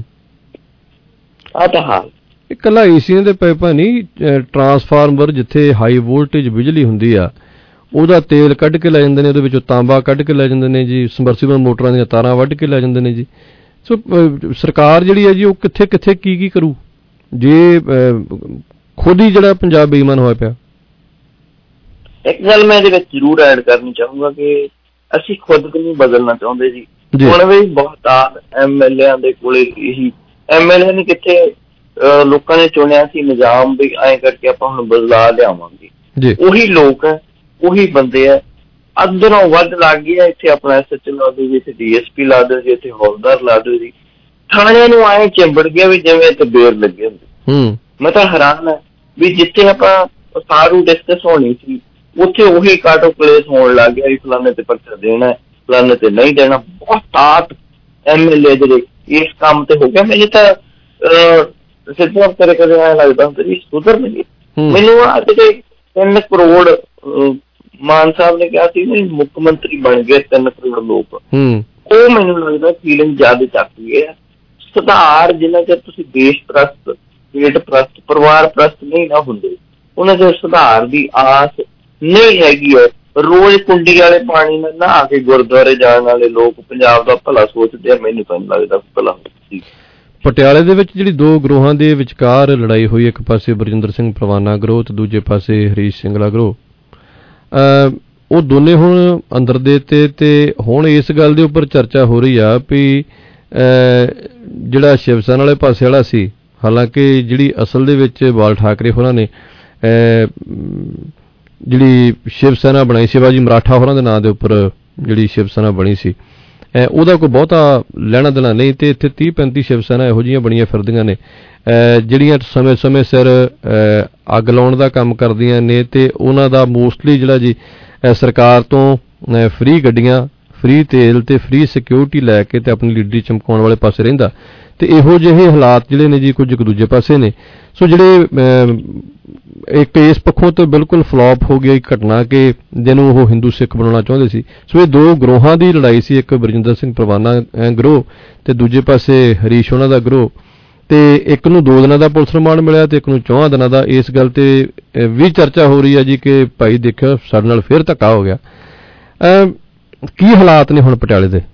ਆਹ ਤਾਂ ਹਾਲ। ਇਕੱਲਾ ਏਸੀਆਂ ਦੇ ਪਾਈਪਾਂ ਨਹੀਂ, ਟਰਾਂਸਫਾਰਮਰ ਜਿੱਥੇ ਹਾਈ ਵੋਲਟੇਜ ਬਿਜਲੀ ਹੁੰਦੀ ਆ ਉਹਦਾ ਤੇਲ ਕੱਢ ਕੇ ਲੈ ਜਾਂਦੇ ਨੇ, ਉਹਦੇ ਵਿੱਚੋਂ ਤਾਂਬਾ ਕੱਢ ਕੇ ਲੈ ਜਾਂਦੇ ਨੇ ਜੀ, ਸਮਰਸੀਬਲ ਮੋਟਰਾਂ ਦੀਆਂ ਤਾਰਾਂ ਵੱਢ ਕੇ ਲੈ ਜਾਂਦੇ ਨੇ ਜੀ। ਸੋ ਸਰਕਾਰ ਜਿਹੜੀ ਹੈ ਜੀ ਉਹ ਕਿੱਥੇ ਕਿੱਥੇ ਕੀ ਕੀ ਕਰੂ ਜੇ ਖੁਦ ਹੀ ਜਿਹੜਾ ਪੰਜਾਬ ਬੇਈਮਾਨ ਹੋਇਆ ਪਿਆ। ਇੱਕ ਗੱਲ ਮੈਂ ਇਹਦੇ ਵਿੱਚ ਜ਼ਰੂਰ ਐਡ ਕਰਨੀ ਚਾਹੂੰਗਾ ਕਿ ਅਸੀਂ ਖੁਦ ਨੂੰ ਨਹੀਂ ਬਦਲਣਾ ਚਾਹੁੰਦੇ ਜੀ। ਹੁਣ ਵੀ ਬਹੁਤ ਆ ਐਮ ਐਲ ਏ ਦੇ ਕੋਲੇ ਇਹੀ ਐਮ ਐਲ ਏ ਨੇ ਕਿੱਥੇ ਲੋਕਾਂ ਨੇ ਚੁਣਿਆ ਸੀ ਨਿਜ਼ਾਮ ਵੀ ਐਂ ਕਰਕੇ ਆਪਾਂ ਹੁਣ ਬਦਲਾ ਲਿਆਵਾਂਗੇ, ਉਹੀ ਲੋਕ ਹੈ, ਉਹੀ ਬੰਦੇ ਹੈ, ਅੰਦਰੋਂ ਵੱਧ ਲੱਗ ਗਿਆ। ਇੱਥੇ ਆਪਣਾ ਐਸ ਐਚ ਓ ਲਾ ਦਿਓ ਜੀ, ਇੱਥੇ ਡੀ ਐਸ ਪੀ ਲਾ ਦਿਓ ਜੀ, ਇੱਥੇ ਹੌਲਦਾਰ ਲਾ ਦਿਓ ਜੀ, ਥਾਣਿਆਂ ਨੂੰ ਐਂ ਚਿੰਬੜ ਗਿਆ ਵੀ ਜਿਵੇਂ ਇੱਥੇ ਬੇਰ ਲੱਗੇ ਹੁੰਦੇ। ਮੈਂ ਤਾਂ ਹੈਰਾਨ ਹੈ ਵੀ ਜਿੱਥੇ ਆਪਾਂ ਸਾਰੂ ਡਿਸਕਸ ਹੋਣੀ ਸੀ ਉੱਥੇ ਉਹੀ ਕਾਟੋ ਕਲੇਸ ਹੋਣ ਲੱਗ ਗਿਆ ਵੀ ਫਲਾਣੇ ਤੇ ਪਰਚਾ ਦੇਣਾ, ਫਲਾਣੇ ਤੇ ਨਹੀਂ ਦੇਣਾ। ਬਹੁਤ ਤਾਤ ਐਮ ਐਲ ਏ ਜਿਹੜੇ ਇਸ ਕੰਮ ਤੇ ਹੋ ਗਿਆ। ਮੈਨੂੰ ਤਾਂ ਸਿੱਧਾ ਕਦੇ ਕਦੇ ਐਂ ਲੱਗਦਾ ਹੁੰਦਾ ਜੀ ਸੁਧਰ ਨਹੀਂ। ਮੈਨੂੰ ਆ ਜਿਹੜੇ ਤਿੰਨ ਕਰੋੜ ਮਾਨ ਸਾਹਿਬ ਨੇ ਕਿਹਾ ਸੀ ਮੁੱਖ ਮੰਤਰੀ ਬਣ ਗਏ ਤਿੰਨ ਕਰੋੜ ਲੋਕ, ਉਹ ਮੈਨੂੰ ਲੱਗਦਾ ਫੀਲਿੰਗ ਜ਼ਿਆਦਾ ਚੱਕ ਗਏ। ਸੁਧਾਰ ਜਿੰਨਾ ਚਿਰ ਤੁਸੀਂ ਦੇਸ਼ ਪ੍ਰਸਤ, ਪੇਟ ਪ੍ਰਸਤ, ਪਰਿਵਾਰ ਪ੍ਰਸਤ ਨਹੀਂ ਨਾ ਹੁੰਦੇ, ਉਹਨਾਂ ਚਿਰ ਸੁਧਾਰ ਦੀ ਆਸ ਨਹੀਂ ਹੈਗੀ ਹੈ। ਰੋਜ਼ ਕੁੰਡੀ ਵਾਲੇ ਪਾਣੀ ਨਾਲ ਨਹਾ ਕੇ ਗੁਰਦੁਆਰੇ ਜਾਣ ਵਾਲੇ ਲੋਕ ਪੰਜਾਬ ਦਾ ਭਲਾ ਸੋਚਦੇ ਆ, ਮੈਨੂੰ ਤਾਂ ਲੱਗਦਾ ਭਲਾ। ਪਟਿਆਲੇ ਦੇ ਵਿੱਚ ਜਿਹੜੀ ਦੋ ਗਰੋਹਾਂ ਦੇ ਵਿਚਕਾਰ ਲੜਾਈ ਹੋਈ, ਇੱਕ ਪਾਸੇ ਬਰਜਿੰਦਰ ਸਿੰਘ ਪਰਵਾਨਾ ਗਰੋਹ ਤੇ ਦੂਜੇ ਪਾਸੇ ਹਰੀਸ਼ ਸਿੰਗਲਾ ਗਰੋਹ, ਉਹ ਦੋਨੇ ਹੁਣ ਅੰਦਰ ਦੇ ਤੇ ਤੇ ਹੁਣ ਇਸ ਗੱਲ ਦੇ ਉੱਪਰ ਚਰਚਾ ਹੋ ਰਹੀ ਆ ਵੀ ਜਿਹੜਾ ਸ਼ਿਵ ਸੈਨਾ ਵਾਲੇ ਪਾਸੇ ਵਾਲਾ ਸੀ, ਹਾਲਾਂਕਿ ਜਿਹੜੀ ਅਸਲ ਦੇ ਵਿੱਚ ਬਾਲ ਠਾਕਰੇ ਹੋਰਾਂ ਨੇ ਜਿਹੜੀ ਸ਼ਿਵ ਸੈਨਾ ਬਣਾਈ, ਸ਼ਿਵਾਜੀ ਮਰਾਠਾ ਹੋਰਾਂ ਦੇ ਨਾਂ ਦੇ ਉੱਪਰ ਜਿਹੜੀ ਸ਼ਿਵ ਸੈਨਾ ਬਣੀ ਸੀ, ਉਹਦਾ ਕੋਈ ਬਹੁਤਾ ਲੈਣਾ ਦੇਣਾ ਨਹੀਂ। ਤੇ ਇੱਥੇ ਤੀਹ ਪੈਂਤੀ ਸ਼ਿਵ ਸੈਨਾ ਇਹੋ ਜਿਹੀਆਂ ਬਣੀਆਂ ਫਿਰਦੀਆਂ ਨੇ ਜਿਹੜੀਆਂ ਸਮੇਂ ਸਮੇਂ ਸਿਰ ਅੱਗ ਲਾਉਣ ਦਾ ਕੰਮ ਕਰਦੀਆਂ ਨੇ, ਤੇ ਉਹਨਾਂ ਦਾ ਮੋਸਟਲੀ ਜਿਹੜਾ ਜੀ ਸਰਕਾਰ ਤੋਂ ਫ੍ਰੀ ਗੱਡੀਆਂ, ਫ੍ਰੀ ਤੇਲ ਤੇ ਫ੍ਰੀ ਸਿਕਿਉਰਿਟੀ ਲੈ ਕੇ ਤੇ ਆਪਣੀ ਲੀਡਰੀ ਚਮਕਾਉਣ ਵਾਲੇ ਪਾਸੇ ਰਹਿੰਦਾ। ਤੇ ਇਹੋ ਜਿਹੇ ਹਾਲਾਤ ਜਿਹੜੇ ਨੇ ਜੀ ਕੁਝ ਇੱਕ ਦੂਜੇ ਪਾਸੇ ਨੇ। ਸੋ ਜਿਹੜੇ ਇੱਕ ਇਸ ਪੱਖੋਂ ਤੋਂ ਬਿਲਕੁਲ ਫਲੋਪ ਹੋ ਗਈ ਘਟਨਾ ਕਿ ਜਿਹਨੂੰ ਉਹ ਹਿੰਦੂ ਸਿੱਖ ਬਣਾਉਣਾ ਚਾਹੁੰਦੇ ਸੀ। ਸੋ ਇਹ ਦੋ ਗਰੋਹਾਂ ਦੀ ਲੜਾਈ ਸੀ, ਇੱਕ ਬਰਜਿੰਦਰ ਸਿੰਘ ਪਰਵਾਨਾ ਗਰੋਹ ਤੇ ਦੂਜੇ ਪਾਸੇ ਹਰੀਸ਼ ਉਹਨਾਂ ਦਾ ਗਰੋਹ। ਤੇ ਇੱਕ ਨੂੰ ਦੋ ਦਿਨਾਂ ਦਾ ਪੁਲਿਸ ਰਿਮਾਂਡ ਮਿਲਿਆ ਤੇ ਇੱਕ ਨੂੰ ਚੌਹਾਂ ਦਿਨਾਂ ਦਾ। ਇਸ ਗੱਲ ਤੇ ਵੀ ਚਰਚਾ ਹੋ ਰਹੀ ਹੈ ਜੀ ਕਿ ਭਾਈ ਦੇਖਿਓ ਸਾਡੇ ਨਾਲ ਫਿਰ ਧੱਕਾ ਹੋ ਗਿਆ। ਕੀ ਹਾਲਾਤ ਨੇ ਹੁਣ ਪਟਿਆਲੇ ਦੇ?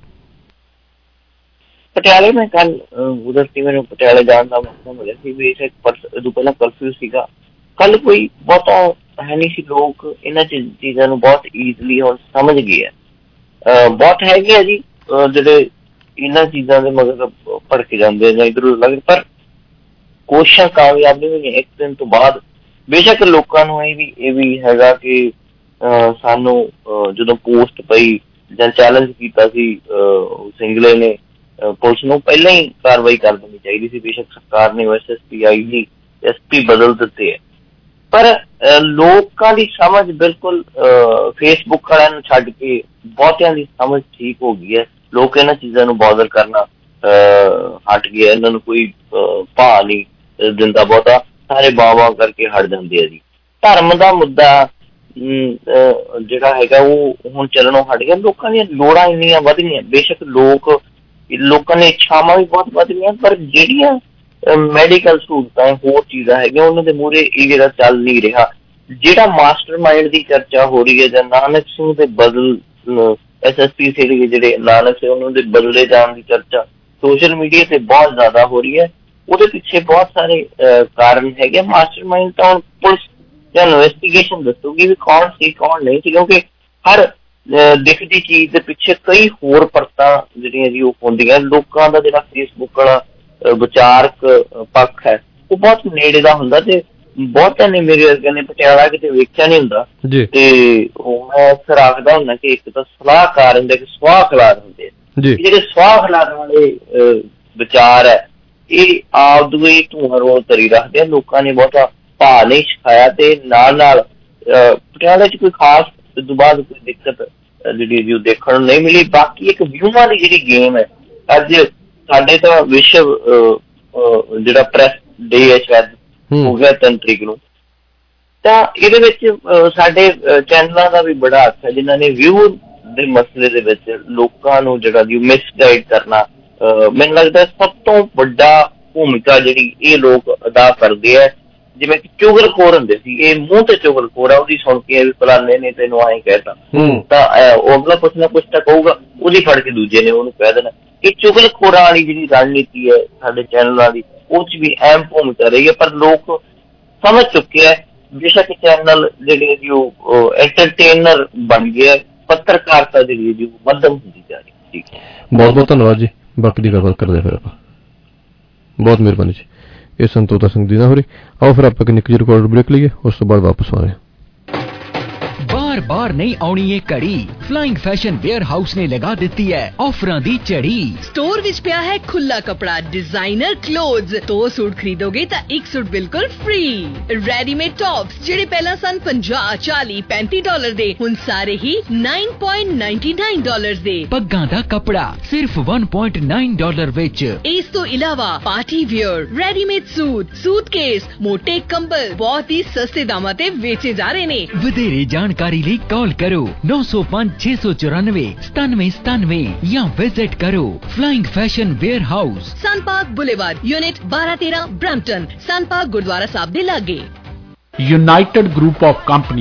ਪਟਿਆਲੇ ਮੈਂ ਕੱਲ ਕੁਦਰਤੀ ਮੈਨੂੰ ਪਟਿਆਲੇ ਜਾਣ ਦਾ ਮੌਕਾ ਮਿਲਿਆ ਸੀ। ਬੇਸ਼ੱਕ ਤੋਂ ਪਹਿਲਾਂ ਕਰਫਿਊ ਸੀਗਾ, ਕੱਲ ਕੋਈ ਬਹੁਤਾ ਹੈ ਨਹੀਂ ਸੀ। ਲੋਕ ਇਹਨਾਂ ਚੀਜ਼ਾਂ ਨੂੰ ਬਹੁਤ ਈਜ਼ਲੀ ਹੁਣ ਸਮਝ ਗਏ ਆ। ਬਹੁਤ ਹੈਗੇ ਆ ਜੀ ਜਿਹੜੇ ਇਹਨਾਂ ਚੀਜ਼ਾਂ ਦੇ ਮਗਰ ਭੜਕ ਜਾਂਦੇ ਆ ਜਾਂ ਇੱਧਰ ਲੱਗ, ਪਰ ਕੋਸ਼ਿਸ਼ਾਂ ਕਾਮਯਾਬ ਨਹੀਂ ਹੋਈਆਂ ਇੱਕ ਦਿਨ ਤੋਂ ਬਾਅਦ। ਬੇਸ਼ੱਕ ਲੋਕਾਂ ਨੂੰ ਇਹ ਵੀ ਇਹ ਵੀ ਹੈਗਾ ਕਿ ਸਾਨੂੰ ਜਦੋਂ ਪੋਸਟ ਪਈ ਜਾਂ ਚੈਲੰਜ ਕੀਤਾ ਸੀ ਸਿੰਗਲੇ ਨੇ, ਪੁਲਿਸ ਨੂੰ ਪਹਿਲਾਂ ਹੀ ਕਾਰਵਾਈ ਕਰ ਦੇਣੀ ਚਾਹੀਦੀ ਸੀ। ਬੇਸ਼ੱਕ ਸਰਕਾਰ ਨੇ ਐਸ ਐਸ ਪੀ ਆਈ ਜੀ ਐਸ ਪੀ ਬਦਲ ਦਿੱਤੇ ਹੈ, ਪਰ ਲੋਕਾਂ ਦੀ ਸਮਝ ਬਿਲਕੁਲ ਫੇਸਬੁੱਕ ਵਾਲਿਆਂ ਨੂੰ ਛੱਡ ਕੇ ਬਹੁਤਿਆਂ ਦੀ ਸਮਝ ਠੀਕ ਹੋ ਗਈ ਹੈ। ਲੋਕ ਇਹਨਾਂ ਚੀਜ਼ਾਂ ਨੂੰ ਬੌਦਰ ਕਰਨਾ ਹਟ ਗਿਆ, ਇਹਨਾਂ ਨੂੰ ਕੋਈ ਭਾਅ ਨਹੀਂ ਦਿੰਦਾ ਬਹੁਤਾ, ਸਾਰੇ ਬਾਵਾ ਕਰਕੇ ਹਟ ਜਾਂਦੇ ਆ ਜੀ। ਧਰਮ ਦਾ ਮੁੱਦਾ ਜਿਹੜਾ ਹੈਗਾ ਉਹ ਹੁਣ ਚੱਲਣੋਂ ਹਟ ਗਿਆ। ਲੋਕਾਂ ਦੀਆਂ ਲੋੜਾਂ ਇੰਨੀਆਂ ਵੱਧ ਗਈਆਂ, ਬੇਸ਼ੱਕ ਲੋਕ ਲੋਕਾਂ ਦੀਆਂ ਇੱਛਾਵਾਂ ਵੀ ਬਹੁਤ ਵੱਧ ਗਈਆਂ, ਪਰ ਜਿਹੜੀਆਂ ਮੈਡੀਕਲ ਸਹੂਲਤਾਂ ਹੋਰ ਚੀਜ਼ਾਂ ਹੈਗੀਆਂ ਉਹਨਾਂ ਦੇ ਮੂਹਰੇ ਇਹ ਜਿਹੜਾ ਚੱਲ ਨਹੀਂ ਰਿਹਾ। ਜਿਹੜਾ ਮਾਸਟਰ ਮਾਈਂਡ ਦੀ ਚਰਚਾ ਹੋ ਰਹੀ ਹੈ ਜਾਂ ਨਾਨਕ ਸਿੰਘ ਦੇ ਬਦਲ ਐਸ ਐਸ ਪੀ ਸੀ ਜਿਹੜੇ ਨਾਨਕ ਸਿੰਘ ਉਹਨਾਂ ਦੇ ਬਦਲੇ ਜਾਣ ਦੀ ਚਰਚਾ ਸੋਸ਼ਲ ਮੀਡੀਆ ਤੇ ਬਹੁਤ ਜ਼ਿਆਦਾ ਹੋ ਰਹੀ ਹੈ, ਉਹਦੇ ਪਿੱਛੇ ਬਹੁਤ ਸਾਰੇ ਕਾਰਨ ਹੈਗੇ। ਮਾਸਟਰ ਮਾਈਂਡ ਤਾਂ ਹੁਣ ਪੁਲਿਸ ਜਾਂ ਇਨਵੈਸਟੀਗੇਸ਼ਨ ਦੱਸੂਗੀ ਵੀ ਕੌਣ ਸੀ ਕੌਣ ਨਹੀਂ ਸੀ, ਕਿਉਂਕਿ ਹਰ ਦਿਖਦੀ ਚੀਜ਼ ਦੇ ਪਿੱਛੇ ਕਈ ਹੋਰ ਪਰਤਾਂ ਜਿਹੜੀਆਂ ਜੀ ਉਹ ਹੁੰਦੀਆਂ। ਲੋਕਾਂ ਦਾ ਜਿਹੜਾ ਫੇਸਬੁੱਕ ਵਾਲਾ ਵਿਚਾਰਕ ਪੱਖ ਹੈ ਉਹ ਬਹੁਤ ਨੇੜੇ ਦਾ ਹੁੰਦਾ ਤੇ ਬਹੁਤਾਂ ਨੇ ਮੇਰੇ ਵਰਗੇ ਨੇ ਪਟਿਆਲਾ ਕਿਤੇ ਵੇਖਿਆ ਨਹੀਂ ਹੁੰਦਾ। ਤੇ ਉਹ ਮੈਂ ਅਕਸਰ ਆਖਦਾ ਹੁੰਦਾ ਕਿ ਇੱਕ ਤਾਂ ਸਲਾਹਕਾਰ ਹੁੰਦੇ, ਇੱਕ ਸਵਾਹ ਖਿਲਾਰ ਹੁੰਦੇ ਆ। ਜਿਹੜੇ ਸਵਾਹ ਖਿਲਾਰਨ ਵਾਲੇ ਵਿਚਾਰ ਹੈ ਇਹ ਆਪ ਦੂਏ ਧੂਆਂ ਰੋਲ ਤਰੀ ਰੱਖਦੇ ਆ। ਲੋਕਾਂ ਨੇ ਬਹੁਤਾ ਭਾਅ ਨਹੀਂ ਸਿਖਾਇਆ ਤੇ ਨਾਲ ਨਾਲ ਪਟਿਆਲੇ ਚ ਕੋਈ ਖਾਸ ਤੋਂ ਬਾਅਦ ਕੋਈ ਦਿੱਕਤ ਜਿਹੜੀ ਜੀ ਉਹ ਦੇਖਣ ਨੂੰ ਨਹੀਂ ਮਿਲੀ। ਬਾਕੀ ਇੱਕ ਵਿਊਆਂ ਦੀ ਜਿਹੜੀ ਗੇਮ ਹੈ, ਅੱਜ ਸਾਡੇ ਤਾਂ ਵਿਸ਼ਵ ਜਿਹੜਾ ਪ੍ਰੈਸ ਡੇ ਹੈ ਸ਼ਾਇਦ ਹੋ ਗਿਆ ਤਿੰਨ ਤਰੀਕ ਨੂੰ, ਤਾਂ ਇਹਦੇ ਵਿੱਚ ਸਾਡੇ ਚੈਨਲਾਂ ਦਾ ਵੀ ਬੜਾ ਹੱਥ ਹੈ ਜਿਨ੍ਹਾਂ ਨੇ ਵਿਊ ਦੇ ਮਸਲੇ ਦੇ ਵਿੱਚ ਲੋਕਾਂ ਨੂੰ ਜਿਹੜਾ ਜੀ ਮਿਸਗਾਈਡ ਕਰਨਾ। ਮੈਨੂੰ ਲੱਗਦਾ ਸਭ ਤੋਂ ਵੱਡਾ ਭੂਮਿਕਾ ਜਿਹੜੀ ਇਹ ਲੋਕ ਅਦਾ ਕਰਦੇ ਹੈ। ਜਿਵੇਂ ਕਿ ਚੁਗਲਖੋਰ ਹੁੰਦੇ ਸੀ, ਇਹ ਮੂੰਹ ਤੇ ਚੁਗਲਖੋਰ ਆ, ਉਹਦੀ ਸੁਣ ਕੇ ਫਲਾਣੇ ਨੇ ਤੈਨੂੰ ਆਏਂ ਕਹਿਤਾ ਤਾਂ ਉਹ ਅਗਲਾ ਕੁਛ ਨਾ ਕੁਛ ਤਾਂ ਕਹੂਗਾ, ਉਹਦੀ ਫੜ ਕੇ ਦੂਜੇ ਨੇ ਉਹਨੂੰ ਕਹਿ ਦੇਣਾ। ਇਹ ਚੁਗਲਖੋਰਾਂ ਵਾਲੀ ਜਿਹੜੀ ਰਣਨੀਤੀ ਹੈ ਸਾਡੇ ਚੈਨਲਾਂ ਦੀ, ਉਹ ਚ ਵੀ ਅਹਿਮ ਭੂਮਿਕਾ ਰਹੀ ਹੈ। ਪਰ ਲੋਕ ਸਮਝ ਚੁੱਕੇ ਹੈ, ਬੇਸ਼ੱਕ ਚੈਨਲ ਜਿਹੜੇ ਜੀ ਉਹ ਐਂਟਰਟੇਨਰ ਬਣ ਗਏ, ਪੱਤਰਕਾਰਤਾ ਜਿਹੜੀ ਜੀ ਉਹ ਮੱਧਮ ਹੁੰਦੀ ਜਾ ਰਹੀ। ਬਹੁਤ ਬਹੁਤ ਧੰਨਵਾਦ ਜੀ, ਬਾਕੀ ਦੀ ਗੱਲਬਾਤ ਕਰਦੇ ਫਿਰ ਆਪਾਂ। ਬਹੁਤ ਮਿਹਰਬਾਨੀ ਜੀ। ਇਹ ਸੰਤੋਤਾ ਸਿੰਘ ਦੀ ਨਾ ਹੋ ਰਹੀ। ਆਓ ਫਿਰ ਆਪਾਂ ਇੱਕ ਨਿੱਕੀ ਜਿਹੀ ਰਿਕਾਰਡ ਬ੍ਰੇਕ ਲਈਏ, ਉਸ ਤੋਂ ਬਾਅਦ ਵਾਪਸ ਆ ਰਹੇ ਹਾਂ। बार बार नहीं आउणी ये कड़ी, फ्लाइंग फैशन वेयर हाउस ने लगा दिती है ऑफरां दी झड़ी। स्टोर विच पिया है खुला कपड़ा, डिजाइनर क्लोथ्स। दो सूट खरीदोगे तो एक सूट बिल्कुल फ्री। रेडीमेड टॉप्स जेडे पहला सन पचास चालीस पैंतीस डॉलर दे, हुण सारे ही नौ पॉइंट नौ नौ डॉलर दे। पग्गां दा कपड़ा सिर्फ एक पॉइंट नौ डॉलर विच। इस तो इलावा party wear, readymade suit, suitcase, मोटे कंबल बहुत ही सस्ते दामां ते बेचे जा रहे ने। वधेरे जानकारी ਲਈ कॉल करो नौ सौ पाँच छह सौ चौरानवे सतानवे सतानवे या विजिट करो Flying Fashion Wear House, Sun Park Boulevard, unit बारह तेरह Brampton, Sun Park Gurdwara Sahib दे लागे। यूनाइटेड ग्रुप ऑफ कंपनीज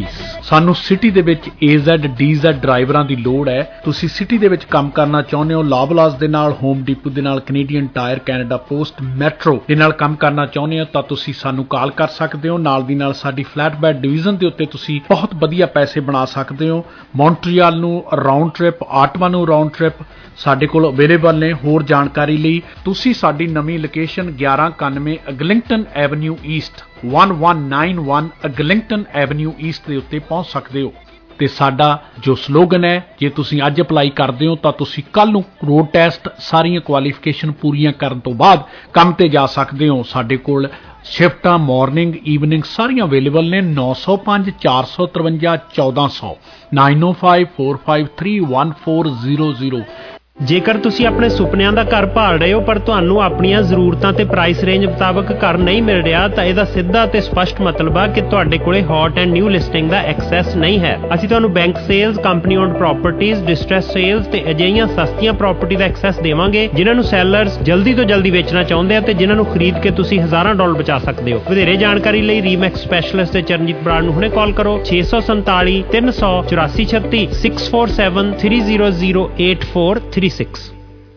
ਸਾਨੂੰ ਸਿਟੀ ਦੇ ਵਿੱਚ ਏ ਜ਼ੈਡ ਡੀ ਜ਼ੈਡ ਡਰਾਈਵਰਾਂ ਦੀ ਲੋੜ ਹੈ। ਤੁਸੀਂ ਸਿਟੀ ਦੇ ਵਿੱਚ ਕੰਮ ਕਰਨਾ ਚਾਹੁੰਦੇ ਹੋ, ਲਾਬਲਾਸ ਦੇ ਨਾਲ, ਹੋਮ ਡੀਪੂ ਦੇ ਨਾਲ, Canadian Tire, Canada Post, Metro ਦੇ ਨਾਲ ਕੰਮ ਕਰਨਾ ਚਾਹੁੰਦੇ ਹੋ ਤਾਂ ਤੁਸੀਂ ਸਾਨੂੰ ਕਾਲ ਕਰ ਸਕਦੇ ਹੋ। ਨਾਲ ਦੀ ਨਾਲ ਸਾਡੀ ਫਲੈਟਬੈਡ ਡਿਵੀਜ਼ਨ ਦੇ ਉੱਤੇ ਤੁਸੀਂ ਬਹੁਤ ਵਧੀਆ ਪੈਸੇ ਬਣਾ ਸਕਦੇ ਹੋ। ਮੌਂਟਰੀਅਲ ਨੂੰ ਰਾਉਂਡ ਟ੍ਰਿਪ, ਆਟਵਾ ਨੂੰ ਰਾਉਂਡ ਟ੍ਰਿਪ ਸਾਡੇ ਕੋਲ ਅਵੇਲੇਬਲ ਨੇ। ਹੋਰ ਜਾਣਕਾਰੀ ਲਈ ਤੁਸੀਂ ਸਾਡੀ ਨਵੀਂ ਲੋਕੇਸ਼ਨ ਗਿਆਰਾਂ ਇਕਾਨਵੇਂ ਅਗਲਿੰਗਟਨ ਐਵਨਿਊ ਈਸਟ ਇੱਕ ਇੱਕ ਨੌਂ ਇੱਕ ਅਗਲਿੰਗਟਨ ਐਵਨਿਊ ਈਸਟ ਦੇ ਉੱਤੇ ਪਹੁੰਚ ਸਕਦੇ ਹੋ। ਤੇ ਸਾਡਾ ਜੋ ਸਲੋਗਨ ਹੈ, ਜੇ ਤੁਸੀਂ ਅੱਜ ਅਪਲਾਈ ਕਰਦੇ ਹੋ ਤਾਂ ਤੁਸੀਂ ਕੱਲ ਨੂੰ ਰੋਡ ਟੈਸਟ ਸਾਰੀਆਂ ਕੁਆਲੀਫਿਕੇਸ਼ਨ ਪੂਰੀਆਂ ਕਰਨ ਤੋਂ ਬਾਅਦ ਕੰਮ ਤੇ ਜਾ ਸਕਦੇ ਹੋ। ਸਾਡੇ ਕੋਲ ਸ਼ਿਫਟਾਂ ਮਾਰਨਿੰਗ ਈਵਨਿੰਗ ਸਾਰੀਆਂ ਅਵੇਲੇਬਲ ਨੇ। ਨੌ ਸੌ ਪੰਜ ਚਾਰ ਸੌ ਤਰਵੰਜਾ ਚੌਦਾਂ ਸੌ nine oh five four five three one four zero zero. ਜੇਕਰ ਤੁਸੀਂ ਆਪਣੇ ਸੁਪਨਿਆਂ ਦਾ ਘਰ ਭਾਲ ਰਹੇ ਹੋ ਪਰ ਤੁਹਾਨੂੰ ਆਪਣੀਆਂ ਜ਼ਰੂਰਤਾਂ ਤੇ ਪ੍ਰਾਈਸ ਰੇਂਜ ਮੁਤਾਬਕ ਘਰ ਨਹੀਂ ਮਿਲ ਰਿਹਾ ਤਾਂ ਇਹਦਾ ਸਿੱਧਾ ਤੇ ਸਪਸ਼ਟ ਮਤਲਬ ਆ ਕਿ ਤੁਹਾਡੇ ਕੋਲੇ ਹੌਟ ਐਂਡ ਨਿਊ ਲਿਸਟਿੰਗ ਦਾ ਐਕਸੈਸ ਨਹੀਂ ਹੈ। ਅਸੀਂ ਤੁਹਾਨੂੰ bank sales, company owned properties, distress sales ਤੇ ਅਜਿਹੀਆਂ ਸਸਤੀਆਂ ਪ੍ਰਾਪਰਟੀ ਦਾ ਐਕਸੈਸ ਦੇਵਾਂਗੇ ਜਿਨ੍ਹਾਂ ਨੂੰ ਸੈਲਰਸ ਜਲਦੀ ਤੋਂ ਜਲਦੀ ਵੇਚਣਾ ਚਾਹੁੰਦੇ ਆ ਤੇ ਜਿਨ੍ਹਾਂ ਨੂੰ ਖਰੀਦ ਕੇ ਤੁਸੀਂ ਹਜ਼ਾਰਾਂ ਡਾਲਰ ਬਚਾ ਸਕਦੇ ਹੋ। ਵਧੇਰੇ ਜਾਣਕਾਰੀ ਲਈ ਰੀਮੈਕਸ ਸਪੈਸ਼ਲਿਸਟ ਤੇ ਚਰਨਜੀਤ ਬਰਾੜ ਨੂੰ ਹੁਣੇ ਕਾਲ ਕਰੋ ਛੇ ਸੌ ਸੰਤਾਲੀ ਤਿੰਨ ਸੌ ਚੁਰਾਸੀ ਛੱਤੀ six four seven three zero zero eight four three six.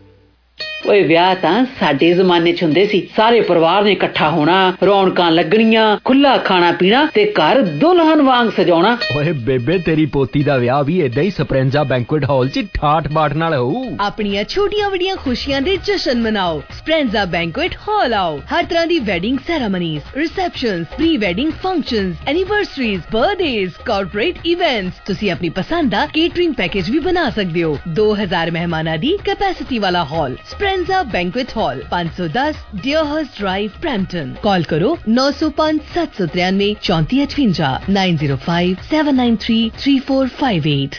ਓਏ ਵਿਆਹ ਤਾਂ ਸਾਡੇ ਜ਼ਮਾਨੇ ਚ ਹੁੰਦੇ ਸੀ, ਸਾਰੇ ਪਰਿਵਾਰ ਨੇ ਇਕੱਠਾ ਹੋਣਾ, ਰੌਣਕਾਂ ਲੱਗਣੀਆਂ, ਖੁੱਲਾ ਖਾਣਾ ਪੀਣਾ ਤੇ ਘਰ ਦੁਲਹਨ ਵਾਂਗ ਸਜਾਉਣਾ। ਓਏ ਬੇਬੇ ਤੇਰੀ ਪੋਤੀ ਦਾ ਵਿਆਹ ਵੀ ਏਦਾਂ ਹੀ ਸਪਰੈਂਜਾ ਬੈਂਕੁਏਟ ਹਾਲ ਚ ਠਾਠ ਬਾਠ ਨਾਲ ਹੋਊ। ਆਪਣੀਆਂ ਛੋਟੀਆਂ ਵੱਡੀਆਂ ਖੁਸ਼ੀਆਂ ਦੇ ਜਸ਼ਨ ਮਨਾਓ, ਸਪਰੈਂਜਾ ਬੈਂਕੁਏਟ ਹਾਲ ਆਓ। ਹਰ ਤਰ੍ਹਾਂ ਦੀ wedding ceremonies, receptions, pre wedding functions, anniversaries, birthdays, corporate events, ਤੁਸੀਂ ਆਪਣੀ ਪਸੰਦ ਦਾ ਕੇਟਰਿੰਗ ਪੈਕੇਜ ਵੀ ਬਣਾ ਸਕਦੇ ਹੋ। ਦੋ ਹਜ਼ਾਰ ਮਹਿਮਾਨਾਂ ਦੀ ਕੈਪੈਸਿਟੀ ਵਾਲਾ ਹਾਲ, ਸਪਰੈਂਜਾ ਬੈਂਕੁਏਟ ਹਾਲ, ਪੰਜ ਸੌ ਦਸ ਡੀਅਰਹਰਸਟ ਡਰਾਈਵ, ਬਰੈਂਪਟਨ। ਕਾਲ ਕਰੋ ਨੌ ਸੌ ਪੰਜ ਸੱਤ ਸੌ ਤਿਰਾਨਵੇਂ ਚੌਂਤੀ ਅਠਵੰਜਾ nine zero five seven nine three three four five eight.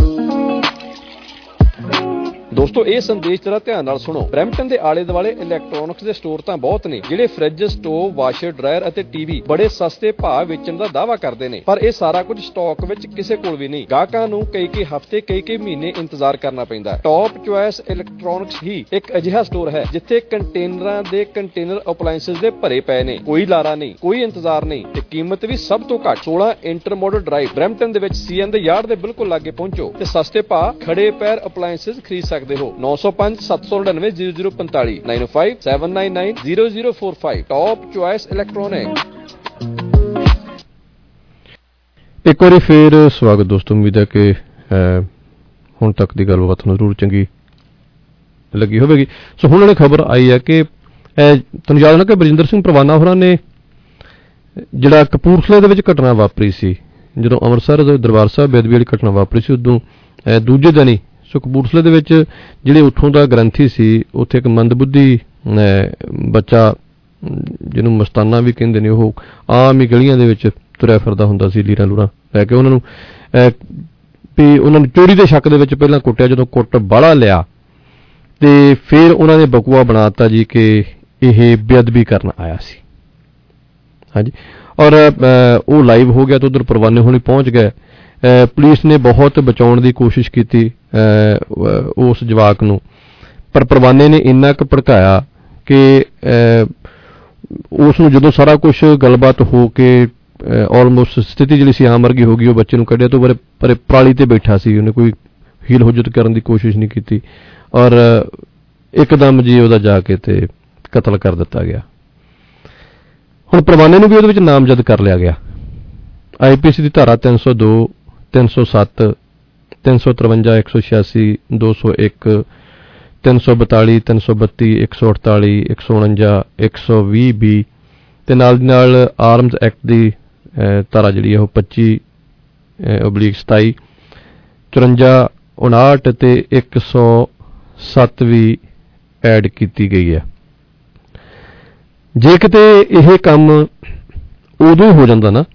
ਦੋਸਤੋ ਇਹ ਸੰਦੇਸ਼ ਜਰਾ ਧਿਆਨ ਨਾਲ ਸੁਣੋ। ਬਰੈਂਪਟਨ ਦੇ ਆਲੇ ਦੁਆਲੇ ਇਲੈਕਟ੍ਰੋਨਿਕਸ ਦੇ ਸਟੋਰ ਤਾਂ ਬਹੁਤ ਨੇ ਜਿਹੜੇ ਫ੍ਰਿਜ, ਸਟੋਵ, ਵਾਸ਼ਰ, ਡਰਾਇਰ ਅਤੇ ਟੀਵੀ ਬੜੇ ਸਸਤੇ ਭਾਅ ਵੇਚਣ ਦਾ ਦਾਅਵਾ ਕਰਦੇ ਨੇ, ਪਰ ਇਹ ਸਾਰਾ ਕੁਝ ਸਟਾਕ ਵਿੱਚ ਕਿਸੇ ਕੋਲ ਵੀ ਨਹੀਂ। ਗਾਹਕਾਂ ਨੂੰ ਕਈ ਕਈ ਹਫ਼ਤੇ ਕਈ ਕਈ ਮਹੀਨੇ ਇੰਤਜ਼ਾਰ ਕਰਨਾ ਪੈਂਦਾ। ਟੌਪ ਚੁਆਇਸ ਇਲੈਕਟ੍ਰੋਨਿਕਸ ਹੀ ਇੱਕ ਅਜਿਹਾ ਸਟੋਰ ਹੈ ਜਿੱਥੇ ਕੰਟੇਨਰਾਂ ਦੇ ਕੰਟੇਨਰ ਅਪਲਾਇੰਸਸ ਦੇ ਭਰੇ ਪਏ ਨੇ। ਕੋਈ ਲਾਰਾ ਨਹੀਂ, ਕੋਈ ਇੰਤਜ਼ਾਰ ਨਹੀਂ ਤੇ ਕੀਮਤ ਵੀ ਸਭ ਤੋਂ ਘੱਟ। ਸੋਲਾਂ ਇੰਟਰ ਮਾਡਲ ਡਰਾਈਵ, ਬਰੈਂਪਟਨ ਦੇ ਵਿੱਚ ਸੀਐਨ ਦੇ ਯਾਰਡ ਦੇ ਬਿਲਕੁਲ ਲਾਗੇ ਪਹੁੰਚੋ ਤੇ ਸਸਤੇ ਭਾਅ ਖੜੇ ਪੈਰ ਅਪਲਾਇੰਸਸ ਖਰੀਦ ਸਕਦੇ ਹੋ। ਨੌ ਸੌ ਪੰਜ ਸੱਤ ਸੌ ਨੜਿਨਵੇਂ ਜ਼ੀਰੋ ਜ਼ੀਰੋ ਪੰਤਾਲੀ nine five seven nine nine zero zero four five. Top Choice Electronic. ਇੱਕ ਵਾਰੀ ਫੇਰ ਸਵਾਗਤ ਦੋਸਤੋ। ਉਮੀਦ ਹੈ ਕਿ ਹੁਣ ਤੱਕ ਦੀ ਗੱਲਬਾਤ ਤੁਹਾਨੂੰ ਜ਼ਰੂਰ ਚੰਗੀ ਲੱਗੀ ਹੋਵੇਗੀ। ਸੋ ਹੁਣ ਇਹ ਖਬਰ ਆਈ ਹੈ ਕਿ ਤੁਹਾਨੂੰ ਯਾਦ ਹੋਣਾ ਕਿ ਬਰਜਿੰਦਰ ਸਿੰਘ ਪ੍ਰਵਾਨਾ ਹੋਰਾਂ ਨੇ ਜਿਹੜਾ ਕਪੂਰਥਲੇ ਦੇ ਵਿੱਚ ਘਟਨਾ ਵਾਪਰੀ ਸੀ, ਜਦੋਂ ਅੰਮ੍ਰਿਤਸਰ ਦਰਬਾਰ ਸਾਹਿਬ ਬੇਅਦਬੀ ਵਾਲੀ ਘਟਨਾ ਵਾਪਰੀ ਸੀ, ਉਦੋਂ ਦੂਜੇ ਦਿਨ ਹੀ ਸੋ ਕਪੂਰਥਲੇ ਦੇ ਵਿੱਚ ਜਿਹੜੇ ਉੱਥੋਂ ਦਾ ਗ੍ਰੰਥੀ ਸੀ, ਉੱਥੇ ਇੱਕ ਮੰਦਬੁੱਧੀ ਬੱਚਾ ਜਿਹਨੂੰ ਮਸਤਾਨਾ ਵੀ ਕਹਿੰਦੇ ਨੇ, ਉਹ ਆਮ ਹੀ ਗਲੀਆਂ ਦੇ ਵਿੱਚ ਤੁਰਿਆ ਫਿਰਦਾ ਹੁੰਦਾ ਸੀ ਲੀਰਾਂ ਲੂਰਾਂ ਲੈ ਕੇ। ਉਹਨਾਂ ਨੂੰ ਵੀ ਉਹਨਾਂ ਨੂੰ ਚੋਰੀ ਦੇ ਸ਼ੱਕ ਦੇ ਵਿੱਚ ਪਹਿਲਾਂ ਕੁੱਟਿਆ, ਜਦੋਂ ਕੁੱਟ ਬਾਹਲਾ ਲਿਆ ਤੇ ਫਿਰ ਉਹਨਾਂ ਨੇ ਬਕੂਆ ਬਣਾ ਦਿੱਤਾ ਜੀ ਕਿ ਇਹ ਬੇਅਦਬੀ ਕਰਨ ਆਇਆ ਸੀ। ਹਾਂਜੀ, ਔਰ ਉਹ ਲਾਈਵ ਹੋ ਗਿਆ ਤਾਂ ਉੱਧਰ ਪ੍ਰਵਾਨੇ ਹੋਣੀ ਪਹੁੰਚ ਗਏ। ਪੁਲਿਸ ਨੇ ਬਹੁਤ ਬਚਾਉਣ ਦੀ ਕੋਸ਼ਿਸ਼ ਕੀਤੀ ਉਸ ਜਵਾਕ ਨੂੰ, ਪਰ ਪ੍ਰਵਾਨੇ ਨੇ ਇੰਨਾ ਕੁ ਭੜਕਾਇਆ ਕਿ ਉਸ ਨੂੰ ਜਦੋਂ ਸਾਰਾ ਕੁਝ ਗੱਲਬਾਤ ਹੋ ਕੇ ਆਲਮੋਸਟ ਸਥਿਤੀ ਜਿਹੜੀ ਸੀ ਆਮ ਵਰਗੀ ਹੋ ਗਈ, ਉਹ ਬੱਚੇ ਨੂੰ ਕੱਢਿਆ ਤੋਂ ਪਰ ਪਰ ਪਰਾਲੀ ਤੇ ਬੈਠਾ ਸੀ, ਉਹਨੇ ਕੋਈ ਹੀਲ ਹੁਜਤ ਕਰਨ ਦੀ ਕੋਸ਼ਿਸ਼ ਨਹੀਂ ਕੀਤੀ ਔਰ ਇੱਕਦਮ ਜੀ ਉਹਦਾ ਜਾ ਕੇ ਤੇ ਕਤਲ ਕਰ ਦਿੱਤਾ ਗਿਆ। ਹੁਣ ਪ੍ਰਵਾਨੇ ਨੂੰ ਵੀ ਉਹਦੇ ਵਿੱਚ ਨਾਮਜ਼ਦ ਕਰ ਲਿਆ ਗਿਆ। ਆਈ ਪੀ ਸੀ ਦੀ ਧਾਰਾ ਤਿੰਨ ਸੌ ਦੋ, ਤਿੰਨ ਸੌ ਸੱਤ, ਤਿੰਨ ਸੌ ਤਰਵੰਜਾ, ਇੱਕ ਸੌ ਛਿਆਸੀ, ਦੋ ਸੌ ਇੱਕ, ਤਿੰਨ ਸੌ ਬਤਾਲੀ, ਤਿੰਨ ਸੌ ਬੱਤੀ, ਇੱਕ ਸੌ ਅਠਤਾਲੀ, ਇੱਕ ਸੌ ਉਣੰਜਾ, ਇੱਕ ਸੌ ਵੀਹ ਬੀ ਤੇ ਨਾਲ ਦੀ ਨਾਲ ਆਰਮਜ਼ ਐਕਟ ਦੀ ਧਾਰਾ ਜਿਹੜੀ ਹੈ ਉਹ ਪੱਚੀ ਓਬਲੀਕ ਸਤਾਈ, ਚੁਰੰਜਾ, ਉਣਾਹਠ ਤੇ ਇੱਕ ਸੌ ਸੱਤ ਵੀ ਐਡ ਕੀਤੀ ਗਈ ਹੈ। ਜੇ ਕਿਤੇ ਇਹ ਕੰਮ ਉਦੋਂ ਹੋ ਜਾਂਦਾ ਨਾ,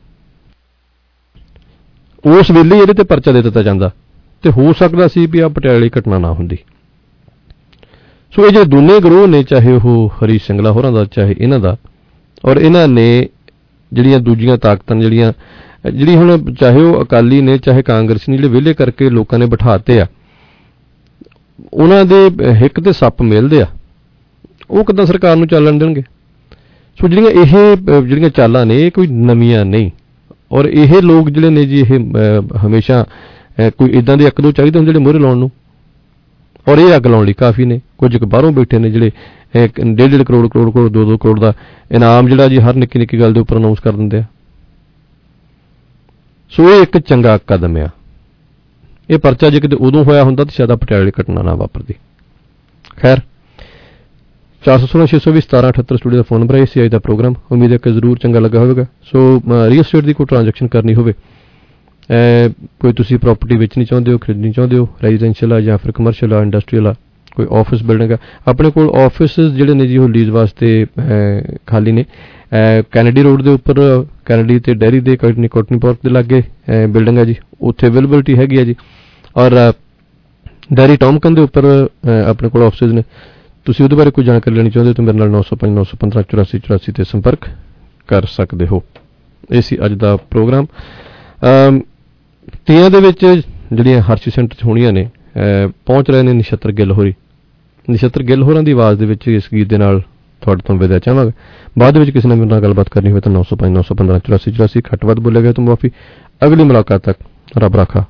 ਉਸ ਵੇਲੇ ਇਹਦੇ ਤੇ ਪਰਚਾ ਦੇ ਦਿੱਤਾ ਜਾਂਦਾ ਤੇ ਹੋ ਸਕਦਾ ਸੀ ਵੀ ਆ ਪਟਿਆਲੇ ਘਟਨਾ ਨਾ ਹੁੰਦੀ। ਸੋ ਇਹ ਜਿਹੜੇ ਦੋਨੇ ਗਰੋਹ ਨੇ, ਚਾਹੇ ਉਹ ਹਰੀ ਸਿੰਗਲਾ ਹੋਰਾਂ ਦਾ ਚਾਹੇ ਇਹਨਾਂ ਦਾ, ਔਰ ਇਹਨਾਂ ਨੇ ਜਿਹੜੀਆਂ ਦੂਜੀਆਂ ਤਾਕਤਾਂ ਜਿਹੜੀਆਂ ਜਿਹੜੀ ਹੁਣ ਚਾਹੇ ਉਹ ਅਕਾਲੀ ਨੇ ਚਾਹੇ ਕਾਂਗਰਸੀ ਨੇ, ਜਿਹੜੇ ਵਿਹਲੇ ਕਰਕੇ ਲੋਕਾਂ ਨੇ ਬਿਠਾਤੇ ਆ, ਉਹਨਾਂ ਦੇ ਹਿੱਕ ਤੇ ਸੱਪ ਮਿਲਦੇ ਆ, ਉਹ ਕਿੱਦਾਂ ਸਰਕਾਰ ਨੂੰ ਚੱਲਣ ਦੇਣਗੇ। ਸੋ ਜਿਹੜੀਆਂ ਇਹ ਜਿਹੜੀਆਂ ਚਾਲਾਂ ਨੇ ਇਹ ਕੋਈ ਨਵੀਆਂ ਨਹੀਂ, ਔਰ ਇਹ ਲੋਕ ਜਿਹੜੇ ਨੇ ਜੀ ਇਹ ਹਮੇਸ਼ਾ ਕੋਈ ਇੱਦਾਂ ਦੇ ਇੱਕ ਦੋ ਚਾਹੀਦੇ ਹੁੰਦੇ ਜਿਹੜੇ ਮੂਹਰੇ ਲਾਉਣ ਨੂੰ, ਔਰ ਇਹ ਅੱਗ ਲਾਉਣ ਲਈ ਕਾਫੀ ਨੇ। ਕੁਝ ਕੁ ਬਾਹਰੋਂ ਬੈਠੇ ਨੇ ਜਿਹੜੇ ਡੇਢ ਡੇਢ ਕਰੋੜ ਕਰੋੜ ਕਰੋੜ ਦੋ ਦੋ ਕਰੋੜ ਦਾ ਇਨਾਮ ਜਿਹੜਾ ਜੀ ਹਰ ਨਿੱਕੀ ਨਿੱਕੀ ਗੱਲ ਦੇ ਉੱਪਰ ਅਨਾਊਂਸ ਕਰ ਦਿੰਦੇ ਆ। ਸੋ ਇਹ ਇੱਕ ਚੰਗਾ ਕਦਮ ਆ। ਇਹ ਪਰਚਾ ਜੇ ਕਿਤੇ ਉਦੋਂ ਹੋਇਆ ਹੁੰਦਾ ਤਾਂ ਸ਼ਾਇਦ ਆ ਪਟਿਆਲੇ ਘਟਨਾ ਨਾ ਵਾਪਰਦੀ। ਖੈਰ, ਚਾਰ ਸੌ ਸੋਲਾਂ ਛੇ ਸੌ ਵੀਹ ਸਤਾਰਾਂ ਅਠੱਤਰ ਸਟੂਡੀਓ ਦਾ ਫੋਨ ਨੰਬਰ ਹੈ। ਸੀ ਅੱਜ ਦਾ ਪ੍ਰੋਗਰਾਮ ਉਮੀਦ ਹੈ ਕਿ ਜ਼ਰੂਰ ਚੰਗਾ ਲੱਗਾ ਹੋਵੇਗਾ। ਸੋ ਰੀਅਲ ਐਸਟੇਟ ਦੀ ਕੋਈ ਟ੍ਰਾਂਜੈਕਸ਼ਨ ਕਰਨੀ ਹੋਵੇ, ਕੋਈ ਤੁਸੀਂ ਪ੍ਰਾਪਰਟੀ ਵੇਚਣੀ ਚਾਹੁੰਦੇ ਹੋ, ਖਰੀਦਣੀ ਚਾਹੁੰਦੇ ਹੋ, ਰੈਜ਼ੀਡੈਂਸ਼ੀਅਲ ਆ ਜਾਂ ਫਿਰ ਕਮਰਸ਼ੀਅਲ ਆ, ਇੰਡਸਟਰੀਅਲ ਆ, ਕੋਈ ਆਫਿਸ ਬਿਲਡਿੰਗ ਆ, ਆਪਣੇ ਕੋਲ ਆਫਿਸ ਜਿਹੜੇ ਨੇ ਜੀ ਉਹ ਲੀਜ਼ ਵਾਸਤੇ ਖਾਲੀ ਨੇ। ਕੈਨੇਡੀ ਰੋਡ ਦੇ ਉੱਪਰ ਕੈਨੇਡੀ ਤੇ ਡੈਰੀ ਦੇ ਕੋਟਨੀ ਕੋਟਨੀ ਪਾਰਕ ਦੇ ਲਾਗੇ ਬਿਲਡਿੰਗ ਹੈ ਜੀ, ਉੱਥੇ ਅਵੇਲੇਬਿਲਿਟੀ ਹੈਗੀ ਹੈ ਜੀ। ਔਰ ਡੈਰੀ ਟੌਮਕਨ ਦੇ ਉੱਪਰ ਆਪਣੇ ਕੋਲ ਆਫਿਸਿਸ ਨੇ। ਤੁਸੀਂ ਉਹਦੇ ਬਾਰੇ ਕੋਈ ਜਾਣਕਾਰੀ ਲੈਣੀ ਚਾਹੁੰਦੇ ਹੋ ਤਾਂ ਮੇਰੇ ਨਾਲ ਨੌ ਸੌ ਪੰਜ ਨੌ ਸੌ ਪੰਦਰਾਂ ਚੁਰਾਸੀ ਚੁਰਾਸੀ ਤੇ ਸੰਪਰਕ ਕਰ ਸਕਦੇ ਹੋ। ਇਹ ਸੀ ਅੱਜ ਦਾ ਪ੍ਰੋਗਰਾਮ। ਤੀਆਂ ਦੇ ਵਿੱਚ ਜਿਹੜੀਆਂ ਹਰਸ਼ੀ ਸੈਂਟਰ 'ਚ ਹੋਣੀਆਂ ਨੇ, ਪਹੁੰਚ ਰਹੇ ਨੇ ਨਛੱਤਰ ਗਿੱਲ ਹੋਰੀ। ਨਛੱਤਰ ਗਿੱਲ ਹੋਰਾਂ ਦੀ ਆਵਾਜ਼ ਦੇ ਵਿੱਚ ਇਸ ਗੀਤ ਦੇ ਨਾਲ ਤੁਹਾਡੇ ਤੋਂ ਵਿਦਾ ਚਾਹਾਂਗਾ। ਬਾਅਦ ਵਿੱਚ ਕਿਸੇ ਨੇ ਮੇਰੇ ਨਾਲ ਗੱਲਬਾਤ ਕਰਨੀ ਹੋਵੇ ਤਾਂ ਨੌ ਸੌ ਪੰਜ ਨੌ ਸੌ ਪੰਦਰਾਂ ਚੁਰਾਸੀ ਚੁਰਾਸੀ ਘੱਟ ਵੱਧ ਬੋਲਿਆ ਗਿਆ ਤਾਂ ਮੁਆਫੀ। ਅਗਲੀ ਮੁਲਾਕਾਤ ਤੱਕ ਰੱਬ ਰਾਖਾ।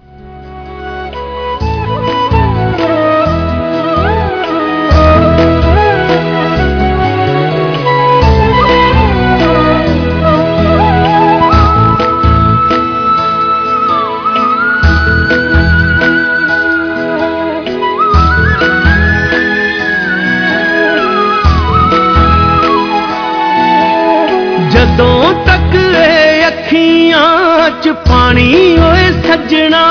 ਜਦੋਂ ਤੱਕ ਇਹ ਅੱਖੀਆਂ 'ਚ ਪਾਣੀ ਓਏ ਸੱਜਣਾ,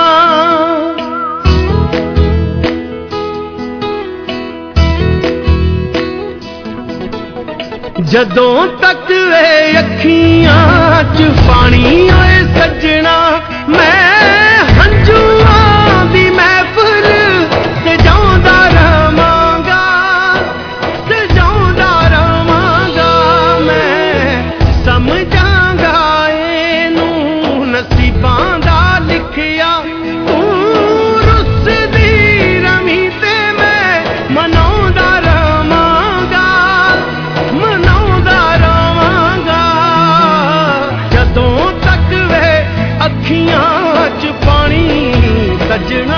ਜਦੋਂ ਤੱਕ ਇਹ ਅੱਖੀਆਂ 'ਚ ਪਾਣੀ ਓਏ ਸੱਜਣਾ, ਮੈਂ ਹੰਝੂਆਂ ਦੀ ਮਹਿਫਲ ਸਜਾਉਂਦਾ ਰਵਾਂਗਾ, ਸਜਾਉਂਦਾ ਰਵਾਂਗਾ। ਮੈਂ ਸਮਝਾਂਗਾ ਇਹਨੂੰ ਨਸੀਬਾਂ ਦਾ ਲਿਖਿਆ, ਤੂੰ ਰੁੱਸਦੀ ਰਵੀ ਤੇ ਮੈਂ ਮਨਾਉਂਦਾ ਰਵਾਂਗਾ, ਮਨਾਉਂਦਾ ਰਵਾਂਗਾ। ਜਦੋਂ ਤੱਕ ਵੇ ਅੱਖੀਆਂ 'ਚ ਪਾਣੀ ਸੱਜਣਾ।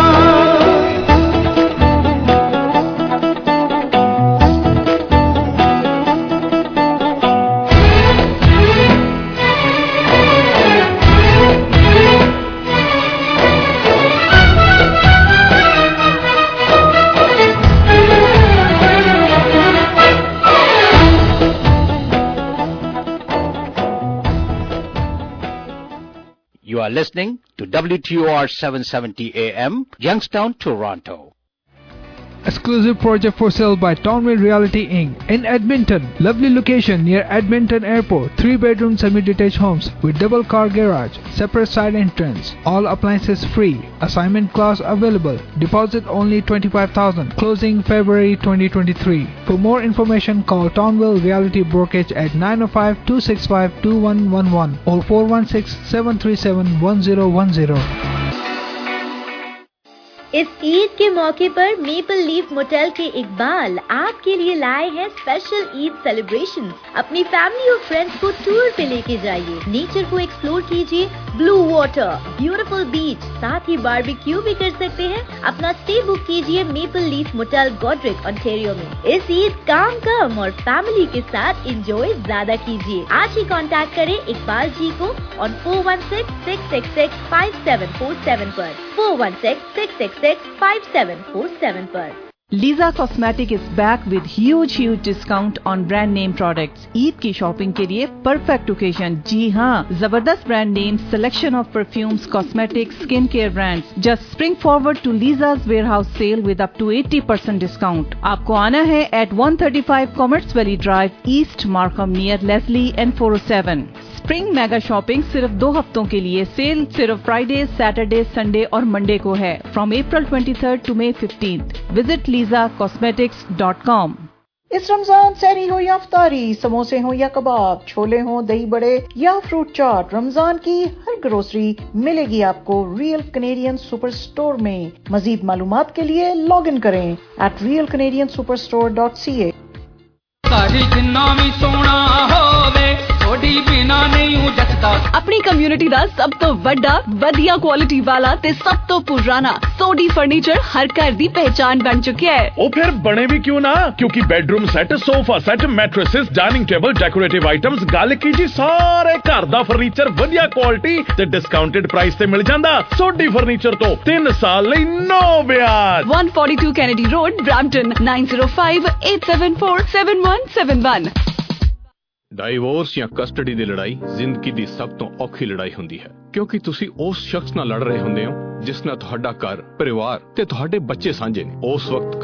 You are listening to W T O R seven seventy A M, Youngstown, Toronto. Exclusive project for sale by Townway Realty Incorporated in Edmonton. Lovely location near Edmonton Airport. Three bedroom semi-detached homes with double car garage, separate side entrance. All appliances free. Assignment class available. Deposit only twenty-five thousand dollars. Closing February twenty twenty-three. For more information, call Townwell Realty Brokerage at nine oh five, two six five, two one one one or four one six, seven three seven, one zero one zero. इस ईद के मौके पर maple Leaf motel के इकबाल आपके लिए लाए हैं special Eid celebration. अपनी फैमिली और फ्रेंड्स को टूर पे लेके जाइए, नेचर को एक्सप्लोर कीजिए, ब्लू वाटर, ब्यूटीफुल बीच, साथ ही बारबेक्यू भी कर सकते हैं। अपना स्टे बुक कीजिए Maple Leaf Motel Goderich Ontario में। इस ईद काम कम और फैमिली के साथ एंजॉय ज्यादा कीजिए। आज ही कांटेक्ट करें इकबाल जी को on four one six, six six six, five seven four seven पर four one six, six six six, five seven four seven पर। Lisa Cosmetic is back with huge huge discount on brand name products. Eid की shopping के लिए perfect occasion. जी हाँ, जबरदस्त brand name, selection of perfumes, cosmetics, skin care brands. Just spring forward to Lisa's warehouse sale with up to eighty percent discount. आपको आना है at one thirty-five Commerce Valley Drive, East Markham near Leslie and four oh seven. Spring mega shopping सिर्फ दो हफ्तों के लिए। Sale सिर्फ Friday, Saturday, Sunday और मंडे को है, from April twenty-third to May fifteenth. Visit Lisa cosmetics dot com. इस रमजान सहरी हो या अफ्तारी, समोसे हो या कबाब, छोले हो, दही बड़े या फ्रूट चाट, रमजान की हर ग्रोसरी मिलेगी आपको रियल कैनेडियन सुपर स्टोर में। मजीद मालूमात के लिए लॉग इन करें at real Canadian super dot C A. सारी जिन्ना भी सोना होवे, थोड़ी बिना नहीं हूँ ਦਿੱਤਾ। ਆਪਣੀ ਕਮਿਊਨਿਟੀ ਦਾ ਸਭ ਤੋਂ ਵੱਡਾ, ਵਧੀਆ ਕੁਆਲਿਟੀ ਵਾਲਾ ਤੇ ਸਭ ਤੋਂ ਪੁਰਾਣਾ ਸੋਢੀ ਫਰਨੀਚਰ ਹਰ ਘਰ ਦੀ ਪਹਿਚਾਨ ਬਣ ਚੁੱਕਿਆ ਹੈ। ਉਹ ਫਿਰ ਬਣੇ ਵੀ ਕਿਉਂ ਨਾ, ਕਿਉਂਕਿ bedroom set, sofa set, mattresses, dining table, decorative items, ਗੱਲ ਕੀ ਜੀ ਸਾਰੇ ਘਰ ਦਾ ਫਰਨੀਚਰ ਵਧੀਆ ਕੁਆਲਿਟੀ ਤੇ ਡਿਸਕਾਊਂਟਡ ਪ੍ਰਾਈਸ ਤੇ ਮਿਲ ਜਾਂਦਾ। ਸੋਢੀ ਫਰਨੀਚਰ ਤੋਂ ਤਿੰਨ ਸਾਲ ਲਈ ਨੋ ਵਿਆਜ। one forty-two Kennedy Road, Brampton, nine zero five eight seven four seven one seven one। Divorce ਜਾਂ ਕਸਟਡੀ ਦੀ ਲੜਾਈ ਜ਼ਿੰਦਗੀ ਦੀ ਸਭ ਤੋਂ ਔਖੀ ਲੜਾਈ ਹੁੰਦੀ ਹੈ, ਕਿਉਂਕਿ ਤੁਸੀਂ ਉਸ ਸ਼ਖਸ ਨਾਲ ਲੜ ਰਹੇ ਹੁੰਦੇ ਹੋ ਜਿਸ ਨਾਲ ਤੁਹਾਡਾ ਘਰ, ਪਰਿਵਾਰ ਤੇ ਤੁਹਾਡੇ ਬੱਚੇ ਸਾਂਝੇ ਨੇ। ਉਸ ਵਕਤ